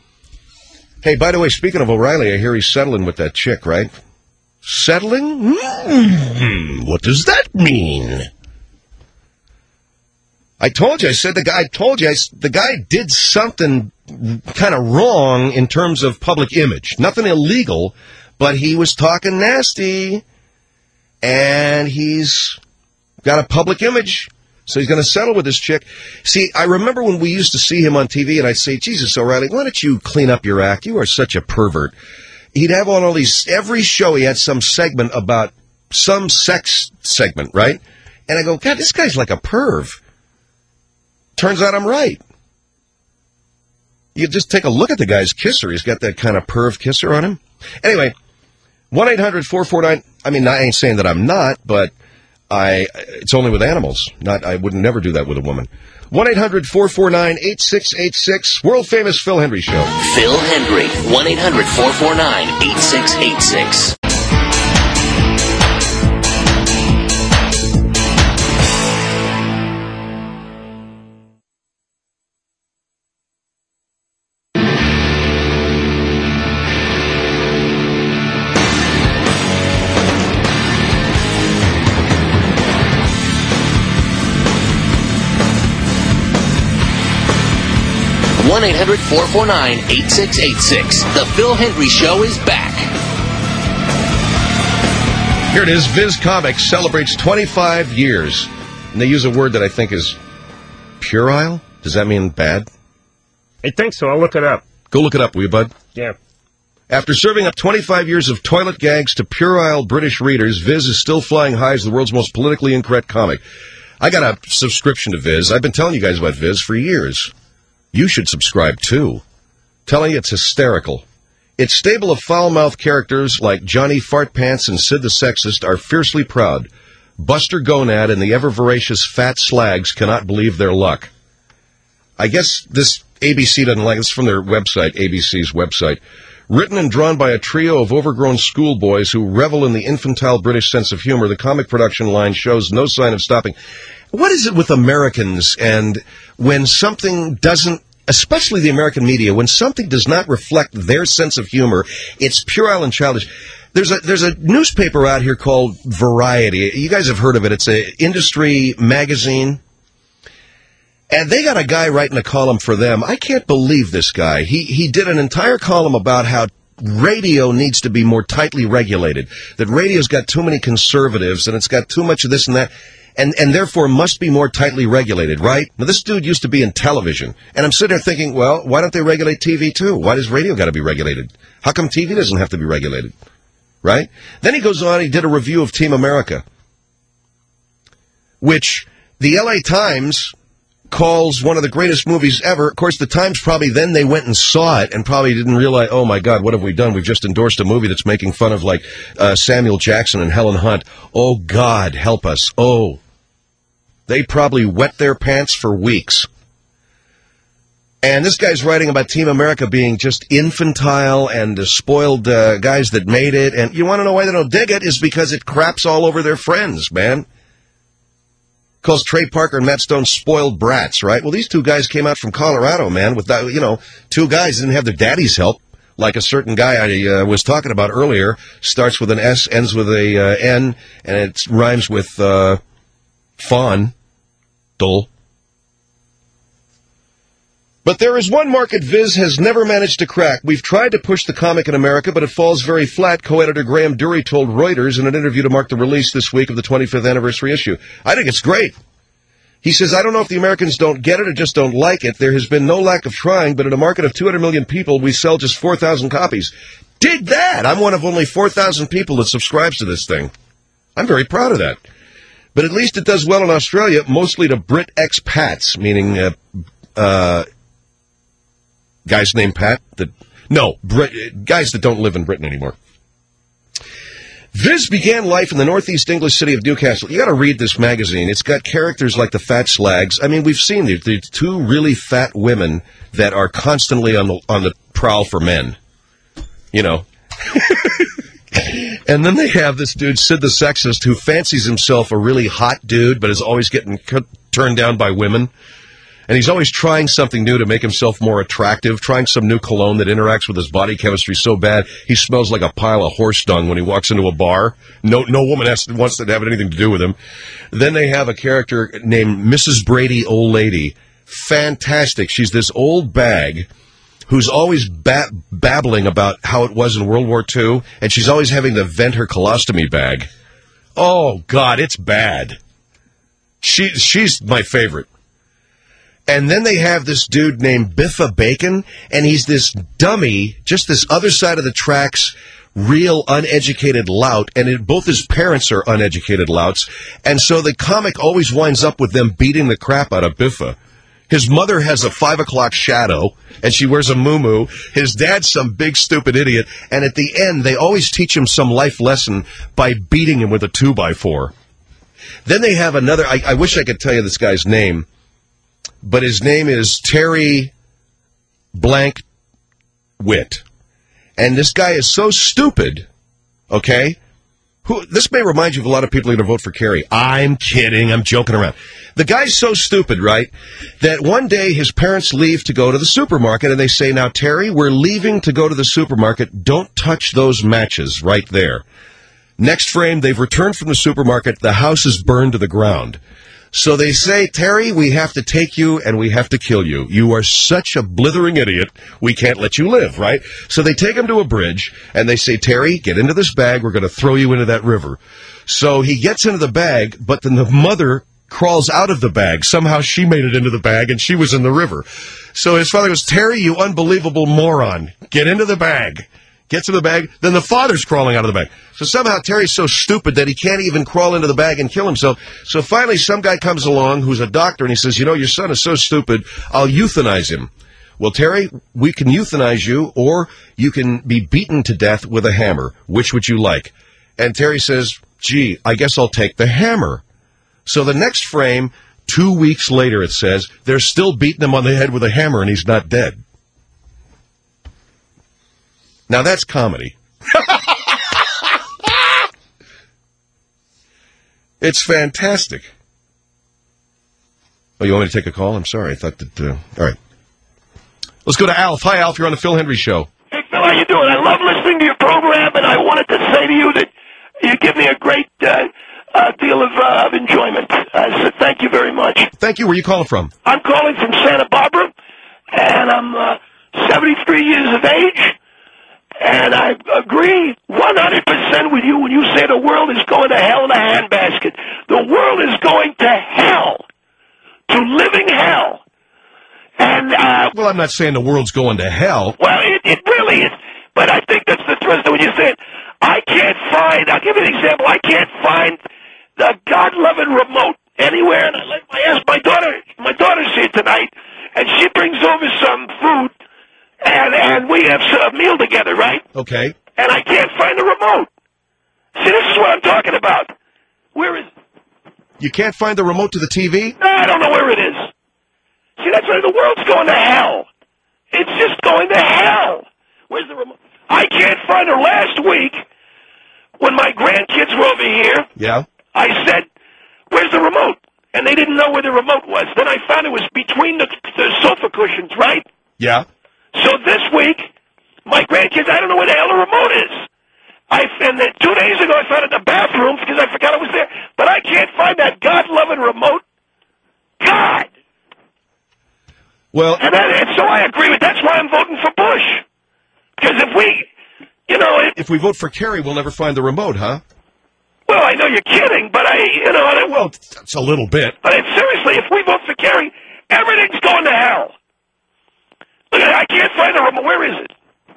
Hey, by the way, speaking of O'Reilly, I hear he's settling with that chick, right? Settling? Mm-hmm. What does that mean? I told you, I said the guy, I told you, I, the guy did something kind of wrong in terms of public image. Nothing illegal, but he was talking nasty, and he's got a public image, so he's going to settle with this chick. See, I remember when we used to see him on T V, and I'd say, Jesus, O'Reilly, why don't you clean up your act? You are such a pervert. He'd have on all these, every show he had some segment about some sex segment, right? And I go, God, this guy's like a perv. Turns out I'm right. You just take a look at the guy's kisser. He's got that kind of perv kisser on him. Anyway, one eight hundred four four nine, I mean, I ain't saying that I'm not, but I it's only with animals. Not I would never do that with a woman. one eight hundred four four nine eight six eight six. World famous Phil Hendry Show. Phil Hendry. one eight hundred four four nine eight six eight six. one eight hundred four four nine eight six eight six. The Phil Hendry Show is back. Here it is. Viz Comics celebrates twenty-five years. And they use a word that I think is puerile. Does that mean bad? I think so. I'll look it up. Go look it up, will you, bud? Yeah. After serving up twenty-five years of toilet gags to puerile British readers, Viz is still flying high as the world's most politically incorrect comic. I got a subscription to Viz. I've been telling you guys about Viz for years. You should subscribe, too. Telling you it's hysterical. Its stable of foul-mouthed characters like Johnny Fartpants and Sid the Sexist are fiercely proud. Buster Gonad and the ever-voracious Fat Slags cannot believe their luck. I guess this A B C doesn't like it. It's from their website, A B C's website. Written and drawn by a trio of overgrown schoolboys who revel in the infantile British sense of humor, the comic production line shows no sign of stopping. What is it with Americans and when something doesn't, especially the American media, when something does not reflect their sense of humor, it's puerile and childish. There's a there's a newspaper out here called Variety. You guys have heard of it. It's an industry magazine. And they got a guy writing a column for them. I can't believe this guy. He he did an entire column about how radio needs to be more tightly regulated, that radio's got too many conservatives and it's got too much of this and that. And and therefore must be more tightly regulated, right? Now, this dude used to be in television. And I'm sitting there thinking, well, why don't they regulate T V, too? Why does radio got to be regulated? How come T V doesn't have to be regulated? Right? Then he goes on, he did a review of Team America, which the L A Times calls one of the greatest movies ever. Of course, the Times probably then they went and saw it and probably didn't realize, oh, my God, what have we done? We've just endorsed a movie that's making fun of, like, uh, Samuel Jackson and Helen Hunt. Oh, God, help us. Oh. They probably wet their pants for weeks. And this guy's writing about Team America being just infantile and the spoiled uh, guys that made it. And you want to know why they don't dig it? Is because it craps all over their friends, man. Calls Trey Parker and Matt Stone spoiled brats, right? Well, these two guys came out from Colorado, man, with, you know, two guys didn't have their daddy's help. Like a certain guy I uh, was talking about earlier, starts with an S, ends with a uh, N, and it rhymes with... Uh, Fawn. Dull. But there is one market Viz has never managed to crack. We've tried to push the comic in America, but it falls very flat, co-editor Graham Dury told Reuters in an interview to mark the release this week of the twenty-fifth anniversary issue. I think it's great. He says, I don't know if the Americans don't get it or just don't like it. There has been no lack of trying, but in a market of two hundred million people, we sell just four thousand copies. Dig that! I'm one of only four thousand people that subscribes to this thing. I'm very proud of that. But at least it does well in Australia, mostly to Brit expats, meaning uh, uh, guys named Pat. That no, Brit, guys that don't live in Britain anymore. Viz began life in the northeast English city of Newcastle. You got to read this magazine. It's got characters like the Fat Slags. I mean, we've seen the, the two really fat women that are constantly on the on the prowl for men. You know. And then they have this dude, Sid the Sexist, who fancies himself a really hot dude, but is always getting c- turned down by women. And he's always trying something new to make himself more attractive, trying some new cologne that interacts with his body chemistry so bad he smells like a pile of horse dung when he walks into a bar. No no woman has to, wants to have anything to do with him. Then they have a character named Missus Brady Old Lady. Fantastic. She's this old bag who's always ba- babbling about how it was in World War Two, and she's always having to vent her colostomy bag. Oh, God, it's bad. She, she's my favorite. And then they have this dude named Biffa Bacon, and he's this dummy, just this other side of the tracks, real uneducated lout, and it, both his parents are uneducated louts, and so the comic always winds up with them beating the crap out of Biffa. His mother has a five o'clock shadow, and she wears a muumuu. His dad's some big, stupid idiot. And at the end, they always teach him some life lesson by beating him with a two by four. Then they have another, I, I wish I could tell you this guy's name, but his name is Terry Blank Witt. And this guy is so stupid, okay? Who, this may remind you of a lot of people who are going to vote for Kerry. I'm kidding. I'm joking around. The guy's so stupid, right, that one day his parents leave to go to the supermarket, and they say, now, Terry, we're leaving to go to the supermarket. Don't touch those matches right there. Next frame, they've returned from the supermarket. The house is burned to the ground. So they say, Terry, we have to take you and we have to kill you. You are such a blithering idiot, we can't let you live, right? So they take him to a bridge, and they say, Terry, get into this bag. We're going to throw you into that river. So he gets into the bag, but then the mother crawls out of the bag. Somehow she made it into the bag, and she was in the river. So his father goes, Terry, you unbelievable moron. Get into the bag. Gets in the bag, then the father's crawling out of the bag. So somehow Terry's so stupid that he can't even crawl into the bag and kill himself. So finally some guy comes along who's a doctor, and he says, you know, your son is so stupid, I'll euthanize him. Well, Terry, we can euthanize you, or you can be beaten to death with a hammer. Which would you like? And Terry says, gee, I guess I'll take the hammer. So the next frame, two weeks later, it says, they're still beating him on the head with a hammer, and he's not dead. Now, that's comedy. It's fantastic. Oh, you want me to take a call? I'm sorry. I thought that... Uh, all right. Let's go to Alf. Hi, Alf. You're on the Phil Hendry Show. Hey, Phil, how you doing? I love listening to your program, and I wanted to say to you that you give me a great uh, uh, deal of, uh, of enjoyment. Uh, so thank you very much. Thank you. Where are you calling from? I'm calling from Santa Barbara, and I'm uh, seventy-three years of age. And I agree one hundred percent with you when you say the world is going to hell in a handbasket. The world is going to hell, to living hell. And uh, well, I'm not saying the world's going to hell. Well, it, it really is. But I think that's the thrust of what you're saying. I can't find, I'll give you an example, I can't find the God-loving remote anywhere. And I, like, I asked my daughter, my daughter's here tonight, and she brings over some food. And and we have a meal together, right? Okay. And I can't find the remote. See, this is what I'm talking about. Where is it? You can't find the remote to the T V? No, I don't know where it is. See, that's why the world's going to hell. It's just going to hell. Where's the remote? I can't find her. Last week, when my grandkids were over here, yeah, I said, where's the remote? And they didn't know where the remote was. Then I found it was between the, the sofa cushions, right? Yeah. So this week, my grandkids, I don't know where the hell the remote is. I and then two days ago, I found it in the bathroom because I forgot it was there. But I can't find that God-loving remote. God. Well, and, that, and so I agree with. That's why I'm voting for Bush. Because if we, you know, it, if we vote for Kerry, we'll never find the remote, huh? Well, I know you're kidding, but I, you know, I, well, it's a little bit. But seriously, if we vote for Kerry, everything's going to hell. Look, I can't find the remote. Where is it?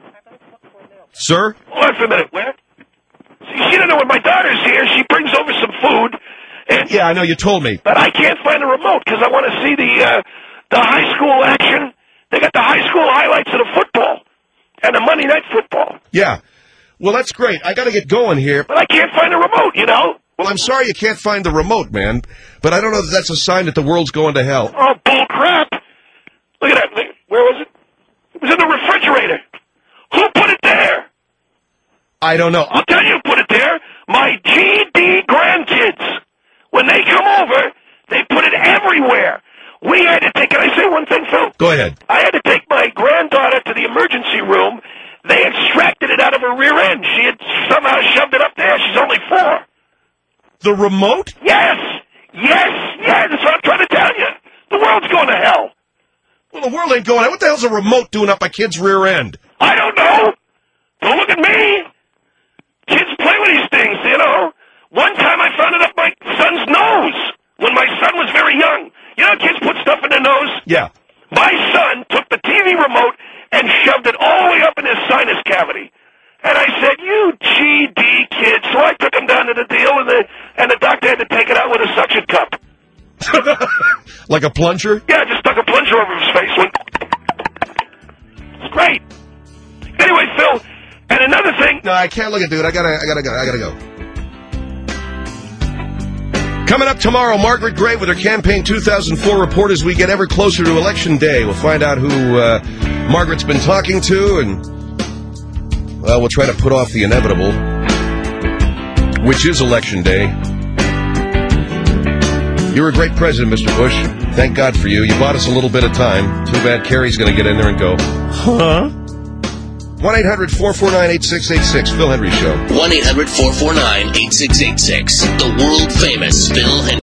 Sir? Hold on for a minute. Where? See, she doesn't know when my daughter's here. She brings over some food. And, yeah, I know. You told me. But I can't find the remote because I want to see the uh, the high school action. They got the high school highlights of the football and the Monday Night Football. Yeah. Well, that's great. I got to get going here. But I can't find the remote, you know? Well, I'm sorry you can't find the remote, man. But I don't know if that's a sign that the world's going to hell. Oh, bull crap. Look at that. Where was it? It was in the refrigerator. Who put it there? I don't know. I'll tell you who put it there. My G D grandkids. When they come over, they put it everywhere. We had to take, can I say one thing, Phil? Go ahead. I had to take my granddaughter to the emergency room. They extracted it out of her rear end. She had somehow shoved it up there. She's only four. The remote? Yes. Yes. Yes. That's what I'm trying to tell you. The world's going to hell. Well, the world ain't going. What the hell's a remote doing up a kid's rear end? I don't know. Don't look at me. Kids play with these things, you know. One time I found it up my son's nose when my son was very young. You know, kids put stuff in their nose? Yeah. My son took the T V remote and shoved it all the way up in his sinus cavity. And I said, you G D kid. So I took him down to the deal, and the, and the doctor had to take it out with a suction cup. Like a plunger? Yeah, just stuck a plunger over his face. Went, it's great. Anyway, Phil, and another thing. No, I can't look at dude. I gotta, I gotta go. I gotta go. Coming up tomorrow, Margaret Gray with her Campaign two thousand four report as we get ever closer to Election Day. We'll find out who uh, Margaret's been talking to, and, well, we'll try to put off the inevitable, which is Election Day. You're a great president, Mister Bush. Thank God for you. You bought us a little bit of time. Too bad Kerry's going to get in there and go, huh? one eight hundred four four nine eight six eight six, Phil Hendry Show. one eight hundred four four nine eight six eight six. The world-famous Phil Hendry.